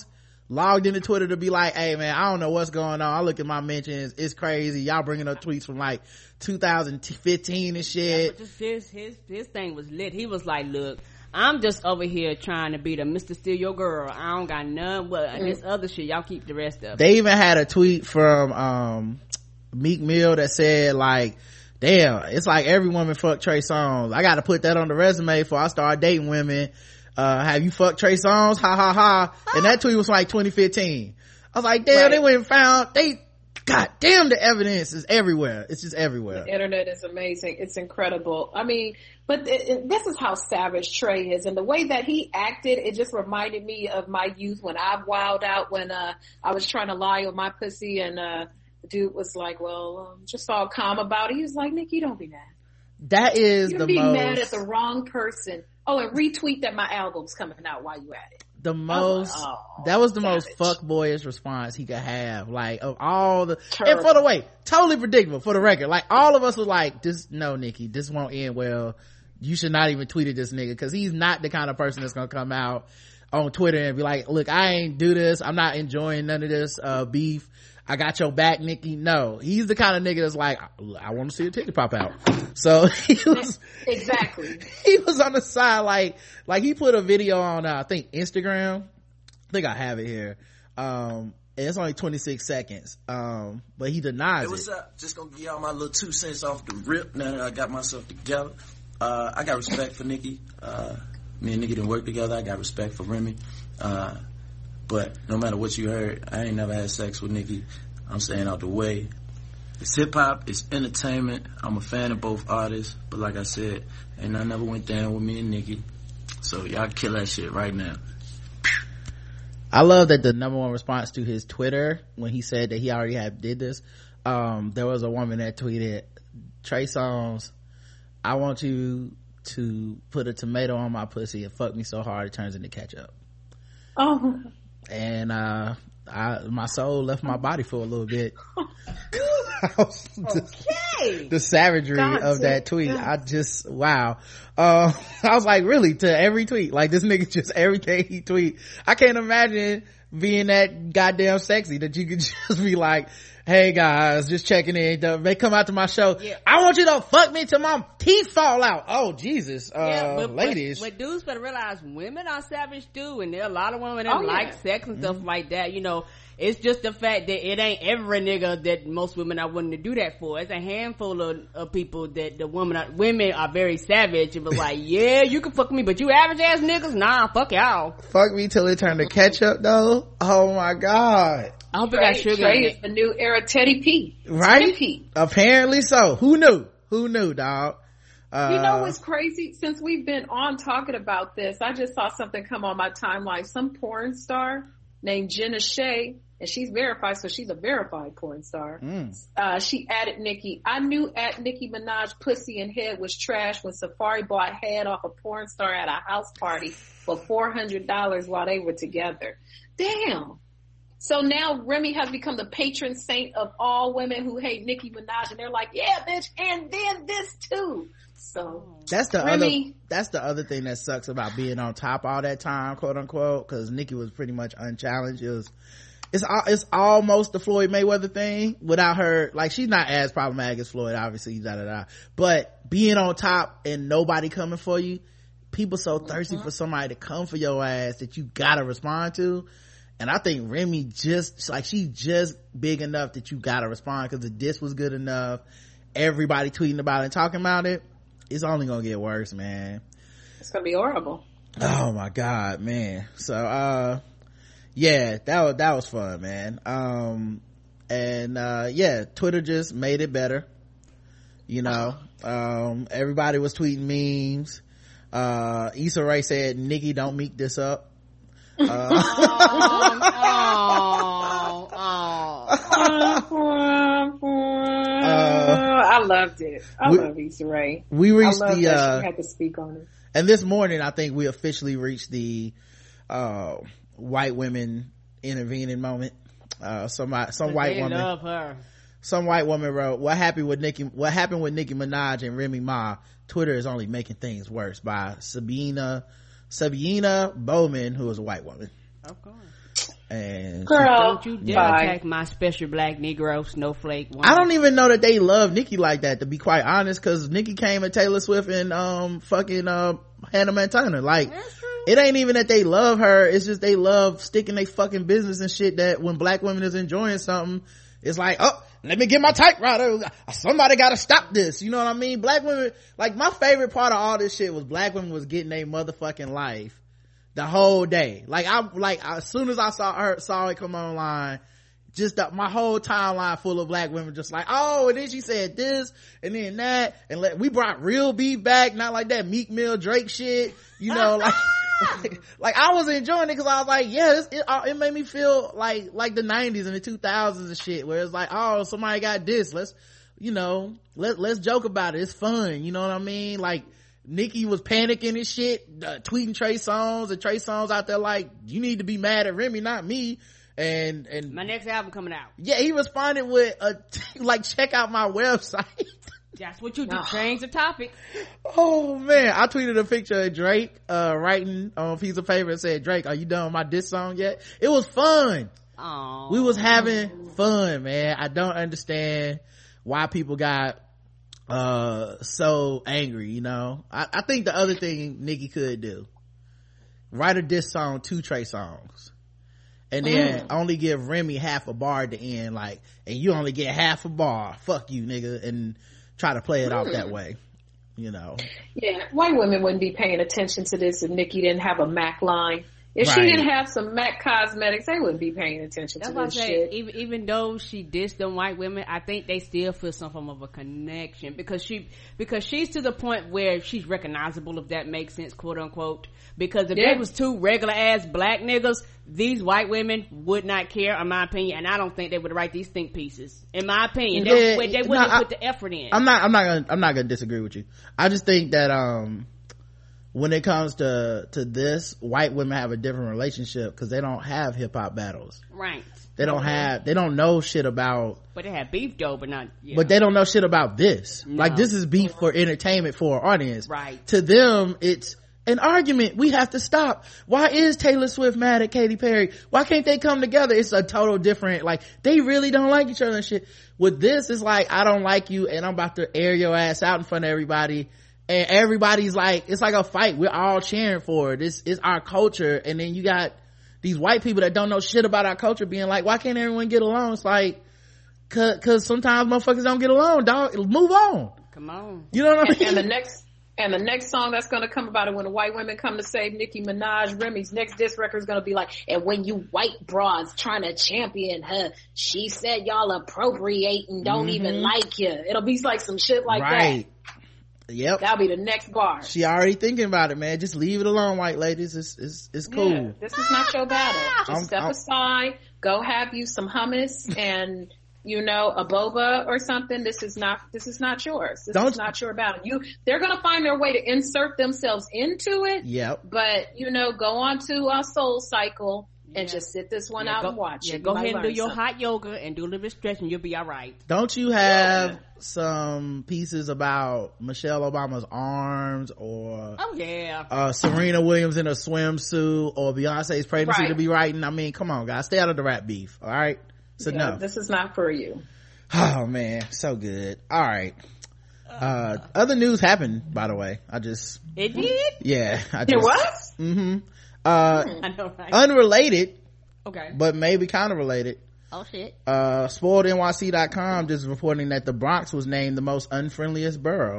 C: logged into Twitter to be like, hey man, I don't know what's going on. I look at my mentions, it's crazy. Y'all bringing up tweets from like two thousand fifteen and shit.
D: Yeah, but just his, his, his thing was lit. He was like, look, I'm just over here trying to be the Mister Steal Your Girl. I don't got none, but mm. this other shit, y'all keep the rest of it.
C: They even had a tweet from, um, Meek Mill that said like, damn, it's like every woman fucked Trey Songz. I gotta put that on the resume before I start dating women. Uh, have you fucked Trey Songz? Ha ha ha. And that tweet was like twenty fifteen. I was like, damn, right. They went and found, they, god damn, the evidence is everywhere. It's just everywhere.
B: The internet is amazing. It's incredible. I mean, but it, it, this is how savage Trey is. And the way that he acted, it just reminded me of my youth when I wilded out when, uh, I was trying to lie on my pussy and, uh, the dude was like, well, um, just all calm about it. He was like, Nikki, don't be mad.
C: That is
B: You'd
C: the
B: be
C: most.
B: mad at the wrong person. Oh, and retweet that my album's coming out while you at it.
C: The most, like, oh, that was the savage. Most fuckboyish response he could have. Like, of all the, Terrible. And for the way, totally predictable for the record. Like, all of us were like, this, no, Nikki, this won't end well. You should not even tweet at this nigga, cause he's not the kind of person that's gonna come out on Twitter and be like, look, I ain't do this. I'm not enjoying none of this, uh, beef. I got your back, Nikki. No, he's the kind of nigga that's like, I want to see a titty pop out. So he was
B: exactly.
C: He was on the side, like, like he put a video on, uh, I think Instagram. I think I have it here. Um, and it's only twenty-six seconds. Um, but he denies
J: hey, what's
C: it.
J: What's up? Just gonna give y'all my little two cents off the rip. Now that I got myself together, uh, I got respect for Nikki. Uh, me and Nikki didn't work together. I got respect for Remy. Uh, But no matter what you heard, I ain't never had sex with Nikki. I'm staying out the way. It's hip hop, it's entertainment. I'm a fan of both artists, but like I said, and I never went down with me and Nikki. So y'all kill that shit right now.
C: I love that the number one response to his Twitter when he said that he already had did this. Um, there was a woman that tweeted, Trey Songz, I want you to put a tomato on my pussy and fuck me so hard it turns into ketchup.
B: Oh.
C: And uh I my soul left my body for a little bit.
D: Okay.
C: The savagery God, of that tweet. God. I just wow. Uh I was like, really, to every tweet. Like, this nigga just everything he tweet. I can't imagine being that goddamn sexy that you could just be like, hey guys, just checking in. They come out to my show. Yeah. I want you to fuck me till my teeth fall out. Oh Jesus, uh, yeah, but, ladies.
D: But, but dudes better realize women are savage too, and there are a lot of women that oh, like yeah. sex and stuff mm-hmm. like that. You know, it's just the fact that it ain't every nigga that most women are willing to do that for. It's a handful of, of people that the women are, women are very savage and be like, yeah, you can fuck me, but you average ass niggas, nah, fuck y'all.
C: Fuck me till it turn to ketchup though. Oh my god.
D: I hope it got sugar
B: Trey
D: in
B: is
D: it.
B: the new era Teddy P.
C: Right?
B: Teddy P.
C: Apparently so. Who knew? Who knew, dog? Uh,
B: you know what's crazy? Since we've been on talking about this, I just saw something come on my timeline. Some porn star named Jenna Shea, and she's verified, so she's a verified porn star. Mm. Uh, she added Nicki. I knew at Nicki Minaj pussy and head was trash when Safari bought head off a porn star at a house party for four hundred dollars while they were together. Damn. So now Remy has become the patron saint of all women who hate Nicki Minaj, and they're like, yeah, bitch, and then this too. So
C: that's the
B: Remy,
C: other, that's the other thing that sucks about being on top all that time, quote unquote, because Nicki was pretty much unchallenged. It was, it's, it's almost the Floyd Mayweather thing without her, like, she's not as problematic as Floyd, obviously, da da da. But being on top and nobody coming for you, people so thirsty mm-hmm. for somebody to come for your ass that you gotta respond to. And I think Remy just, like, she's just big enough that you gotta respond because the diss was good enough. Everybody tweeting about it and talking about it. It's only gonna get worse, man.
B: It's gonna be horrible.
C: Oh my God, man. So, uh, yeah, that was, that was fun, man. Um, and, uh, yeah, Twitter just made it better. You know, um, everybody was tweeting memes. Uh, Issa Rae said, Nikki, don't meet this up. Uh,
D: oh, oh, oh.
B: uh, I loved it. I we, love Issa Rae.
C: We reached
B: I love
C: the,
B: that
C: uh,
B: she had to speak on it.
C: And this morning, I think we officially reached the, uh, white women intervening moment. Uh, somebody, some white
D: they
C: woman.
D: Love her.
C: Some white woman wrote, what happened with Nicki, what happened with Nicki Minaj and Remy Ma? Twitter is only making things worse, by Sabina, Sabina Bowman, who is a white woman.
D: Of course.
C: And
B: girl,
D: don't you dare bye. attack my special black Negro snowflake woman.
C: I don't even know that they love Nicki like that, to be quite honest, because Nicki came at Taylor Swift and um fucking uh Hannah Montana. Like, it ain't even that they love her, it's just they love sticking their fucking business and shit, that when black women is enjoying something, it's like, oh, let me get my typewriter, somebody gotta stop this, you know what I mean? Black women, like, my favorite part of all this shit was black women was getting their motherfucking life the whole day. Like, I, like, as soon as I saw her, saw it come online, just the, my whole timeline full of black women just like, oh, and then she said this, and then that, and let, we brought real beef back, not like that Meek Mill Drake shit, you know, like, like, like I was enjoying it because I was like, yeah, this, it, it made me feel like, like the nineties and the two thousands and shit, where it's like, oh, somebody got this, let's, you know, let, let's joke about it, it's fun, you know what I mean? Like, Nicki was panicking and shit, uh, tweeting Trey Songz, and Trey Songz out there like, you need to be mad at Remy, not me. And, and
D: my next album coming out.
C: Yeah, he responded with a, like, check out my website.
D: That's what you do. No. Change the topic.
C: Oh man, I tweeted a picture of Drake, uh, writing on a piece of paper and said, Drake, are you done with my diss song yet? It was fun.
D: Aww.
C: We was having fun, man. I don't understand why people got uh so angry, you know. I, I think the other thing Nicki could do, write a diss song to Trey Songz, and then mm. only give Remy half a bar at the end, like, and you only get half a bar, fuck you nigga, and try to play it mm. off that way, you know.
B: Yeah, white women wouldn't be paying attention to this if Nicki didn't have a Mac line. If right. she didn't have some Mac Cosmetics, they wouldn't be paying attention
D: That's
B: to this
D: say,
B: shit.
D: Even, even though she dissed them white women, I think they still feel some form of a connection because she, because she's to the point where she's recognizable, if that makes sense, quote unquote. Because if yeah. there was two regular ass black niggas, these white women would not care, in my opinion, and I don't think they would write these think pieces. In my opinion, they, yeah, they wouldn't no, put the effort in.
C: I'm not, I'm not gonna, I'm not gonna disagree with you. I just think that, um, when it comes to to this, white women have a different relationship because they don't have hip-hop battles,
D: right?
C: They don't okay. have they don't know shit about,
D: but they have beef though, but not yeah.
C: but they don't know shit about this. No. Like, this is beef for entertainment for an audience,
D: right?
C: To them, it's an argument we have to stop. Why is Taylor Swift mad at Katy Perry? Why can't they come together? It's a total different, like, they really don't like each other and shit. With this, it's like, I don't like you and I'm about to air your ass out in front of everybody, and everybody's like, it's like a fight, we're all cheering for it, this is our culture. And then you got these white people that don't know shit about our culture being like, why can't everyone get along? It's like, cause, cause sometimes motherfuckers don't get along, dog. Move on,
D: come on,
C: you know what I mean?
B: And, and the next and the next song that's going to come about it, when the white women come to save Nicki Minaj, Remy's next diss record is going to be like, and when you white broads trying to champion her, she said y'all appropriate and don't mm-hmm. even like you. It'll be like some shit like
C: right.
B: that.
C: Yep,
B: that'll be the next bar.
C: She already thinking about it, man. Just leave it alone, white ladies. It's it's it's cool.
B: Yeah, this is not your battle. Just I'm, step
C: I'm,
B: aside, go have you some hummus and, you know, a boba or something. This is not this is not yours. This is not your battle. You they're gonna find their way to insert themselves into it.
C: Yep.
B: But, you know, go on to a Soul Cycle and yeah. just sit this one
D: yeah,
B: out
D: go,
B: and watch
D: yeah,
B: it.
D: Go
B: you
D: ahead and do your
B: something.
D: hot yoga and do a little bit of stretching. You'll be all right.
C: Don't you have yeah. some pieces about Michelle Obama's arms, or
D: oh yeah,
C: uh, Serena Williams in a swimsuit, or Beyonce's pregnancy
B: right.
C: to be writing? I mean, come on, guys, stay out of the rap beef. All right, so
B: yeah,
C: no,
B: this is not for you.
C: Oh man, so good. All right. Uh, other news happened, by the way. I just
D: it did.
C: Yeah, I just,
B: it was.
C: Mm-hmm. Uh,
D: I know, right?
C: Unrelated,
D: okay,
C: but maybe kind of related.
D: Oh shit.
C: Uh, spoiled N Y C dot com just reporting that the Bronx was named the most unfriendliest borough.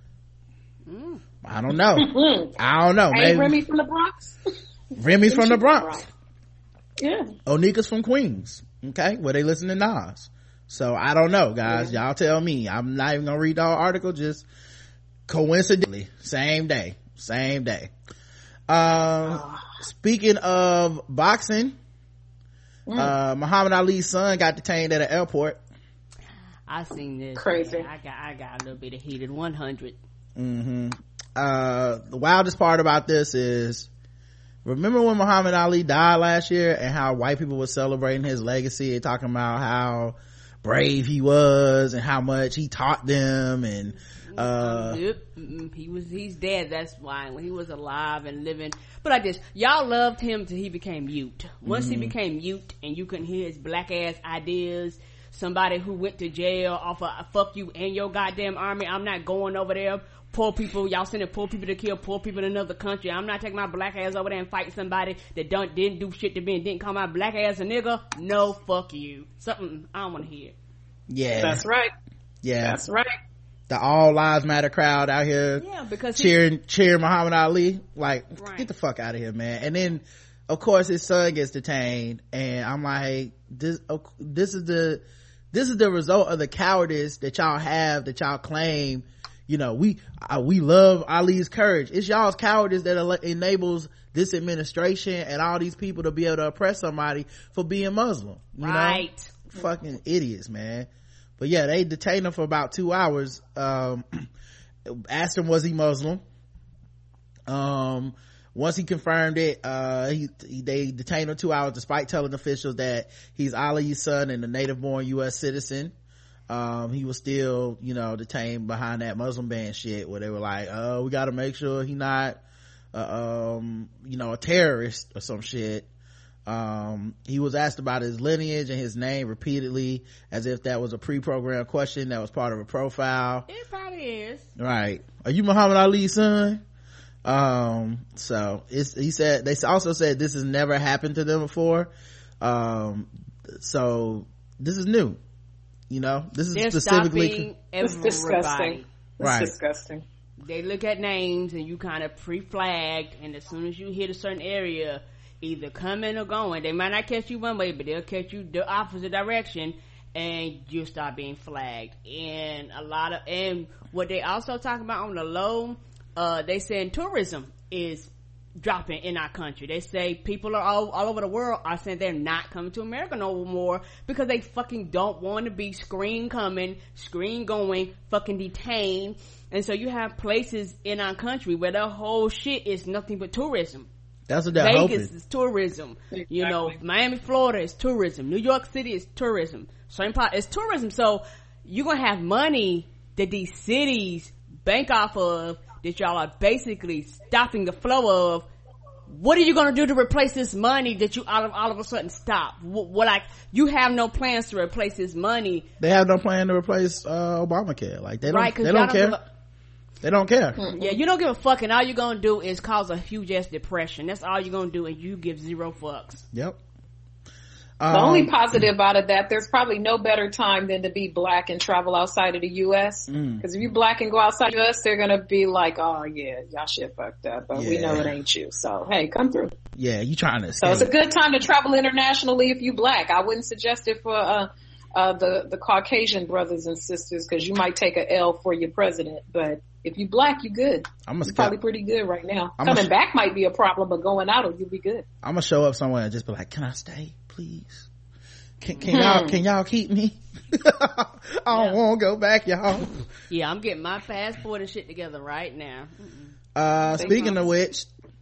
D: Mm.
C: I don't know. I don't know.
B: Hey,
C: maybe
B: Remy from the Bronx.
C: Remy's from the Bronx.
B: Yeah.
C: Onika's from Queens. Okay, where they listen to Nas. So I don't know, guys. Yeah. Y'all tell me. I'm not even gonna read the whole article. Just coincidentally, same day, same day. Um, oh. Speaking of boxing, mm. uh, Muhammad Ali's son got detained at an airport.
D: I seen this.
B: Crazy.
D: I got, I got a little bit of heated. one hundred.
C: Mm-hmm. Uh, the wildest part about this is, remember when Muhammad Ali died last year and how white people were celebrating his legacy and talking about how brave he was and how much he taught them and uh
D: yep. he was he's dead. That's why. When he was alive and living, but like this, y'all loved him till he became mute. Once mm-hmm. he became mute and you couldn't hear his black ass ideas, somebody who went to jail off of fuck you and your goddamn army, I'm not going over there. Poor people, y'all sending poor people to kill poor people in another country. I'm not taking my black ass over there and fight somebody that don't didn't do shit to me and didn't call my black ass a nigga. No, fuck you. Something I don't want to hear.
C: Yeah,
B: that's right.
C: Yeah,
B: that's right.
C: The All Lives Matter crowd out here,
D: yeah, because
C: cheering, cheering Muhammad Ali. Like,
D: right.
C: Get the fuck out of here, man. And then, of course, his son gets detained, and I'm like, this, this is the, this is the result of the cowardice that y'all have, that y'all claim. You know, we uh, we love Ali's courage. It's y'all's cowardice that ele- enables this administration and all these people to be able to oppress somebody for being Muslim. You
D: right.
C: know? Fucking idiots, man. But yeah, they detained him for about two hours. Um, asked him, was he Muslim? Um, once he confirmed it, uh, he, he, they detained him two hours despite telling officials that he's Ali's son and a native-born U S citizen. Um, he was still, you know, detained behind that Muslim ban shit where they were like, oh, we gotta make sure he not, uh, um, you know, a terrorist or some shit. Um, he was asked about his lineage and his name repeatedly as if that was a pre-programmed question that was part of a profile.
D: It probably is.
C: Right. Are you Muhammad Ali's son? Um, so it's, he said, they also said this has never happened to them before. Um, so this is new. You know, this is
D: They're
C: specifically
B: it's disgusting.
C: Right.
B: It's disgusting.
D: They look at names and you kind of pre-flagged, and as soon as you hit a certain area, either coming or going, they might not catch you one way, but they'll catch you the opposite direction, and you start being flagged. And a lot of, and what they also talk about on the low, uh, they saying tourism is dropping in our country. They say people are all, all over the world are saying they're not coming to America no more because they fucking don't want to be screen coming, screen going, fucking detained. And so you have places in our country where the whole shit is nothing but tourism.
C: That's what they're
D: Vegas
C: hoping.
D: is tourism.
B: Exactly.
D: You know, Miami, Florida is tourism. New York City is tourism. Saint Paul is tourism. So you're going to have money that these cities bank off of that y'all are basically stopping the flow of. What are you going to do to replace this money that you all of, all of a sudden stop? What, what, like, you have no plans to replace this money.
C: They have no plan to replace, uh, Obamacare. Like, they don't,
D: right,
C: they don't, don't care. A, they don't care.
D: Yeah, you don't give a fuck, and all you're going to do is cause a huge ass depression. That's all you're going to do, and you give zero fucks.
C: Yep.
B: The
C: um,
B: only positive out of that, there's probably no better time than to be black and travel outside of the U S. Because
C: mm.
B: if you black and go outside the U S, they're going to be like, oh yeah, y'all shit fucked up, but
C: yeah.
B: we know it ain't you. So, hey, come through.
C: Yeah, you trying to escape.
B: So it's a good time to travel internationally if you black. I wouldn't suggest it for, uh, uh, the, the Caucasian brothers and sisters because you might take a L for your president. But if you black, you good.
C: I'm
B: You're probably pretty good right now.
C: I'm
B: Coming
C: sh-
B: back might be a problem, but going out, you'll be good.
C: I'm going to show up somewhere and just be like, can I stay, please? Can, can y'all can y'all keep me? I don't yeah. want to go back, y'all.
D: Yeah, I'm getting my passport and shit together right now. Mm-mm.
C: Uh, speaking of which,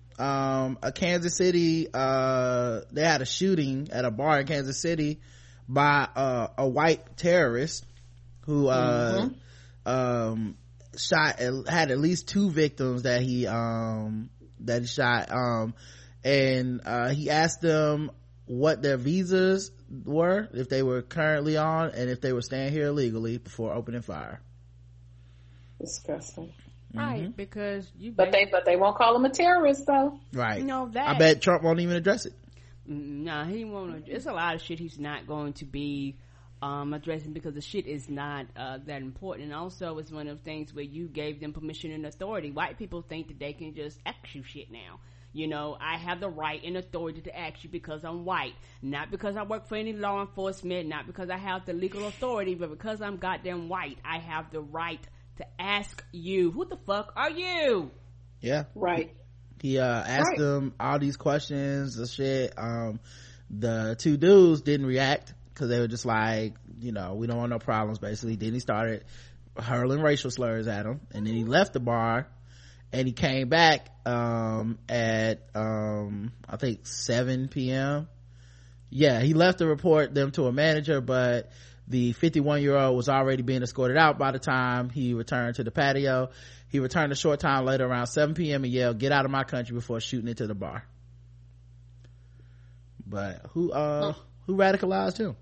C: um, a Kansas City, uh, they had a shooting at a bar in Kansas City by uh, a white terrorist who uh, mm-hmm. um, shot had at least two victims that he um that he shot um and uh, he asked them what their visas were, if they were currently on, and if they were staying here illegally before opening fire.
B: Disgusting.
D: Right,
C: mm-hmm.
D: because you
B: but they but they won't call him a terrorist though.
C: Right.
D: You know that.
C: I bet Trump won't even address it.
D: No, nah, he won't. It's a lot of shit he's not going to be um addressing because the shit is not uh that important. And also it's one of the things where you gave them permission and authority. White people think that they can just ask you shit now. You know, I have the right and authority to ask you because I'm white. Not because I work for any law enforcement, not because I have the legal authority, but because I'm goddamn white. I have the right to ask you, who the fuck are you?
C: Yeah.
B: Right.
C: He uh asked
B: right.
C: them all these questions and shit. Um the two dudes didn't react because they were just like, you know, we don't want no problems basically. Then he started hurling racial slurs at him, and then he left the bar. And he came back um at um I think seven p.m. Yeah, he left to report them to a manager, but The fifty-one year old was already being escorted out by the time he returned to the patio. He returned a short time later around seven p.m. and yelled, "Get out of my country," before shooting into the bar. But who uh huh. who radicalized him?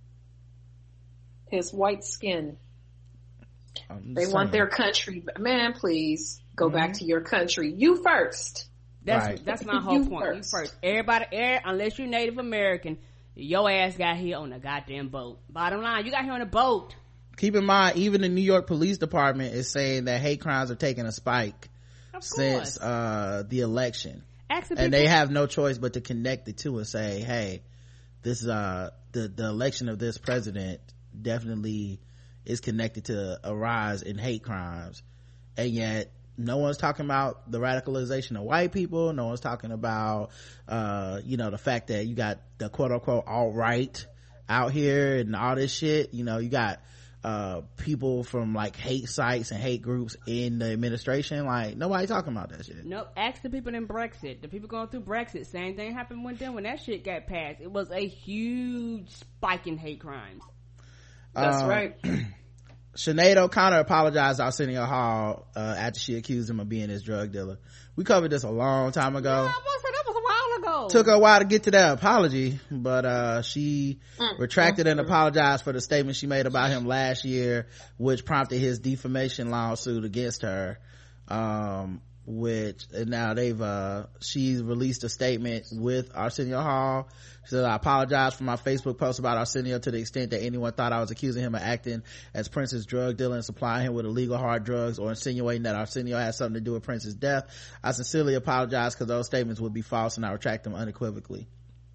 B: His white skin. They
C: saying.
B: want their country. Man, please go mm-hmm. back to your country. You first.
D: That's
C: right.
D: that's my whole you point. First. You first. Everybody, er, unless you're Native American, your ass got here on a goddamn boat. Bottom line, you got here on a boat.
C: Keep in mind, even the New York Police Department is saying that hate crimes are taking a spike
D: of
C: since uh the election.
D: Asking
C: and
D: people-
C: they have no choice but to connect the two and say, hey, this uh the the election of this president definitely is connected to a rise in hate crimes. And yet no one's talking about the radicalization of white people. No one's talking about uh you know the fact that you got the quote-unquote alt-right out here and all this shit. You know, you got uh people from like hate sites and hate groups in the administration. Like, nobody talking about that shit.
D: Nope. Ask the people in Brexit. The people going through Brexit, same thing happened with them when that shit got passed. It was a huge spike in hate crimes.
B: That's um, right.
C: Sinead O'Connor apologized to Arsenio Hall uh, after she accused him of being his drug dealer. We covered this a long time ago.
D: Yeah, I was saying, that was a while ago.
C: Took her a while to get to that apology, but uh she mm, retracted mm, and mm. apologized for the statement she made about him last year, which prompted his defamation lawsuit against her. Um which and now they've uh she's released a statement with Arsenio Hall. She said, "I apologize for my Facebook post about Arsenio to the extent that anyone thought I was accusing him of acting as Prince's drug dealer and supplying him with illegal hard drugs, or insinuating that Arsenio has something to do with Prince's death. I sincerely apologize because those statements would be false and I retract them unequivocally."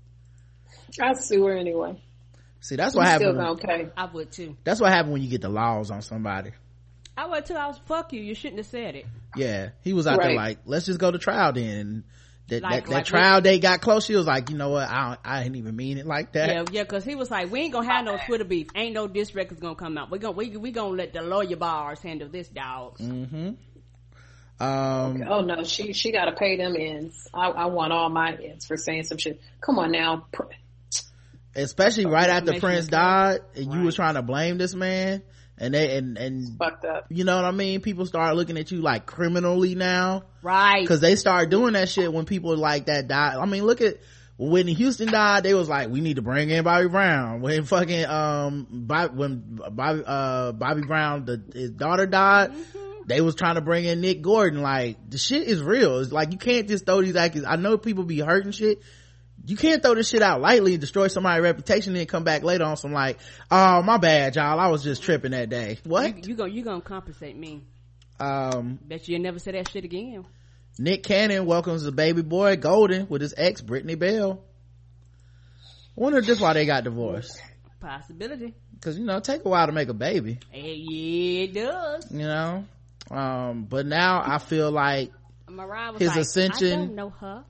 B: I'd sue her anyway.
C: See, that's what happened.
B: Still okay.
D: I would too.
C: That's what happened when you get the laws on somebody.
D: I would too. I was, fuck you. You shouldn't have said it.
C: Yeah. He was out
B: right.
C: there like, let's just go to trial then. And that,
D: like,
C: that, that
D: like
C: trial
D: we,
C: date got close. She was like, you know what? I don't, I didn't even mean it like that.
D: Yeah, yeah, cause he was like, we ain't gonna have no Twitter beef. Ain't no diss records gonna come out. We gonna, we, we gonna let the lawyer bars handle this, dogs.
C: Mm-hmm. Um,
B: okay. Oh no, she, she gotta pay them ends. I, I want all my ends for saying some shit. Come on now.
C: Especially right after Prince died and
D: right.
C: you was trying to blame this man. And they, and, and,
B: fucked up.
C: You know what I mean? People start looking at you like criminally now.
D: Right.
C: Cause they start doing that shit when people like that die. I mean, look at, when Whitney Houston died, they was like, we need to bring in Bobby Brown. When fucking, um, Bob, when Bobby, uh, Bobby Brown, the, his daughter died, mm-hmm. they was trying to bring in Nick Gordon. Like, the shit is real. It's like, you can't just throw these actors. I know people be hurting shit. You can't throw this shit out lightly and destroy somebody's reputation and then come back later on some like, oh, my bad, y'all. I was just tripping that day. What?
D: You, you gonna, you gonna compensate me.
C: Um,
D: Bet you'll never say that shit again.
C: Nick Cannon welcomes the baby boy Golden with his ex Brittany Bell. I wonder if this why they got divorced.
D: Possibility.
C: Cause you know, it take a while to make a baby.
D: Hey, yeah, it does.
C: You know? Um, but now I feel like
D: Mariah was
C: his
D: like,
C: ascension.
D: I don't know her.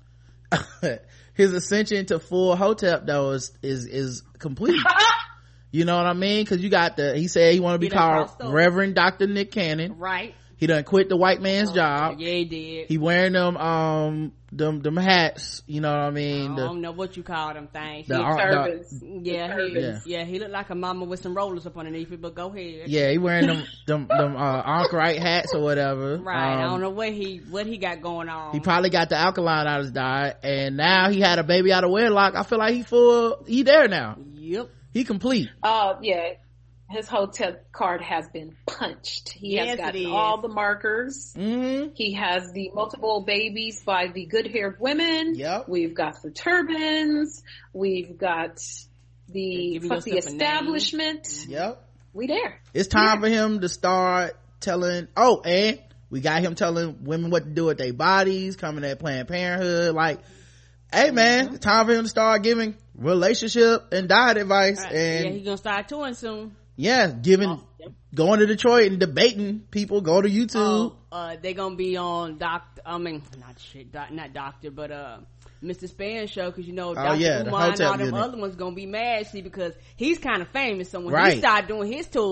C: His ascension to full Hotep though is is is complete. You know what I mean? Because you got the he said he want to be called Reverend Doctor Nick Cannon.
D: Right.
C: He done quit the white man's
D: oh,
C: job.
D: Yeah, he did.
C: He wearing them um them them hats. You know what I mean?
D: I
C: the,
D: don't know what you call them things.
C: The,
D: he,
C: uh,
B: turbans.
D: the, yeah, he, yeah, yeah. He looked like a mama with some rollers up underneath it. But go ahead.
C: Yeah, he wearing them them them uh, Ankh-Rite hats or whatever.
D: Right.
C: Um,
D: I don't know what he what he got going on.
C: He probably got the alkaline out of his diet, and now he had a baby out of wedlock. I feel like he full. He there now.
D: Yep.
C: He complete.
B: Oh uh, yeah. His hotel card has been punched. He
D: yes,
B: has gotten all the markers.
C: Mm-hmm.
B: He has the multiple babies by the good-haired women.
C: Yep.
B: We've got the turbans. We've got the fuck the establishment.
C: Yep.
B: We there.
C: It's time
B: yeah.
C: for him to start telling. Oh, and we got him telling women what to do with their bodies. Coming at Planned Parenthood. Like, hey man, mm-hmm. it's time for him to start giving relationship and diet advice.
D: Right.
C: And
D: yeah, he's gonna start touring soon.
C: Yeah, giving, oh, yep. going to Detroit and debating people. Go to YouTube.
D: Oh, uh, they're gonna be on Doctor. I mean, not shit, doc, not Doctor, but uh, Mister Span's show because you know Doctor
C: Oh, yeah,
D: Umar and all them
C: unit.
D: other ones gonna be mad, see, because he's kind of famous. So when
C: right.
D: he started doing his tours,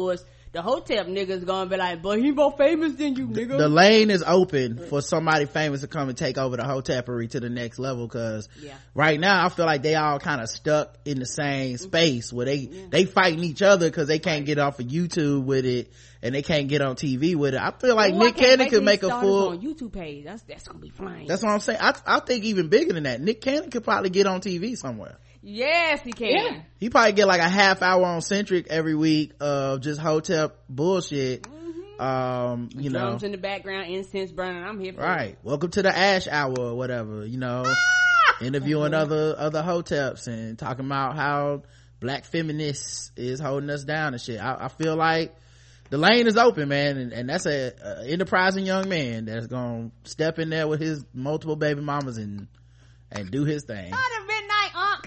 D: the Hotep niggas gonna be like, but he more famous than you, nigga.
C: The lane is open for somebody famous to come and take over the Hotepery to the next level, because
D: yeah.
C: right now I feel like they all kind of stuck in the same space where they yeah. they fighting each other because they can't get off of YouTube with it and they can't get on T V with it. I feel like Ooh, Nick Cannon could make a full
D: on YouTube page. That's that's gonna be flying.
C: That's what I'm saying. I I think even bigger than that. Nick Cannon could probably get on T V somewhere.
D: Yes, he can.
B: Yeah.
C: He probably get like a half hour on Centric every week of just Hotep bullshit. Mm-hmm. Um, you
D: Drums
C: know,
D: drums in the background, incense burning. I'm here for
C: right.
D: it.
C: Welcome to the Ash Hour or whatever. You know, interviewing other other Hoteps and talking about how black feminists is holding us down and shit. I, I feel like the lane is open, man, and, and that's a, a enterprising young man that's gonna step in there with his multiple baby mamas and and do his thing.
D: Not a midnight unk.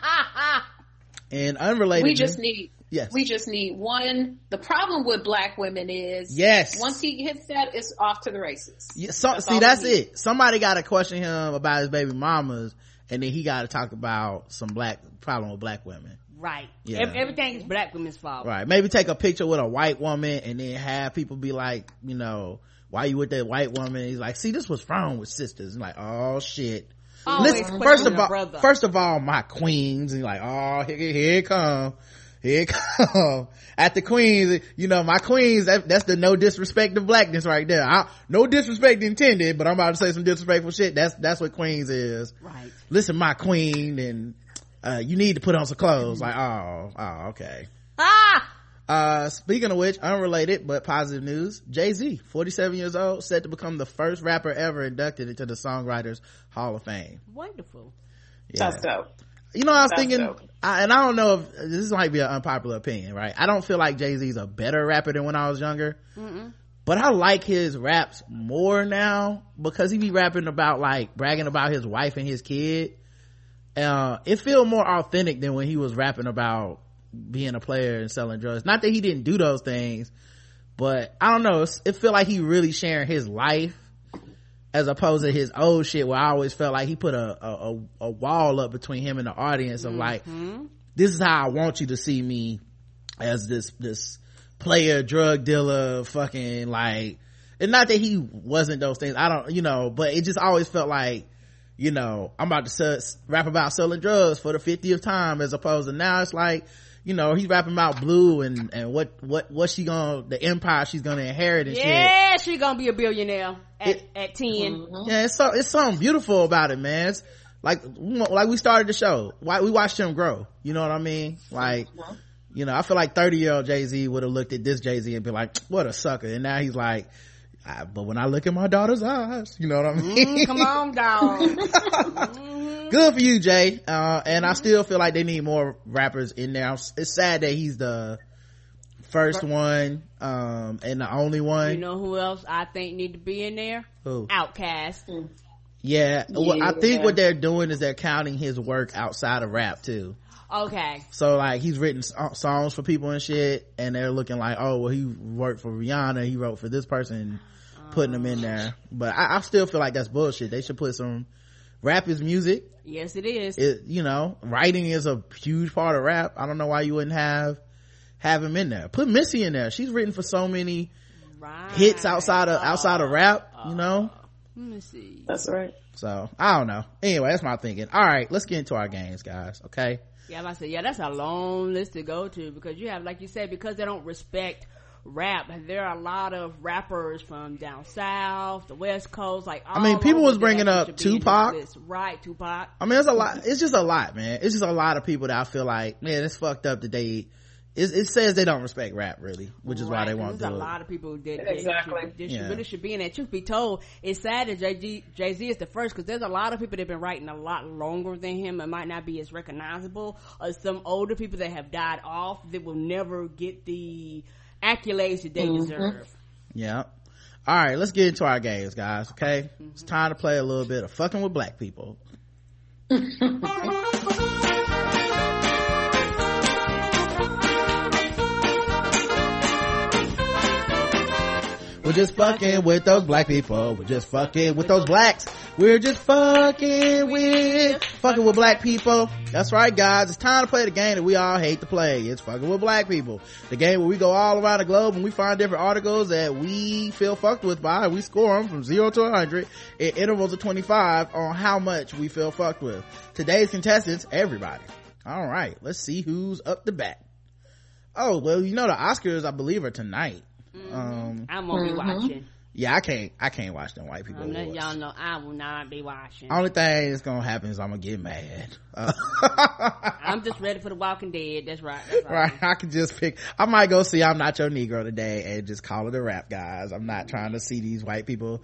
C: And unrelated,
B: we just need
C: yes
B: we just need one. The problem with black women is
C: yes
B: once he hits that, it's off to the races.
C: Yeah, so, that's see that's it. Somebody got to question him about his baby mamas, and then he got to talk about some black problem with black women.
D: Right.
C: Yeah.
D: Every, everything is black women's fault.
C: Right. Maybe take a picture with a white woman and then have people be like, you know, why you with that white woman? He's like, see, this was wrong with sisters. And like, oh shit. Listen, first of all, brother. first of all, my queens. And like, oh, here, here it come. Here it come. At the queens, you know, my queens, that, that's the no disrespect to blackness right there. I, no disrespect intended, but I'm about to say some disrespectful shit. That's, that's what queens is.
D: Right.
C: Listen, my queen, and, uh, you need to put on some clothes. Like, oh, oh, okay.
D: Ah!
C: Uh, speaking of which, unrelated but positive news, Jay-Z, forty-seven years old, set to become the first rapper ever inducted into the Songwriters Hall of Fame.
D: Wonderful.
C: Yeah.
B: That's dope.
C: You know, I was
B: That's
C: thinking, I, and I don't know if this might be an unpopular opinion, right? I don't feel like Jay-Z's a better rapper than when I was younger, Mm-mm. but I like his raps more now because he be rapping about like bragging about his wife and his kid. Uh, it feel more authentic than when he was rapping about being a player and selling drugs. Not that he didn't do those things, but I don't know, it feel like he really sharing his life as opposed to his old shit where I always felt like he put a a, a wall up between him and the audience of mm-hmm. like, this is how I want you to see me, as this this player, drug dealer, fucking like, and not that he wasn't those things, I don't, you know, but it just always felt like, you know, I'm about to sell, rap about selling drugs for the fiftieth time, as opposed to now it's like, you know, he's rapping about Blue and and what what what she gonna, the empire she's gonna inherit and
D: yeah,
C: shit.
D: Yeah, she gonna be a billionaire at
C: it,
D: at ten. Mm-hmm.
C: Yeah, it's so it's something beautiful about it, man. It's like like we started the show, why we watched him grow, you know what I mean? Like, you know, I feel like thirty year old Jay-Z would have looked at this Jay-Z and been like, what a sucker. And now he's like, I, but when I look at my daughter's eyes, you know what I mean?
D: Mm, come on, dog. mm-hmm.
C: Good for you, Jay. Uh, and I still feel like they need more rappers in there. It's sad that he's the first one, um, and the only one.
D: You know who else I think need to be in there?
C: Who?
D: Outkast.
B: Mm.
C: Yeah.
B: yeah.
C: Well, I think what they're doing is they're counting his work outside of rap too.
D: Okay.
C: So like he's written so- songs for people and shit, and they're looking like, oh well, he worked for Rihanna, he wrote for this person, putting them in there. But I, I still feel like that's bullshit. They should put some, rap is music.
D: Yes, it is.
C: It, you know, writing is a huge part of rap. I don't know why you wouldn't have have him in there. Put Missy in there. She's written for so many right. hits outside of outside of rap, you know.
D: Let me see.
B: That's right.
C: So I don't know. Anyway, that's my thinking. All right, let's get into our games, guys. Okay.
D: Yeah, I said, yeah, that's a long list to go to, because you have, like you said, because they don't respect rap, there are a lot of rappers from down south, the west coast, like all I
C: mean, people was bringing up Tupac,
D: right? Tupac.
C: I mean, it's a lot. It's just a lot, man. It's just a lot of people that I feel like, man, it's fucked up that they. It, it says they don't respect rap, really, which is
D: right,
C: why they won't do
D: there's
C: it.
D: a lot of people that, that
B: exactly.
D: should, that
C: yeah.
D: should, really should be in that. Truth be told, it's sad that Jay-Z, Jay-Z is the first, because there's a lot of people that have been writing a lot longer than him and might not be as recognizable, or some older people that have died off that will never get the accolades that they mm-hmm. deserve.
C: Yeah. All right, let's get into our games, guys. Okay, mm-hmm. It's time to play a little bit of fucking with black people. We're just fucking with those black people. We're just fucking with those blacks. We're just fucking with, fucking with black people. That's right, guys. It's time to play the game that we all hate to play. It's fucking with black people. The game where we go all around the globe and we find different articles that we feel fucked with by, and we score them from zero to one hundred in intervals of twenty-five on how much we feel fucked with. Today's contestants, everybody. All right, let's see who's up the bat. Oh, well, you know the Oscars, I believe, are tonight.
D: Mm-hmm.
C: Um,
D: I'm gonna be
B: mm-hmm.
D: watching.
C: Yeah, I can't, I can't watch them white people
D: I'm letting
C: awards.
D: y'all know I will not be watching.
C: Only thing that's gonna happen is I'm gonna get mad. Uh,
D: I'm just ready for The Walking Dead. That's right. That's
C: right. I can just pick, I might go see I'm Not Your Negro today and just call it a wrap, guys. I'm not trying to see these white people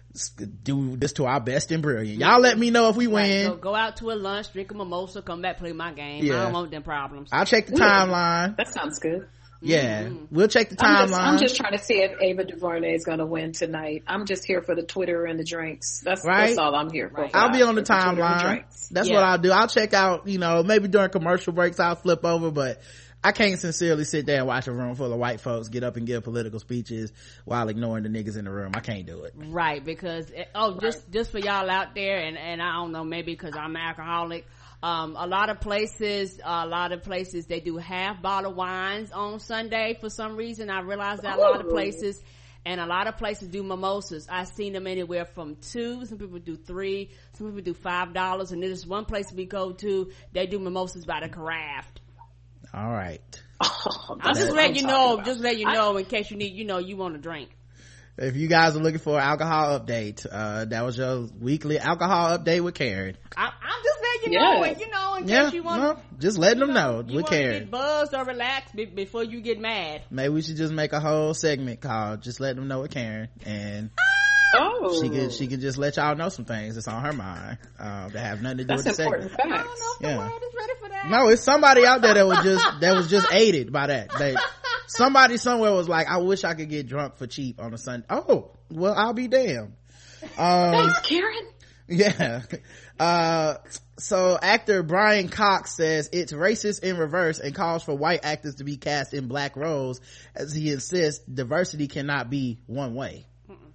C: do this to our best and brilliant. Y'all let me know if we win.
D: Right, so go out to a lunch, drink a mimosa, come back, play my game.
C: Yeah.
D: I don't want them problems.
C: I'll check the timeline.
B: That sounds good.
C: Yeah,
D: mm-hmm.
C: we'll check the
B: I'm just,
C: timeline.
B: I'm just trying to see if Ava DuVernay is going to win tonight. I'm just here for the Twitter and the drinks. That's,
C: right?
B: that's all I'm here for.
D: Right.
C: I'll be on the
B: the
C: timeline. That's
D: yeah.
C: what I'll do. I'll check out, you know, maybe during commercial breaks I'll flip over, but I can't sincerely sit there and watch a room full of white folks get up and give political speeches while ignoring the niggas in the room. I can't do it.
D: Right, because, oh, right. just, just for y'all out there, and, and I don't know, maybe because I'm an alcoholic, um, a lot of places, uh, a lot of places, they do half bottle wines on Sunday for some reason. I realize that a lot of places, and a lot of places do mimosas. I've seen them anywhere from two, some people do three, some people do five dollars, and there's one place we go to, they do mimosas by the carafe.
C: All right.
B: Oh,
D: I'm just letting you know,
B: about.
D: just letting you know in case you need, you know, you want to drink.
C: If you guys are looking for an alcohol update, uh, that was your weekly alcohol update with Karen.
D: I, I'm just letting you
B: yes.
D: know, and you know, in
C: Yeah,
D: case you want,
C: no, just letting them know,
D: you
C: with
D: want to
C: Karen.
D: get buzzed or relaxed be, before you get mad.
C: Maybe we should just make a whole segment called "Just Let Them Know" with Karen, and
B: oh,
C: she could she could just let y'all know some things that's on her mind uh, that have nothing to do
B: that's
C: with the
B: important
C: segment.
B: facts.
D: I don't know if
C: Yeah.
D: the world is ready for that.
C: No, it's somebody out there that was just that was just aided by that. They, somebody somewhere was like, I wish I could get drunk for cheap on a Sunday. Oh, well, I'll be damned. Um,
B: Thanks, Karen.
C: Yeah. Uh, so actor Brian Cox says it's racist in reverse and calls for white actors to be cast in black roles, as he insists diversity cannot be one way.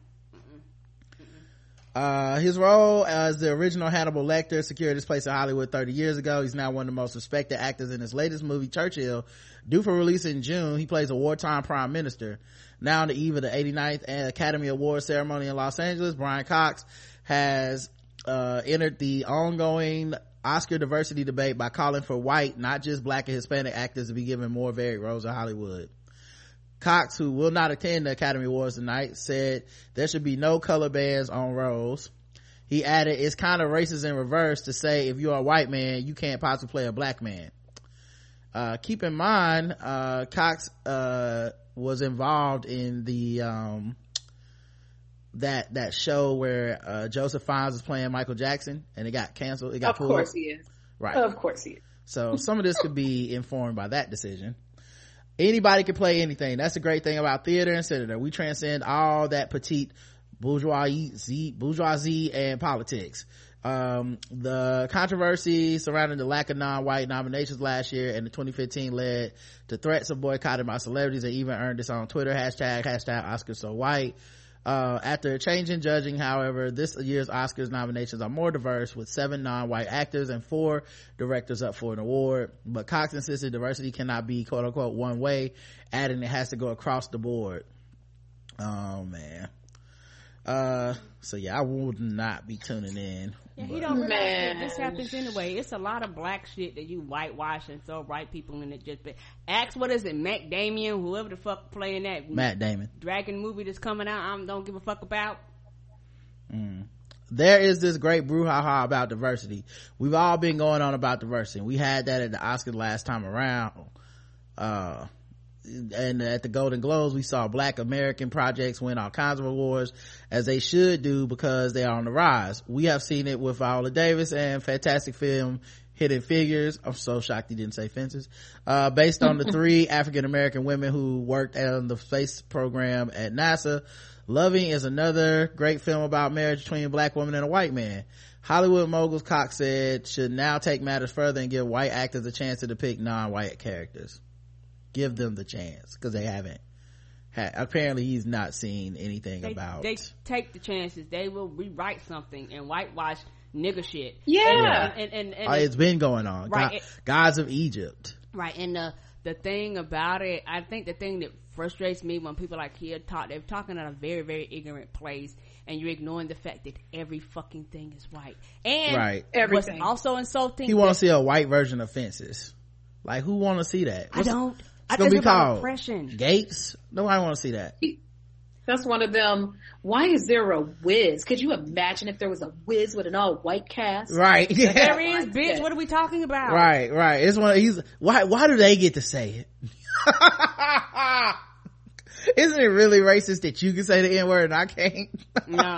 C: Uh, his role as the original Hannibal Lecter secured his place in Hollywood thirty years ago. He's now one of the most respected actors in his latest movie, Churchill, due for release in June. He plays a wartime prime minister. Now on the eve of the eighty-ninth Academy Awards ceremony in Los Angeles, Brian Cox has uh, entered the ongoing Oscar diversity debate by calling for white, not just black and Hispanic actors to be given more varied roles in Hollywood. Cox, who will not attend the Academy Awards tonight, said there should be no color bands on roles. He added, it's kind of racist in reverse to say if you're a white man, you can't possibly play a black man. Uh, keep in mind, uh, Cox, uh, was involved in the, um, that, that show where, uh, Joseph Fiennes was playing Michael Jackson and it got canceled. It got
B: Of
C: pulled.
B: course he is.
C: Right.
B: Of course he is.
C: So some of this could be informed by that decision. Anybody can play anything. That's the great thing about theater and cinema. We transcend all that petite bourgeoisie, bourgeoisie and politics. Um, the controversy surrounding the lack of non-white nominations last year and the twenty fifteen led to threats of boycotting by celebrities that even earned this on Twitter, hashtag, hashtag Oscars so white. Uh, after a change in judging, however, this year's Oscars nominations are more diverse, with seven non-white actors and four directors up for an award. But Cox insisted diversity cannot be quote unquote one way, adding it has to go across the board. Oh man. Uh, so yeah, I would not be tuning in.
D: Yeah,
C: but.
D: he don't realize
B: Man.
D: that this happens anyway. It's a lot of black shit that you whitewash and throw white people in it. Just but ask, what is it, Matt Damon, whoever the fuck playing that
C: Matt Damon
D: dragon movie that's coming out. I don't give a fuck about.
C: Mm. There is this great brouhaha about diversity. We've all been going on about diversity. We had that at the Oscars last time around. Uh, and at the Golden Globes, we saw black American projects win all kinds of awards, as they should do, because they are on the rise. We have seen it with Viola Davis and fantastic film Hidden Figures. I'm so shocked he didn't say Fences. Uh, based on the three African American women who worked on the space program at NASA. Loving is another great film about marriage between a black woman and a white man. Hollywood moguls, Cox said, should now take matters further and give white actors a chance to depict non-white characters. Give them the chance, because they haven't ha- apparently he's not seen anything
D: they,
C: about.
D: They take the chances. They will rewrite something and whitewash nigga shit.
B: Yeah.
D: And, and, and, and
C: oh, it's been going on.
D: Right.
C: God,
D: it,
C: Gods of Egypt.
D: Right. And the, the thing about it, I think the thing that frustrates me when people like here talk, they're talking at a very, very ignorant place, and you're ignoring the fact that every fucking thing is white. And
C: right.
B: Everything.
D: What's also insulting.
C: He want to see a white version of Fences. Like, who want to see that?
D: What's, I don't.
C: It's
D: I,
C: gonna
D: it's
C: be called
D: oppression.
C: Gates. Nobody want to see that.
B: That's one of them. Why is there a Wiz? Could you imagine if there was a Wiz with an all white cast?
C: Right. Yeah.
D: There is, bitch. What are we talking about?
C: Right. Right. It's one. Of, he's why. Why do they get to say it? Isn't it really racist that you can say the N word and I can't?
D: No.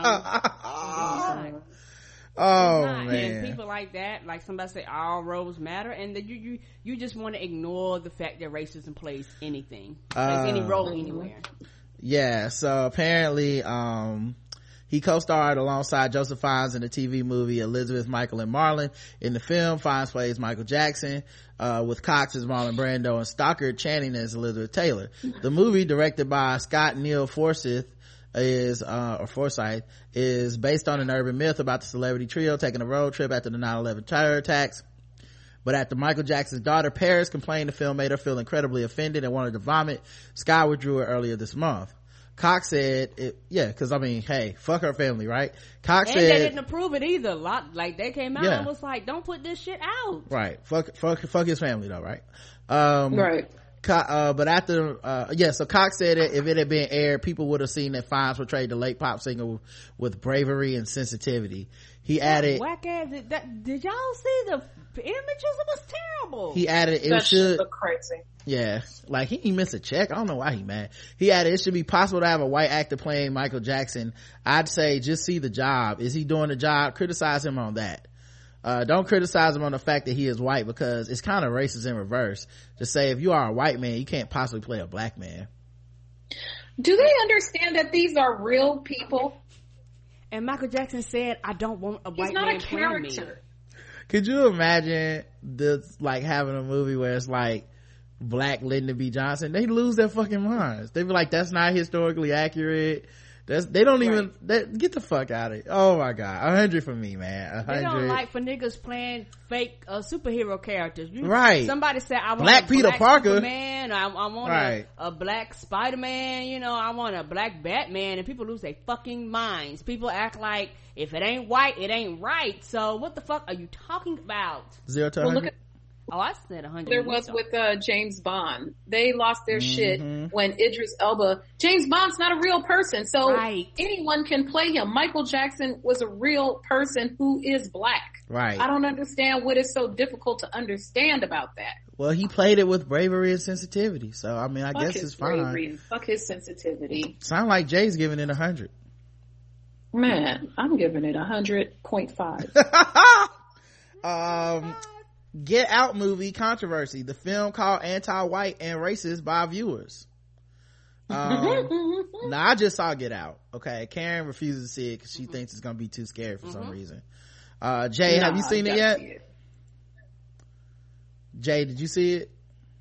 C: Oh
D: man.
C: And
D: people like that, like somebody say all roads matter, and that you you you just want to ignore the fact that racism plays anything, plays uh, any role anywhere.
C: Yeah. So apparently, um, he co-starred alongside Joseph Fiennes in the T V movie Elizabeth, Michael, and Marlon. In the film, Fiennes plays Michael Jackson, uh, with Cox as Marlon Brando and Stockard Channing as Elizabeth Taylor. The movie, directed by Scott Neil Forsyth, is uh or Forsyth, is based on an urban myth about the celebrity trio taking a road trip after the nine eleven terror attacks. But after Michael Jackson's daughter Paris complained, the film made her feel incredibly offended and wanted to vomit, Scott withdrew it earlier this month. Cox said it, yeah, because I mean, hey, fuck her family, right? Cox
D: and
C: said
D: they didn't approve it either. Lot like they came out
C: yeah.
D: and was like, "Don't put this shit out."
C: Right. Fuck, fuck, fuck his family though, right? Um,
B: right.
C: Uh, but after, uh, yeah, so Cox said that if it had been aired, people would have seen that Fiennes portrayed the late pop singer with, with bravery and sensitivity. He added,
D: whack ass, did, that, did y'all see the images? It was terrible.
C: He added, it
B: that
C: should
B: look crazy.
C: Yeah, like he, he missed a check. I don't know why he mad. He added, it should be possible to have a white actor playing Michael Jackson. I'd say just see the job. Is he doing the job? Criticize him on that. Uh, don't criticize him on the fact that he is white, because it's kind of racist in reverse to say if you are a white man, you can't possibly play a black man.
B: Do they understand that these are real people?
D: And Michael Jackson said, I don't want a white
B: He's not
D: man
B: a
D: playing me.
B: character.
C: Could you imagine this, like having a movie where it's like black Lyndon B. Johnson? They lose their fucking minds. They be like, that's not historically accurate. That's, they don't even, right. they, get the fuck out of it. Oh my god, a hundred for me, man. A hundred.
D: They don't like for niggas playing fake uh, superhero characters. You,
C: right.
D: Somebody said, I want
C: black
D: a
C: Peter
D: black
C: Parker.
D: Superman. I, I want
C: right.
D: a, a black Spider-Man. You know, I want a black Batman. And people lose their fucking minds. People act like if it ain't white, it ain't right. So what the fuck are you talking about?
C: Zero to
B: well, look at
D: Oh, I said a hundred.
B: There was with uh, James Bond. They lost their mm-hmm. shit when Idris Elba. James Bond's not a real person, so
D: right.
B: anyone can play him. Michael Jackson was a real person who is black.
C: Right.
B: I don't understand what is so difficult to understand about that.
C: Well, he played it with bravery and sensitivity, so I mean, I
B: fuck
C: guess
B: his
C: it's fine.
B: Bravery and fuck his sensitivity.
C: Sound like Jay's giving it a hundred.
B: Man, I'm giving it a hundred point five.
C: um. Get Out movie controversy. The film called anti-white and racist by viewers. Um, now I just saw Get Out. Okay, Karen refuses to see it because she thinks it's gonna be too scary for mm-hmm. some reason. Uh, Jay, nah, have you seen it yet? It. Jay, did you see it?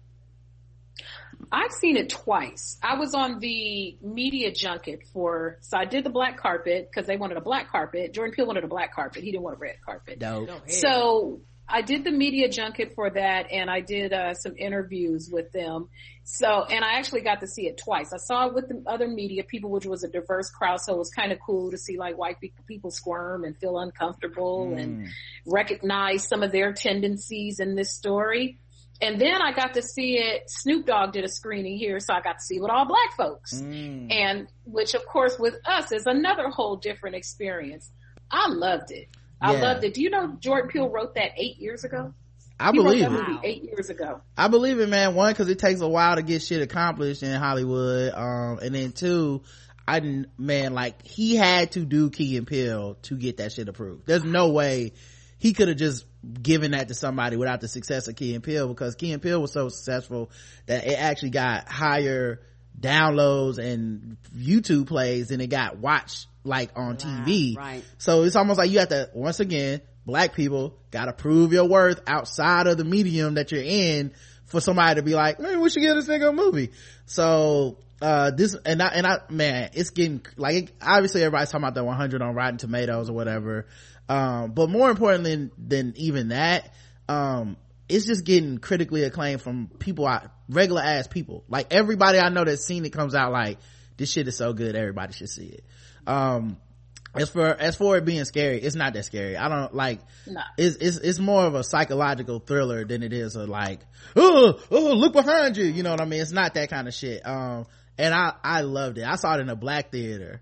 B: I've seen it twice. I was on the media junket for, so I did the black carpet because they wanted a black carpet. Jordan Peele wanted a black carpet. He didn't want a red carpet.
C: No.
B: So I did the media junket for that, and I did uh, some interviews with them. So, and I actually got to see it twice. I saw it with the other media people, which was a diverse crowd, so it was kind of cool to see like white people squirm and feel uncomfortable mm. and recognize some of their tendencies in this story. And then I got to see it, Snoop Dogg did a screening here, so I got to see it with all black folks. Mm. And, which of course with us is another whole different experience. I loved it. I yeah. loved it. Do you know Jordan Peele wrote that eight years ago?
C: I
B: he
C: believe
B: wrote that
C: it.
B: movie eight years ago.
C: I believe it, man. One, because it takes a while to get shit accomplished in Hollywood. Um, and then two, I, man, like, he had to do Key and Peele to get that shit approved. There's no way he could have just given that to somebody without the success of Key and Peele, because Key and Peele was so successful that it actually got higher downloads and YouTube plays than it got watched like on wow, T V.
D: Right.
C: So it's almost like you have to, once again, black people gotta prove your worth outside of the medium that you're in for somebody to be like, maybe we should give this nigga a movie. So uh this and I and I man it's getting like it, obviously everybody's talking about the one hundred on Rotten Tomatoes or whatever, um but more important than than even that, um it's just getting critically acclaimed from people, I, regular ass people. Like everybody I know that's seen it comes out like, this shit is so good, everybody should see it. Um, as for, as for it being scary, it's not that scary. I don't like,
B: no.
C: it's, it's, it's more of a psychological thriller than it is a like, oh, oh, look behind you. You know what I mean? It's not that kind of shit. Um, and I, I loved it. I saw it in a black theater.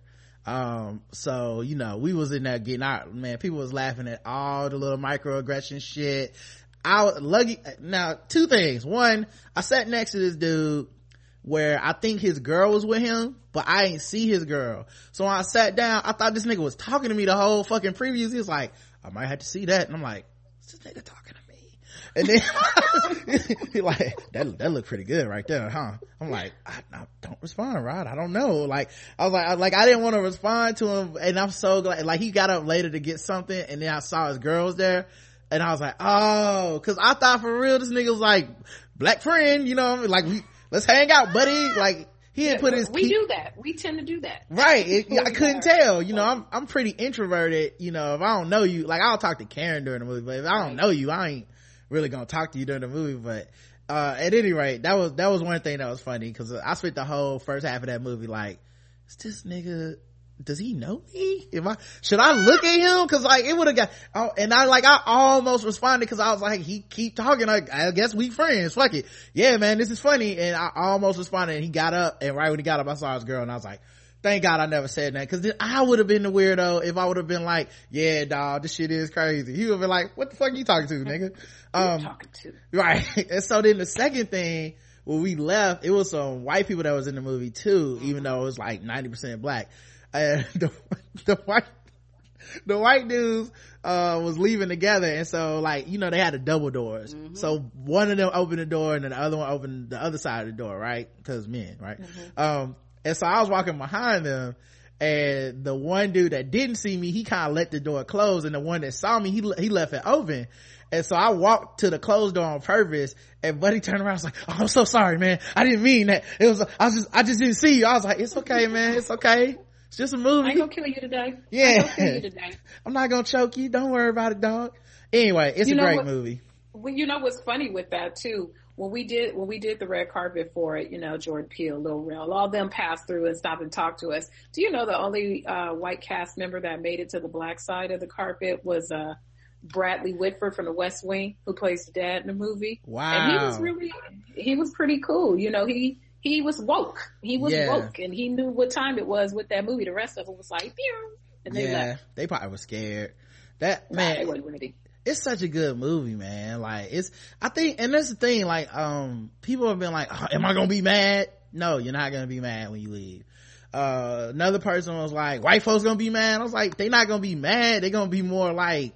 C: Um, so, you know, we was in there getting out, man, people was laughing at all the little microaggression shit. I was lucky. Now, two things. One, I sat next to this dude where I think his girl was with him, but I ain't see his girl. So when I sat down, I thought this nigga was talking to me the whole fucking previews. He was like, I might have to see that. And I'm like, what's this nigga talking to me? And then he like, that, that looked pretty good right there, huh? I'm like, I, I don't respond, Rod. I don't know. Like, I was like, I, like, I didn't want to respond to him. And I'm so glad, like, he got up later to get something. And then I saw his girl was there. And I was like, oh, cause I thought for real, this nigga was like, black friend, you know, like, we, let's hang out, buddy. Like, he had
B: yeah,
C: put his,
B: we
C: he,
B: do that. We tend to do that.
C: Right. It, I couldn't tell, you know, I'm, I'm pretty introverted, you know, if I don't know you, like, I'll talk to Karen during the movie, but if I don't know you, I ain't really gonna talk to you during the movie. But, uh, at any rate, that was, that was one thing that was funny, cause I spent the whole first half of that movie like, is this nigga, does he know me? If I, should I look at him? Cause like, it would've got, oh, and I like, I almost responded cause I was like, he keep talking, like, I guess we friends, fuck it. Yeah, man, this is funny. And I almost responded, and he got up, and right when he got up, I saw his girl, and I was like, thank God I never said that, cause then I would've been the weirdo if I would've been like, yeah, dawg, this shit is crazy. He would've been like, what the fuck are you talking to, nigga? Um,
B: talking to?
C: Right. And so then the second thing, when we left, it was some white people that was in the movie too, even though it was like ninety percent black. And the, the white, the white dudes, uh, was leaving together. And so like, you know, they had the double doors. Mm-hmm. So one of them opened the door and then the other one opened the other side of the door, right? Cause men, right? Mm-hmm. Um, and so I was walking behind them, and the one dude that didn't see me, he kind of let the door close, and the one that saw me, he, he left it open. And so I walked to the closed door on purpose, and Buddy turned around and was like, oh, I'm so sorry, man. I didn't mean that. It was, I was just, I just didn't see you. I was like, it's okay, man. It's okay. It's just a movie.
B: I ain't gonna kill you today.
C: Yeah.
B: I ain't gonna kill you today.
C: I'm not gonna choke you. Don't worry about it, dog. Anyway, it's
B: you
C: a great
B: what,
C: movie.
B: Well, you know what's funny with that too? When we did, when we did the red carpet for it, you know, Jordan Peele, Lil Rel, all them passed through and stopped and talked to us. Do you know the only, uh, white cast member that made it to the black side of the carpet was, uh, Bradley Whitford from the West Wing, who plays the dad in the movie.
C: Wow.
B: And he was really, he was pretty cool. You know, he, he was woke. He was
C: yeah.
B: woke, and he knew what time it was with that movie. The rest of it was like, pew, and they
C: yeah,
B: left.
C: They probably were scared. That,
B: nah,
C: man,
B: they weren't ready.
C: It's such a good movie, man. Like, it's, I think, and that's the thing, like, um, people have been like, oh, am I gonna be mad? No, you're not gonna be mad when you leave. Uh, another person was like, white folks gonna be mad? I was like, they not gonna be mad. They're gonna be more like,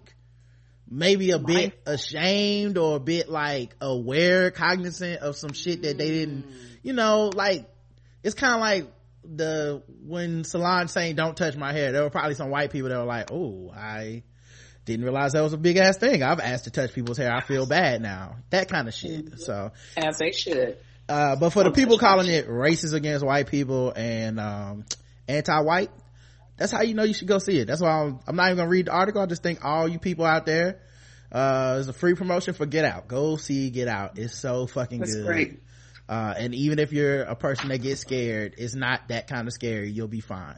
C: maybe a bit ashamed, or a bit like aware, cognizant of some shit that they didn't, you know, like, it's kind of like the, when Solange saying don't touch my hair, there were probably some white people that were like, oh, I didn't realize that was a big ass thing. I've asked to touch people's hair. I feel bad now. That kind of shit. Mm-hmm. So.
B: As they should.
C: Uh, but for the people calling it racist against white people and, um, anti-white, that's how you know you should go see it. That's why I'm, I'm not even gonna read the article. I just think all you people out there, uh, it's a free promotion for Get Out. Go see Get Out. It's so fucking
B: that's
C: good.
B: Great.
C: Uh, and even if you're a person that gets scared, it's not that kind of scary. You'll be fine.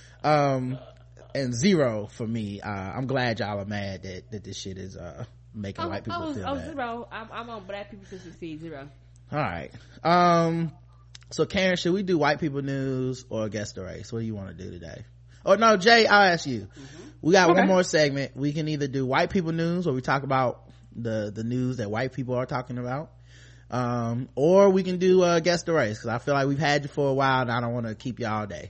C: Um, and zero for me. Uh, I'm glad y'all are mad that, that this shit is, uh, making
D: oh,
C: white people
D: oh,
C: feel
D: oh,
C: bad.
D: Zero. I'm, I'm on black people to succeed. Zero.
C: All right. Um, so Karen, should we do white people news or guess the race? What do you want to do today? Oh no, Jay, I'll ask you. Mm-hmm. We got okay. one more segment. We can either do white people news, where we talk about the the news that white people are talking about, um, or we can do uh, guess the race, because I feel like we've had you for a while and I don't want to keep you all day.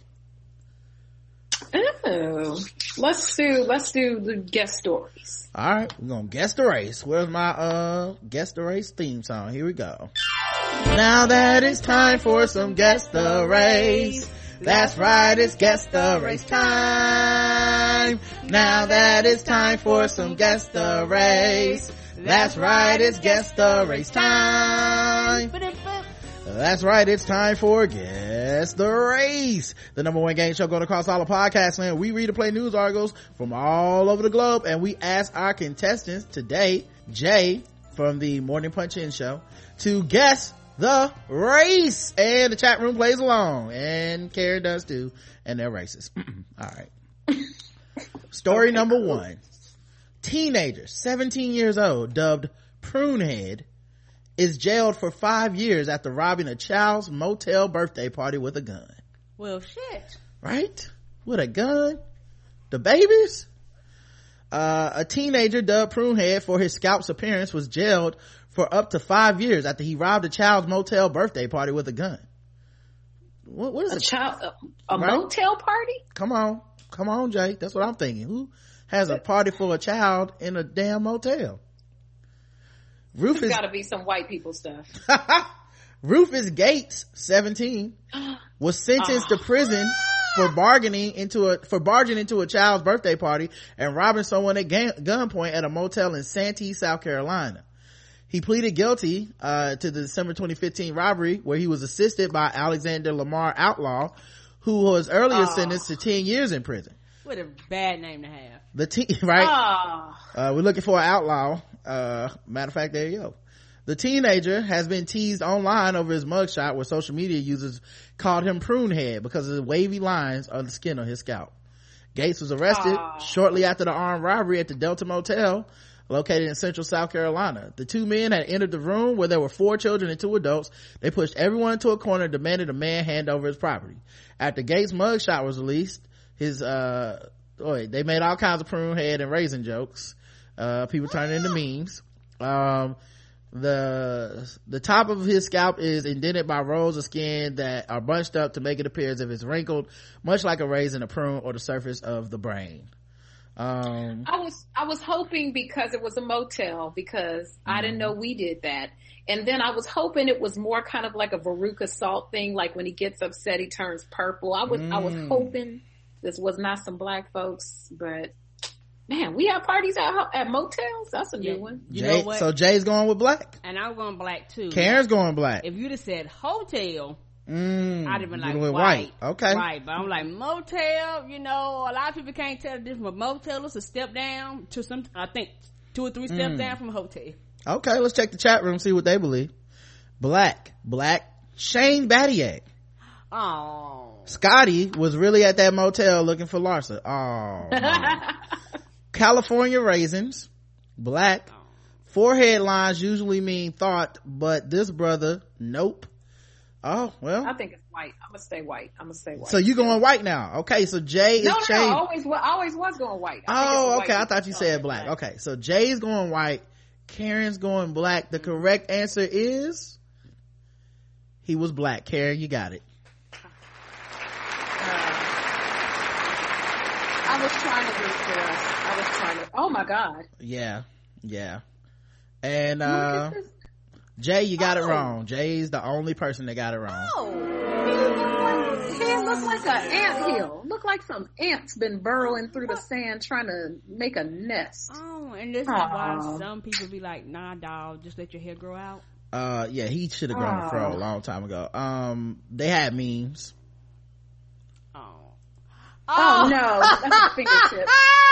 B: Oh, let's do let's do the guest stories.
C: All right, we're gonna guess the race. Where's my uh guess the race theme song? Here we go. Now that it's time for some guess the race. That's right, it's guess the race time. Now that it's time for some guess the race. That's right, it's guess the race time. That's right, it's time for Guess the Race, the number one game show going across all the podcast land. We read and play news articles from all over the globe, and we ask our contestants today, Jay from the Morning Punch In show, to guess the race, and the chat room plays along, and Karen does too, and they're racist. All right. Story okay, number cool. one. Teenager, seventeen years old, dubbed Prunehead, is jailed for five years after robbing a child's motel birthday party with a gun.
D: Well, shit.
C: Right? With a gun? The babies? Uh, a teenager dubbed Prunehead for his scalp's appearance was jailed for up to five years after he robbed a child's motel birthday party with a gun. What, what is
B: a
C: it?
B: child? A, a right? motel party?
C: Come on. Come on, Jay. That's what I'm thinking. Who has a party for a child in a damn motel? Rufus
B: got to be some white people stuff.
C: Rufus Gates, seventeen, was sentenced oh. to prison for bargaining into a for barging into a child's birthday party and robbing someone at ga- gunpoint at a motel in Santee, South Carolina. He pleaded guilty uh, to the December twenty fifteen robbery, where he was assisted by Alexander Lamar Outlaw, who was earlier oh. sentenced to ten years in prison.
D: What a bad name to have.
C: The teen, right?
B: Oh.
C: Uh, we're looking for an outlaw. Uh, matter of fact, there you go. The teenager has been teased online over his mugshot, where social media users called him Prunehead because of the wavy lines on the skin on his scalp. Gates was arrested oh. shortly after the armed robbery at the Delta Motel, located in central South Carolina. The two men had entered the room where there were four children and two adults. They pushed everyone into a corner and demanded a man hand over his property. After Gates' mugshot was released, his uh oh, they made all kinds of Prunehead and raisin jokes. Uh people turned into memes. Um the the top of his scalp is indented by rows of skin that are bunched up to make it appear as if it's wrinkled, much like a raisin, a prune, or the surface of the brain. um
B: I was I was hoping, because it was a motel, because mm-hmm. I didn't know we did that, and then I was hoping it was more kind of like a Veruca Salt thing, like when he gets upset he turns purple. I was mm. I was hoping this was not some black folks, but man, we have parties at at motels. That's a yeah. new one.
C: You Jay, know what? So Jay's going with black,
D: and I'm going black too.
C: Karen's going black.
D: If you'd have said hotel, mm, I'd have been like
C: white.
D: white.
C: Okay,
D: right. But I'm like motel. You know, a lot of people can't tell the difference. From a motel is a step down to some. I think two or three steps mm. down from a hotel.
C: Okay, let's check the chat room, see what they believe. Black, black. Shane Badiak.
D: Oh.
C: Scotty was really at that motel looking for Larsa. Oh. No. California raisins. Black. Forehead lines usually mean thought, but this brother, nope. Oh, well.
B: I think it's white. I'm gonna stay white. I'm gonna stay white.
C: So you going white now? Okay, so Jay is
B: no, no,
C: changed.
B: No, always, I always was going white. I
C: oh, okay. I thought you said black. black. Okay, so Jay's going white. Karen's going black. The correct answer is he was black. Karen, you got it.
B: I was trying to root for us. I was trying to. Oh my God.
C: Yeah, yeah. And uh Jay, you got oh. it wrong. Jay's the only person that got it wrong.
B: Oh, his head looks like an anthill. Look like some ants been burrowing through the sand trying to make a nest.
D: Oh, and this is why some people be like, "Nah, dog, just let your hair grow out."
C: Uh, yeah, he should have grown a fro a long time ago. Um, they had memes.
B: Oh, oh no, that's a fingertip.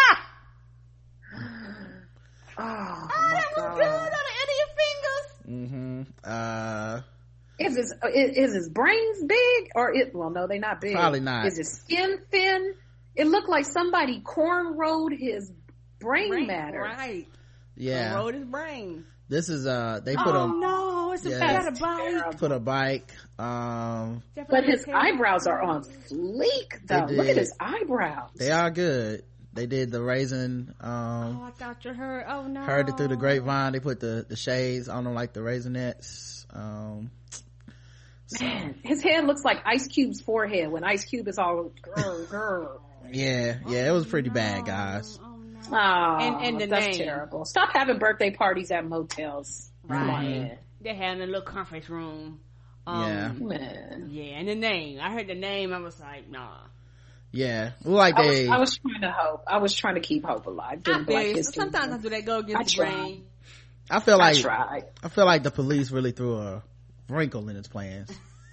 B: Oh,
D: oh
B: my
D: that was
B: God.
D: good on the end of your fingers.
C: Mm-hmm. Uh,
B: is his is, is his brains big, or it? Well, no, they're not big.
C: Probably not.
B: Is his skin thin? It looked like somebody cornrowed his brain, brain matter.
D: Right.
C: Yeah.
D: Cornrowed his brain.
C: This is uh they put
B: oh,
C: a
D: no, it's a
C: yeah,
D: a bike.
C: Put a bike. Um,
B: but his eyebrows are on fleek though. Look at his eyebrows.
C: They are good. They did the raisin. Um,
D: oh, I thought you heard. Oh no,
C: heard it through the grapevine. They put the the shades on them like the raisinettes. Um,
B: so. Man, his head looks like Ice Cube's forehead when Ice Cube is all grr grr.
C: Yeah, yeah, it was pretty oh, bad, guys.
B: Oh, no. oh
D: and, and the
B: that's
D: name.
B: terrible. Stop having birthday parties at motels. Come on, man.
D: They had in a little conference room. Um,
C: yeah,
B: man.
D: Yeah, and the name. I heard the name. I was like, nah.
C: Yeah, well, like
B: I
C: they.
B: Was, I was trying to hope. I was trying to keep hope alive.
D: I Black Sometimes I do that go against the grain.
C: I feel like
B: I tried.
C: I feel like the police really threw a sprinkle in his plans.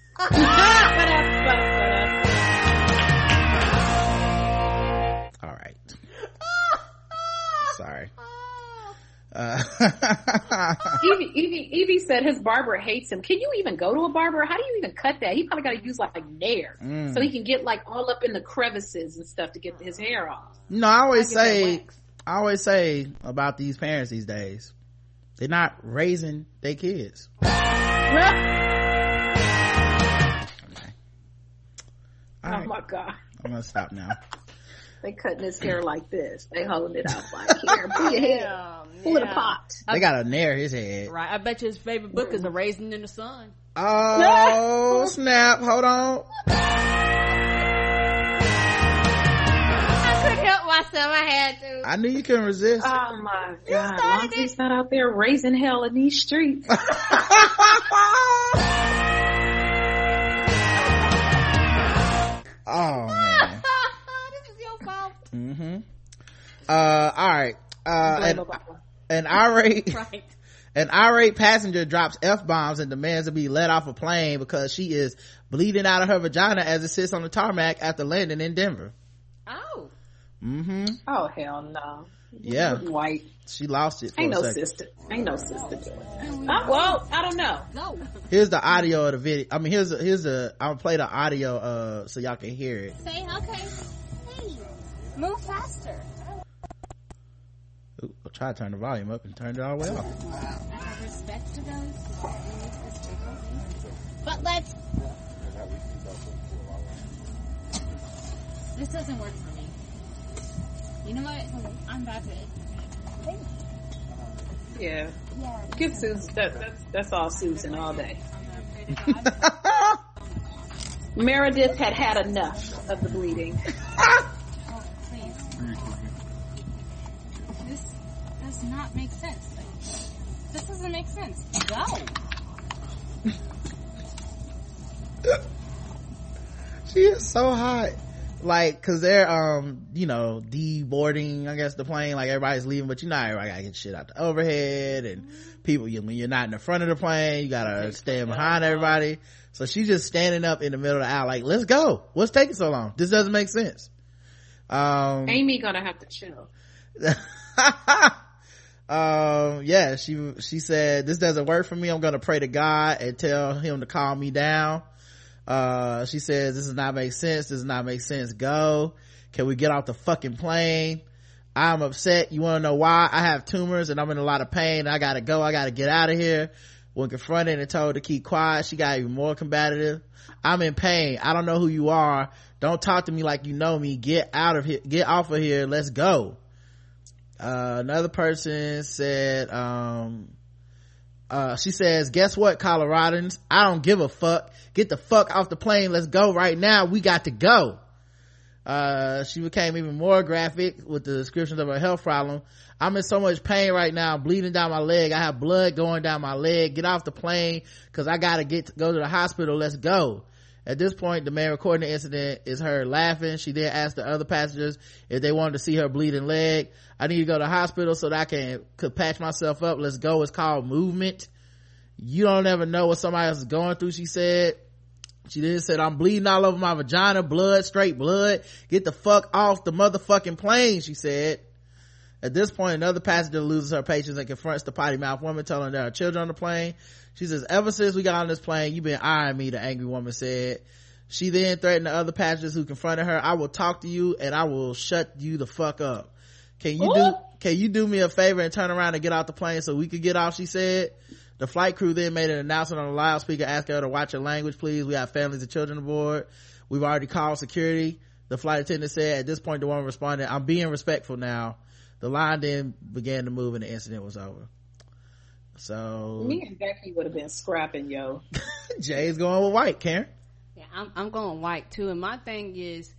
C: All right. Sorry. Uh,
B: Evie, Evie, Evie said his barber hates him. Can you even go to a barber? How do you even cut that? He probably got to use like, like Nair, mm. so he can get like all up in the crevices and stuff to get his hair off.
C: No, I always I say, I always say about these parents these days, they're not raising their kids. Okay.
B: Oh right. My God.
C: I'm gonna stop now.
B: They cutting his hair like this. They holding it out like, here, pull your head. Yeah, pull yeah. it apart.
C: They gotta nair his head.
D: Right. I bet you his favorite book is A Raisin in the Sun.
C: Oh, snap. Hold on.
D: I couldn't help myself. I had to.
C: I knew you couldn't resist.
B: Oh my God. Lonzy's not out there raising hell in these streets.
C: Oh, man. Mm-hmm. Uh, all right. Uh, an, an irate, right. an irate passenger drops F-bombs and demands to be let off a plane because she is bleeding out of her vagina as it sits on the tarmac after landing in Denver.
D: Oh.
C: Mm-hmm.
B: Oh, hell no.
C: Yeah.
B: White.
C: She lost it for
B: Ain't
C: a
B: no
C: second.
B: sister. Ain't no sister to it. Uh, well, I don't know. No.
C: Here's the audio of the video. I mean, here's the, here's the, I'm gonna play the audio, uh, so y'all can hear it.
K: Say, okay. Move faster.
C: Ooh, I'll try to turn the volume up and turn it all the way off.
K: I have respect to those. But let's. This doesn't work for me. You know what? I'm about to.
B: Yeah. Yeah. Give Susan. That, that's that's all Susan all day. Meredith had had enough of the bleeding.
K: Does not make sense. This doesn't make sense. Go.
C: She is so hot. Like, cause they're, um, you know, deboarding, I guess, the plane, like everybody's leaving, but you know, everybody gotta get shit out the overhead and people, you, when you're not in the front of the plane, you gotta stand behind everybody. So she's just standing up in the middle of the aisle like, let's go. What's taking so long? This doesn't make sense. Um,
B: Amy gonna have to chill.
C: um yeah she she said, this doesn't work for me. I'm gonna pray to God and tell him to calm me down. Uh she says, this does not make sense. This does not make sense. Go. Can we get off the fucking plane? I'm upset. You want to know why? I have tumors and I'm in a lot of pain. I gotta go. I gotta get out of here. When confronted and told to keep quiet, she got even more combative. I'm in pain. I don't know who you are. Don't talk to me like you know me. Get out of here. Get off of here. Let's go. Uh, another person said, um, uh, she says, guess what, Coloradans? I don't give a fuck. Get the fuck off the plane. Let's go right now. We got to go. Uh, she became even more graphic with the descriptions of her health problem. I'm in so much pain right now. I'm bleeding down my leg. I have blood going down my leg. Get off the plane because I gotta get to go to the hospital. Let's go. At this point, the man recording the incident is her laughing. She then asked the other passengers if they wanted to see her bleeding leg. I need to go to the hospital so that I can could patch myself up. Let's go. It's called movement. You don't ever know what somebody else is going through, she said. She then said, I'm bleeding all over my vagina, blood, straight blood. Get the fuck off the motherfucking plane, she said. At this point, another passenger loses her patience and confronts the potty mouth woman, telling there are children on the plane. She says, ever since we got on this plane, you've been eyeing me, the angry woman said. She then threatened the other passengers who confronted her, I will talk to you and I will shut you the fuck up. Can you Ooh. do, can you do me a favor and turn around and get off the plane so we could get off, she said. The flight crew then made an announcement on the loudspeaker asking her to watch her language, please. We have families and children aboard. We've already called security. The flight attendant said. At this point, the woman responded, I'm being respectful now. The line then began to move and the incident was over. So
B: me and Becky would have been scrapping, yo.
C: Jay's going with white. Karen?
D: Yeah, I'm, I'm going white too. And my thing is,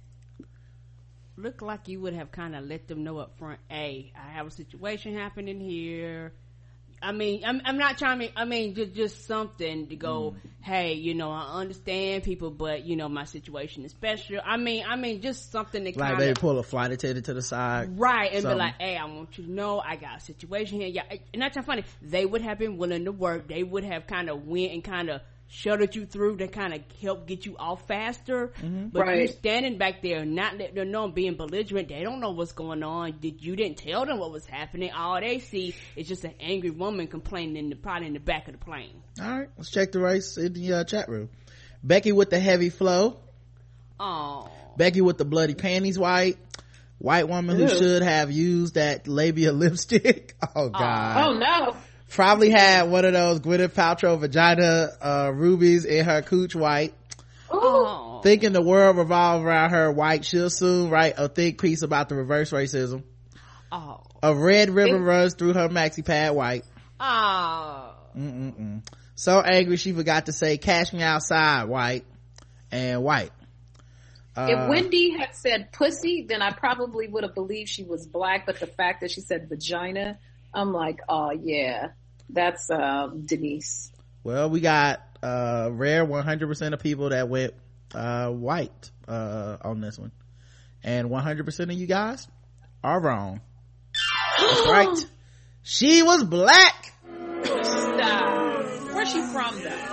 D: look like you would have kind of let them know up front, hey, I have a situation happening here. I mean, I'm, I'm not trying to, I mean, just, just something to go, mm. hey, you know, I understand people, but, you know, my situation is special. I mean, I mean, just something to
C: like
D: kind of.
C: Like maybe pull a flight attendant to the side.
D: Right, and
C: something.
D: be like, hey, I want you to know I got a situation here. Yeah, and that's not funny. They would have been willing to work. They would have kind of went and kind of shuttled you through to kind of help get you off faster.
C: Mm-hmm.
D: But
B: Right.
D: you're standing back there, not letting them know, being belligerent. They don't know what's going on. Did you didn't tell them what was happening? All they see is just an angry woman complaining in the probably in the back of the plane.
C: All right, let's check the race in the uh, chat room. Becky with the heavy flow.
D: Oh,
C: Becky with the bloody panties white. White woman who
B: Ew.
C: should have used that labia lipstick. Oh God.
B: Oh no.
C: Probably had one of those Gwyneth Paltrow vagina uh rubies in her cooch white.
D: oh.
C: Thinking the world revolves around her white, she'll soon write a thick piece about the reverse racism.
D: Oh.
C: A red ribbon
B: It-
C: runs through her maxi pad white.
D: Oh.
C: Mm-mm-mm. So angry she forgot to say cash me outside white and white. Uh,
B: If Wendy had said pussy, then I probably would have believed she was black, but the fact that she said vagina, I'm like, oh yeah, that's uh, Denise.
C: well, we got uh rare one hundred percent of people that went uh white uh on this one. And one hundred percent of you guys are wrong. That's right. She was black.
B: Stop. Where's she from though?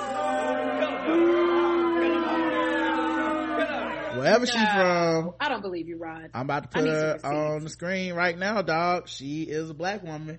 C: Wherever she's from.
B: I don't believe you, Rod.
C: I'm about to
B: I
C: put
B: need some
C: her
B: receipts.
C: on the screen right now, dog. She is a black woman.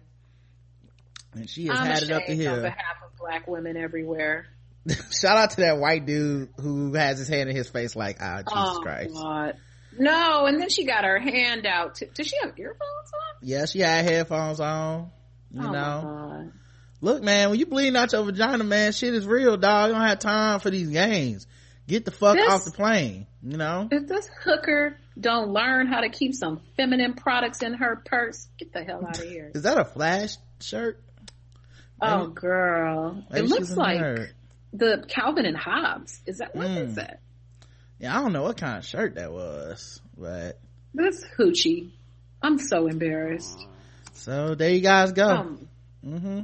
C: And she has
B: I'm
C: had it up to
B: ashamed on
C: here.
B: behalf of black women everywhere.
C: Shout out to that white dude who has his hand in his face like, ah, Jesus
B: oh,
C: Christ.
B: God. No, and then she got her hand out. To, does she have earphones on?
C: Yeah, she had headphones on. You
B: oh,
C: know.
B: my God.
C: Look, man, when you bleeding out your vagina, man, shit is real, dog. You don't have time for these games. Get the fuck
B: This-
C: off the plane, you know?
B: If this hooker don't learn how to keep some feminine products in her purse, get the hell out of here.
C: Is that a Flash shirt?
B: Oh,
C: Maybe-
B: girl.
C: maybe
B: It looks
C: she's a
B: like
C: nerd.
B: the Calvin and Hobbes. Is that what
C: Mm.
B: is that?
C: Yeah, I don't know what kind of shirt that was, but
B: That's hoochie. I'm so embarrassed.
C: so there you guys go.
B: Um,
C: mm-hmm.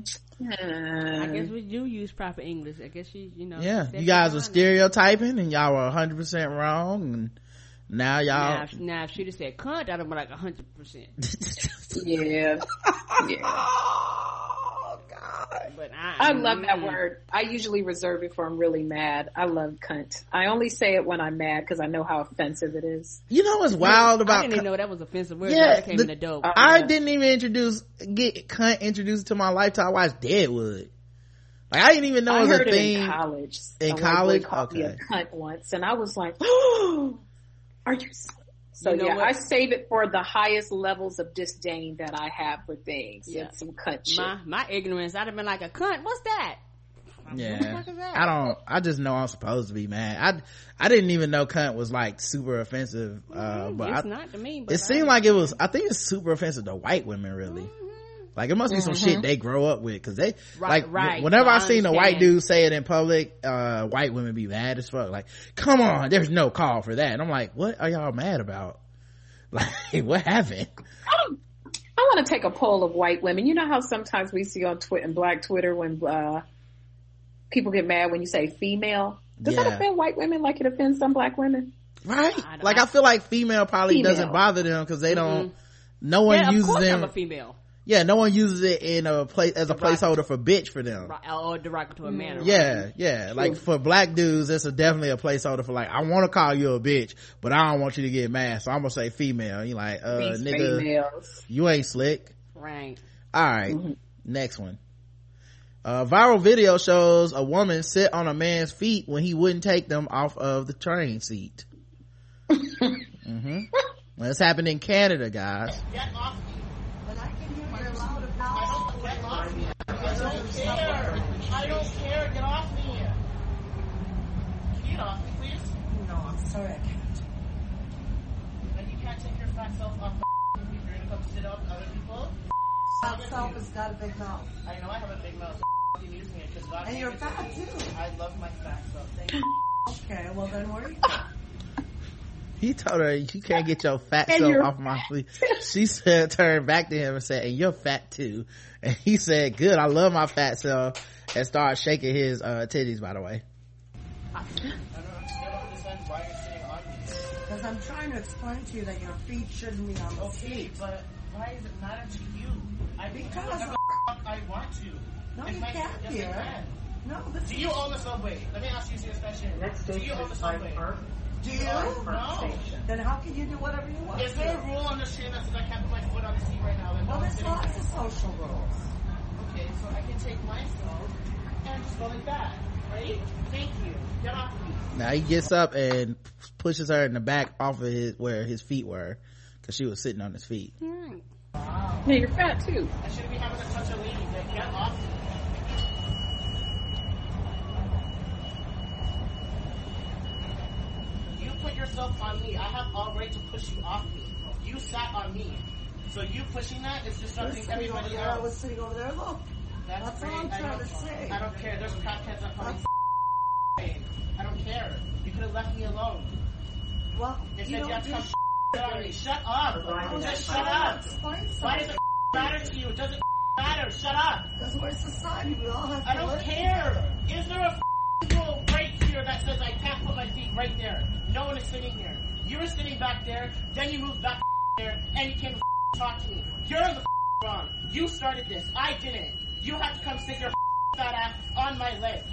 D: I guess we do use proper English. I guess she, you know.
C: Yeah,
D: said
C: you guys
D: it
C: were
D: wrong.
C: stereotyping and y'all were one hundred percent wrong, and now y'all
D: Now, if- now if she'd have said cunt, I'd have been like a hundred percent.
B: Yeah. Yeah.
C: Oh God.
D: But I,
B: I love that
D: mm.
B: word. I usually reserve it for I'm really mad. I love cunt. I only say it when I'm mad because I know how offensive it is.
C: You know what's wild
D: I
C: about
D: didn't even know that was offensive word.
C: Yeah,
D: That came
C: the-
D: in the dope.
C: I
B: Yeah.
C: didn't even introduce get cunt introduced to my life till I watched Deadwood. Like I didn't even know
B: I
C: it was
B: heard
C: a
B: it
C: thing.
B: in college.
C: In
B: A white boy
C: college?
B: called me a
C: Okay.
B: cunt once, and I was like, "Oh, are you?" So, so
D: You know
B: yeah,
D: what?
B: I save it for the highest levels of disdain that I have for things.
D: Yeah.
B: It's some cunt shit.
D: my my ignorance, I'd have been like a cunt. What's that? What the
C: Yeah,
D: fuck is that?
C: I don't. I just know I'm supposed to be mad. I I didn't even know cunt was like super offensive. Uh, but
D: it's
C: I,
D: not to me. But
C: it seemed like it was. I think it's super offensive to white women, really. Like it must be some shit they grow up with, because they
D: Right,
C: like
D: right.
C: whenever
D: I
C: I seen a white
D: understand.
C: dude say it in public, uh white women be mad as fuck. Like, come on, there's no call for that. And I'm like, what are y'all mad about? Like, what happened?
B: I, don't- I want to take a poll of white women. You know how sometimes we see on Twitter and Black Twitter when uh, people get mad when you say female. Does
C: Yeah.
B: that offend white women like it offends some black women?
C: Right?
D: I don't-
C: Like I feel like female probably
B: Female.
C: doesn't bother them because they don't. No one
D: yeah, of
C: uses
D: course
C: them.
D: I'm a female.
C: Yeah, no one uses it in a place as a
D: Derogatory.
C: placeholder for bitch for them.
D: Right, or derogatory manner. right?
C: Yeah, yeah. Like for black dudes, it's a definitely a placeholder for like, I want to call you a bitch, but I don't want you to get mad, so I'm gonna say female. You like, uh,
B: These
C: nigga,
B: females.
C: you ain't slick.
D: Right.
C: All right, next one. Uh, viral video shows a woman sit on a man's feet when he wouldn't take them off of the train seat. mm-hmm. Well, it's happened in Canada, guys.
E: Get off me. But I can hear you loud enough. I don't get off me. I don't care. I don't care. Get off me. Get off me, please. No, I'm sorry, I can't. Then you can't take your fat self off the if you're gonna come sit up with other people. Fat self has got a big mouth. I know I have a big mouth. So I'm using it because God. And you're fat too. I love my fat self. Thank you. Okay, well then where are you from?
C: He told her, you can't get your fat
B: And
C: self
B: you're-
C: off my feet. She said, turned back to him and said, and you're fat too. And he said, good, I love my fat self, and started shaking his uh titties, by the way.
E: I don't understand why you're sitting on me. Because I'm trying to explain to you that your feet shouldn't be on the okay, seat. But why does it matter to you? I because whatever the fuck I want to. No, if you I, can't, dear. Can. No, this
L: Do you own the subway? Let me ask you this question.
E: Next
L: Do you own the subway?
E: Do you?
L: No.
E: Then how can you do whatever you want?
L: Is there a rule on the train that says I can't put my foot on the seat right now?
E: Well, there's lots of social rules.
L: Okay, so I can take my phone and just go like that, right? Thank you. Get off me.
C: Now he gets up and pushes her in the back off of his where his feet were, because she was sitting on his feet.
B: Wow. Yeah, you're fat too.
L: I shouldn't be having to touch a lady. Like, get off me. You put yourself on me. I have all right to push you off me. You sat on me. So you pushing that is just something everybody else.
E: I was sitting over there. Look.
L: That's,
E: That's
L: great.
E: all I'm
L: I
E: trying
L: don't,
E: to say.
L: I don't care. There's crackheads that probably I don't care. You could have left me alone.
E: Well,
L: They
E: you
L: said
E: don't
L: you have to
E: do
L: come on me. Shut up. Just shut up. Why does it matter to you? It doesn't matter. Shut up.
E: Because we're society. We all have to
L: I don't
E: live.
L: care. Is there a rule right here that says I can't put my feet right there? No one is sitting here. You were sitting back there, then you moved back there, and you came to talk to me. You're the wrong. You started this. I didn't. You have to come sit your fat ass on my leg.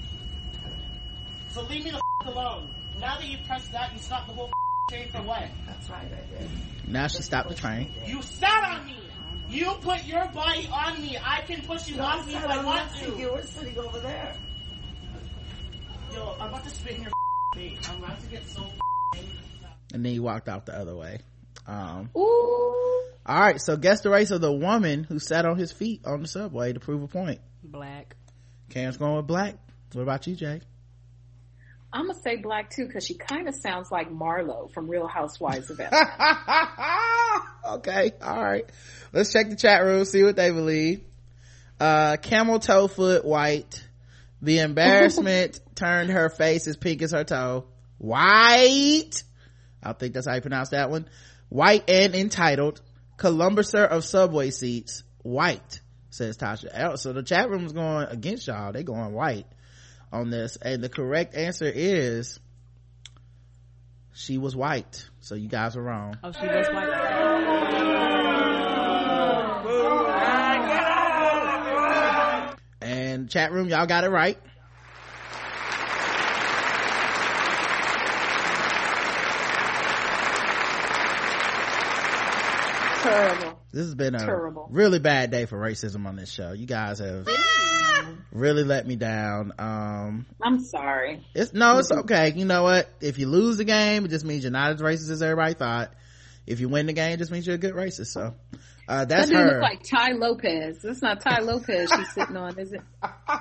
L: So leave me the alone. Now that you pressed that, you stopped the whole train for what?
E: That's right, I did.
C: Now she stopped the train.
L: You sat on me. You put your body on me. I can push you
E: No,
L: off me if I want to.
E: You were sitting over there.
L: Yo, I'm about to spit in your face. I'm about to get so
C: And then he walked out the other way. Um,
B: Ooh.
C: all right, so guess the race of the woman who sat on his feet on the subway to prove a point.
D: Black.
C: Cam's going with black. What about you, Jay?
B: I'm gonna say black too, because she kind of sounds like Marlo from Real Housewives of Atlanta.
C: Okay, all right. Let's check the chat room, see what they believe. Uh, camel toe foot white. The embarrassment turned her face as pink as her toe. White. I think that's how you pronounce that one. White and entitled. Columbuser of subway seats. White, says Tasha. So the chat room is going against y'all. They going white on this, and the correct answer is she was white. So you guys are wrong.
D: Oh, she was white.
C: And chat room, y'all got it right.
B: Terrible.
C: This has been a
B: Terrible.
C: really bad day for racism on this show. You guys have really let me down. um
B: I'm sorry.
C: It's no, it's okay. You know what? If you lose the game, it just means you're not as racist as everybody thought. If you win the game, it just means you're a good racist. So uh that's
B: that dude
C: her.
B: look like Ty Lopez. That's not Ty Lopez she's sitting on, is it?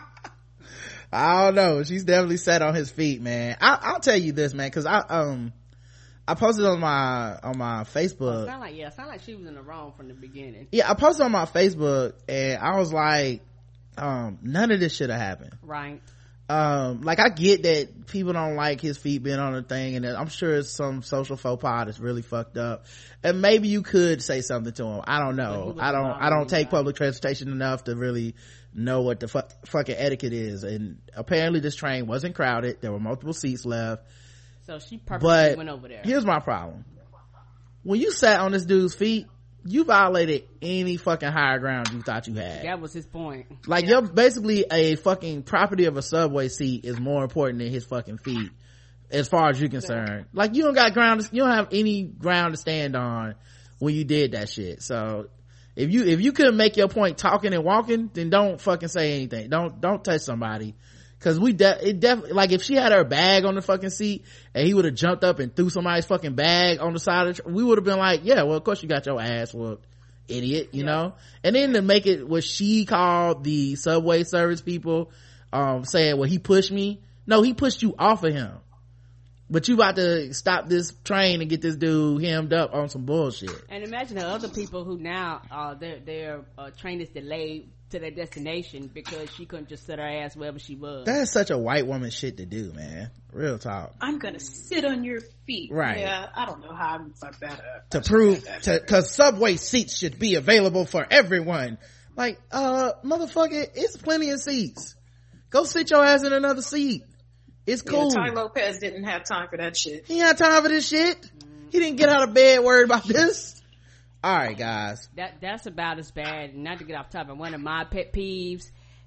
C: I don't know. She's definitely sat on his feet, man. I, I'll tell you this, man, because I um I posted on my on my Facebook.
D: Oh, sound like yeah, sound like she was in the wrong from the beginning.
C: Yeah, I posted on my Facebook, and I was like, um, none of this should have happened.
D: Right.
C: Um, like I get that people don't like his feet being on the thing, and I'm sure it's some social faux pas that's really fucked up. And maybe you could say something to him. I don't know. I don't. I don't take public transportation enough to really know what the fuck, fucking etiquette is. And apparently, this train wasn't crowded. There were multiple seats left.
D: So she purposely
C: But
D: went over there.
C: Here's my problem. When you sat on this dude's feet, you violated any fucking higher ground you thought you had.
D: That was his point.
C: Like,
D: Yeah.
C: you're basically a fucking property of a subway seat is more important than his fucking feet, as far as you're concerned. Like, you don't got ground, you don't have any ground to stand on when you did that shit. So, if you, if you couldn't make your point talking and walking, then don't fucking say anything. Don't, don't touch somebody. Cause we de- it definitely, like if she had her bag on the fucking seat and he would have jumped up and threw somebody's fucking bag on the side of the tr- we would have been like, yeah, well of course you got your ass whooped, idiot, you yeah. know? And then to make it what she called the subway service people, um, saying, well, he pushed me. No, he pushed you off of him. But you about to stop this train and get this dude hemmed up on some bullshit.
D: And imagine the other people who now, uh, their, their, uh, train is delayed to their destination because she couldn't just sit her ass wherever she was.
C: That's such a white woman shit to do, man. Real talk.
B: I'm gonna sit on your feet.
C: Right.
B: Yeah, I don't know how I'm fuck that up.
C: To prove, to, cause subway seats should be available for everyone. Like, uh, motherfucker, it's plenty of seats. Go sit your ass in another seat. It's cool.
B: Yeah, Ty Lopez didn't have time for that shit.
C: He had time for this shit. Mm. He didn't get out of bed worried about this. All right, guys.
D: That that's about as bad. Not to get off topic. One of my pet peeves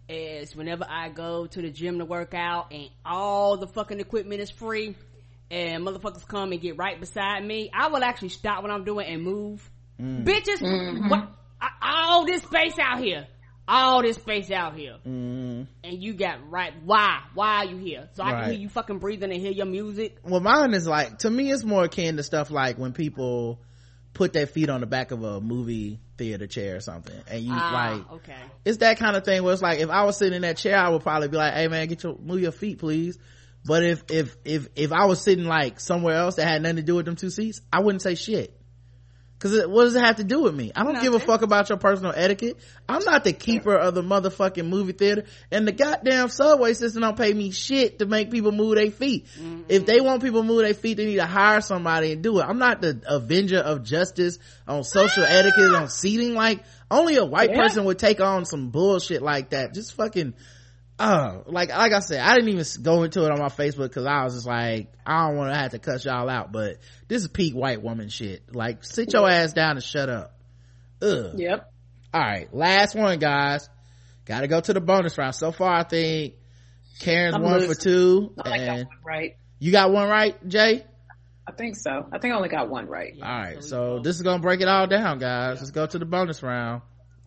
D: is whenever I go to the gym to work out and all the fucking equipment is free and motherfuckers come and get right beside me, I will actually stop what I'm doing and move. Mm. Bitches, mm-hmm. what, all this space out here. All this space out here. Mm. And you got right. Why? Why are you here? So I right. can hear you fucking breathing and hear your music.
C: Well, mine is like, to me, it's more akin to stuff like when people put their feet on the back of a movie theater chair or something. And you ah, like, okay. It's that kind of thing where it's like, if I was sitting in that chair, I would probably be like, hey man, get your, move your feet, please. But if, if, if, if I was sitting like somewhere else that had nothing to do with them two seats, I wouldn't say shit. Cause it, what does it have to do with me? I don't Nothing. give a fuck about your personal etiquette. I'm not the keeper of the motherfucking movie theater, and the goddamn subway system don't pay me shit to make people move their feet. Mm-hmm. If they want people to move their feet, they need to hire somebody and do it. I'm not the avenger of justice on social etiquette, on seating. Like, only a white yeah. person would take on some bullshit like that. Just fucking, uh, like, like I said, I didn't even go into it on my Facebook cause I was just like, I don't want to have to cuss y'all out, but this is peak white woman shit. Like, sit your ass down and shut up. Ugh. Yep. All right. Last one, guys. Gotta go to the bonus round. So far, I think Karen's I'm one losing. for two.
B: I got one right.
C: You got one right, Jay?
B: I think so. I think I only got one right.
C: All right. So this is gonna break it all down, guys. Let's go to the bonus round.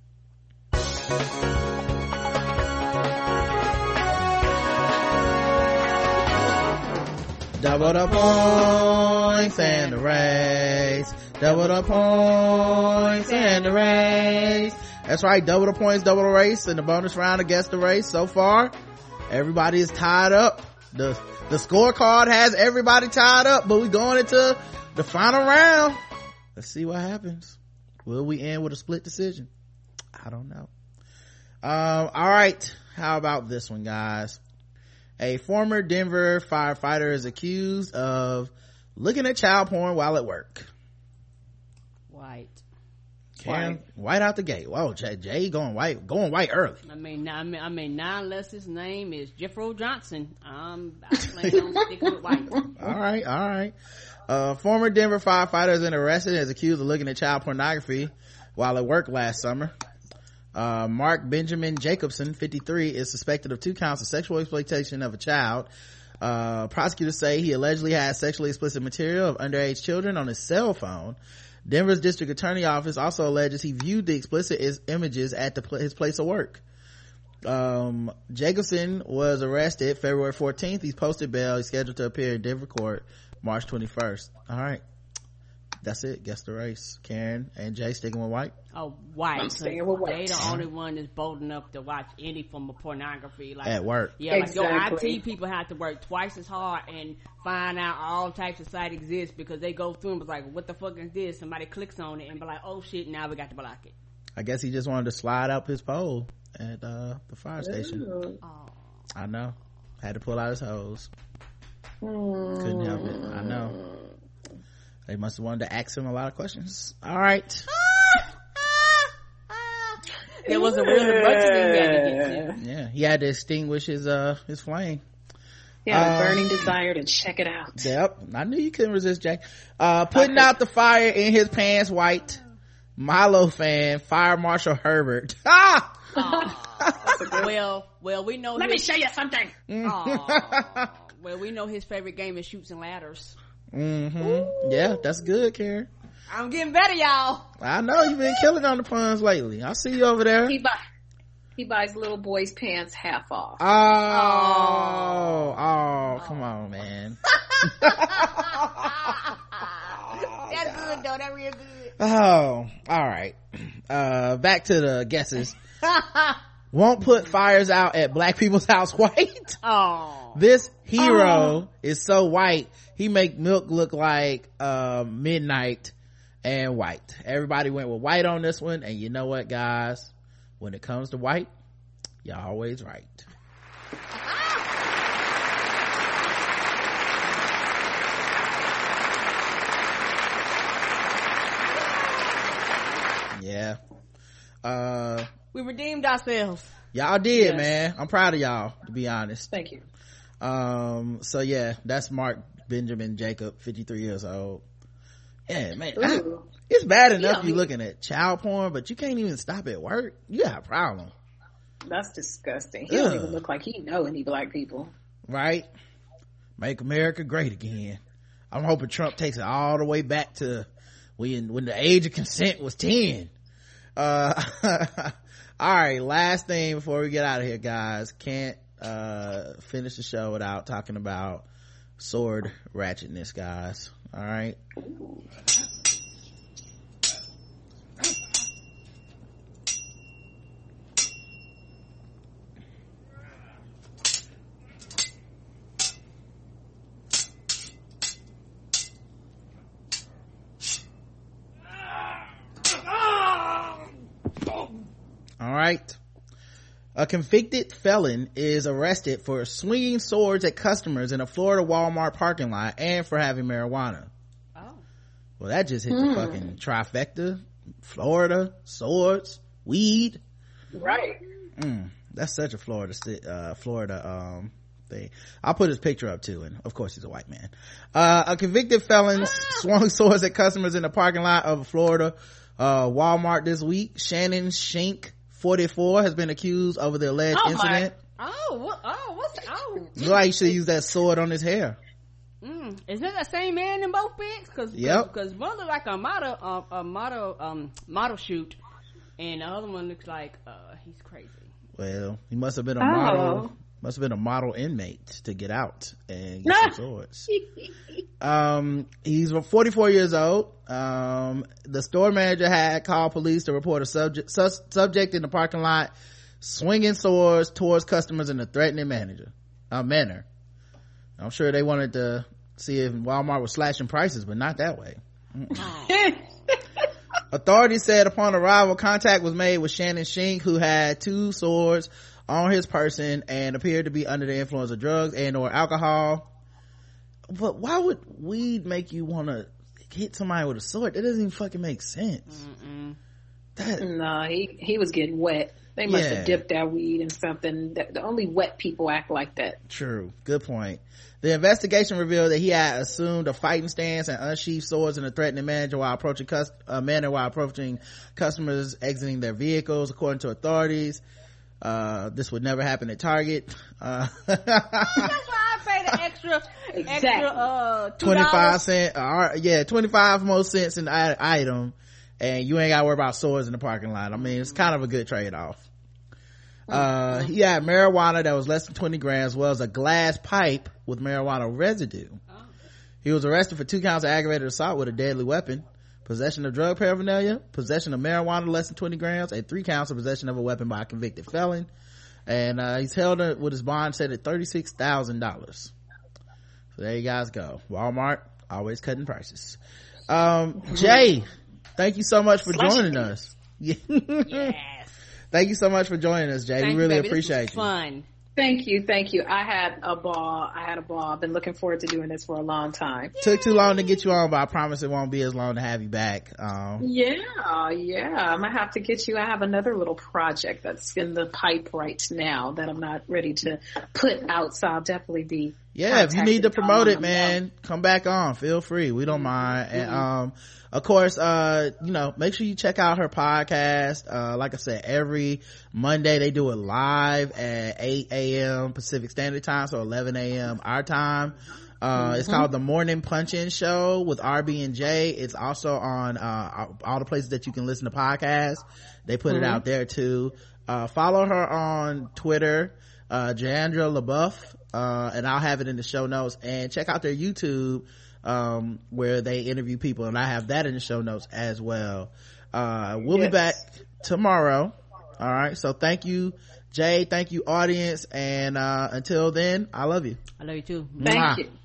C: Double the points and the race. Double the points and the race. That's right. Double the points, double the race. In the bonus round against the race so far, everybody is tied up. The, the scorecard has everybody tied up, but we're going into the final round. Let's see what happens. Will we end with a split decision? I don't know. Um, all right. How about this one, guys? A former Denver firefighter is accused of looking at child porn while at work.
D: White.
C: Karen, white. white out the gate. Whoa, Jay, Jay going white, going white early.
D: I mean, I mean, I mean, not unless his name is Jeffro Johnson. Um, I plan on sticking with white.
C: All right, all right. Uh, former Denver firefighter has been arrested and is accused of looking at child pornography while at work last summer. Uh, Mark Benjamin Jacobson, fifty-three, is suspected of two counts of sexual exploitation of a child. Uh, prosecutors say he allegedly had sexually explicit material of underage children on his cell phone. Denver's district attorney office also alleges he viewed the explicit is- images at the pl- his place of work. Um, Jacobson was arrested February fourteenth. He's posted bail. He's scheduled to appear in Denver court March twenty-first. All right. That's it. Guess the race. Karen and Jay sticking with white?
D: Oh, white.
B: I'm sticking with white.
D: They the only one that's bold enough to watch any form of pornography. Like,
C: at work.
D: Yeah, exactly. Like your I T people have to work twice as hard and find out all types of sites exist because they go through and be like, what the fuck is this? Somebody clicks on it and be like, oh shit, now we got to block it.
C: I guess he just wanted to slide up his pole at uh, the fire station.
D: Oh.
C: I know. Had to pull out his hose. Mm. Couldn't help it. I know. They must have wanted to ask him a lot of questions. All right.
D: There was a real emergency he had to get to.
C: Yeah, he had to extinguish his uh his flame.
B: Yeah, um, a burning desire to check it out.
C: Yep, I knew you couldn't resist, Jay. Uh, putting out the fire in his pants, white. Milo fan, Fire Marshal Herbert. Ah!
D: Oh, well, well, we know.
B: Let his, me show you something.
D: Oh, well, we know his favorite game is Chutes and Ladders.
C: Mm-hmm. Yeah, that's good, Karen.
D: I'm getting better, y'all.
C: I know you've been killing on the puns lately. I see you over there.
B: He, buy, he buys little boys' pants half off.
C: Oh, oh, oh, come on, man.
D: That's good, though. That's real good.
C: Oh, all right. Uh, back to the guesses. Won't put fires out at black people's house white.
D: Oh.
C: This hero oh. is so white, he make milk look like uh, midnight and white. Everybody went with white on this one, and you know what, guys? When it comes to white, you're always right. Yeah. Uh,
D: we redeemed ourselves.
C: Y'all did, yes. Man. I'm proud of y'all, to be honest.
B: Thank you.
C: Um, so yeah, that's Mark Benjamin Jacob, fifty-three years old. Yeah, man. I, it's bad enough yeah, you looking at child porn, but you can't even stop at work. You got a problem.
B: That's disgusting. He Ugh. don't even look like he know any black people.
C: Right? Make America great again. I'm hoping Trump takes it all the way back to when when the age of consent was ten. Uh, all right, last thing before we get out of here, guys. Can't uh finish the show without talking about sword ratchetness, guys. All right. All right. A convicted felon is arrested for swinging swords at customers in a Florida Walmart parking lot and for having marijuana. Oh. Well, that just hit hmm. the fucking trifecta. Florida, swords, weed.
B: Right.
C: Mm, that's such a Florida, uh, Florida, um, thing. I'll put his picture up too, and of course he's a white man. Uh, a convicted felon ah. swung swords at customers in the parking lot of a Florida, uh, Walmart this week. Shannon Shink, forty-four, has been accused over the alleged
D: oh
C: incident.
D: My. Oh, what, oh, what's, oh.
C: Looks like he should use that sword on his hair.
D: Mm. Is that the same man in both pics? Cause,
C: yep.
D: Cause, cause one looks like a model, uh, a model, um, model shoot, and the other one looks like, uh, he's crazy.
C: Well, he must have been a
B: oh.
C: model, must have been a model inmate to get out and get some swords. um, he's forty-four years old. Um, the store manager had called police to report a subject, sus, subject in the parking lot swinging swords towards customers in a threatening manager, uh, manner. I'm sure they wanted to see if Walmart was slashing prices, but not that way. Authorities said upon arrival, contact was made with Shannon Shink, who had two swords on his person and appeared to be under the influence of drugs and or alcohol. But why would weed make you want to hit somebody with a sword? That doesn't even fucking make sense. Mm-mm.
B: That no, he he was getting wet. They must yeah. have dipped that weed in something. The only wet people act like that.
C: True. Good point. The investigation revealed that he had assumed a fighting stance and unsheathed swords in a threatening manner while approaching cus- uh, manner while approaching customers exiting their vehicles, according to authorities. Uh, this would never happen at Target. Uh,
D: That's why I paid the extra, exactly. extra, uh,
C: twenty-five cent, uh, yeah, twenty-five most cents in the item, and you ain't gotta worry about swords in the parking lot. I mean, it's kind of a good trade-off. Uh, he had marijuana that was less than twenty grams, as well as a glass pipe with marijuana residue. He was arrested for two counts of aggravated assault with a deadly weapon, possession of drug paraphernalia, possession of marijuana less than twenty grams, and three counts of possession of a weapon by a convicted felon. And uh, he's held with his bond set at thirty-six thousand dollars. So there you guys go. Walmart, always cutting prices. Um, Jay, thank you so much for joining us.
D: Yes.
C: Thank you so much for joining us, Jay.
D: Thank
C: we really
D: you, baby.
C: appreciate
D: this was
C: you.
D: Fun.
B: Thank you, thank you. I had a ball. I had a ball. I've been looking forward to doing this for a long time.
C: Yay. Took too long to get you on, but I promise it won't be as long to have you back. Um,
B: yeah, yeah. I'm gonna have to get you. I have another little project that's in the pipe right now that I'm not ready to put out, so I'll definitely be.
C: Yeah, if you need to promote it, man, come back on. Feel free. We don't mind. Mm-hmm. And um, of course, uh, you know, make sure you check out her podcast. Uh, like I said, every Monday they do it live at eight a.m. Pacific Standard Time, so eleven a.m. our time. Uh, mm-hmm. It's called The Morning Punch-In Show with R B and J. It's also on, uh, all the places that you can listen to podcasts. They put mm-hmm. it out there too. Uh, follow her on Twitter, uh, Jandra LaBeouf, uh, and I'll have it in the show notes. And check out their YouTube, um, where they interview people, and I have that in the show notes as well. Uh, we'll yes. be back tomorrow. All right. So thank you, Jay. Thank you, audience. And, uh, until then, I love you.
D: I love you too.
B: Thank Mwah. you.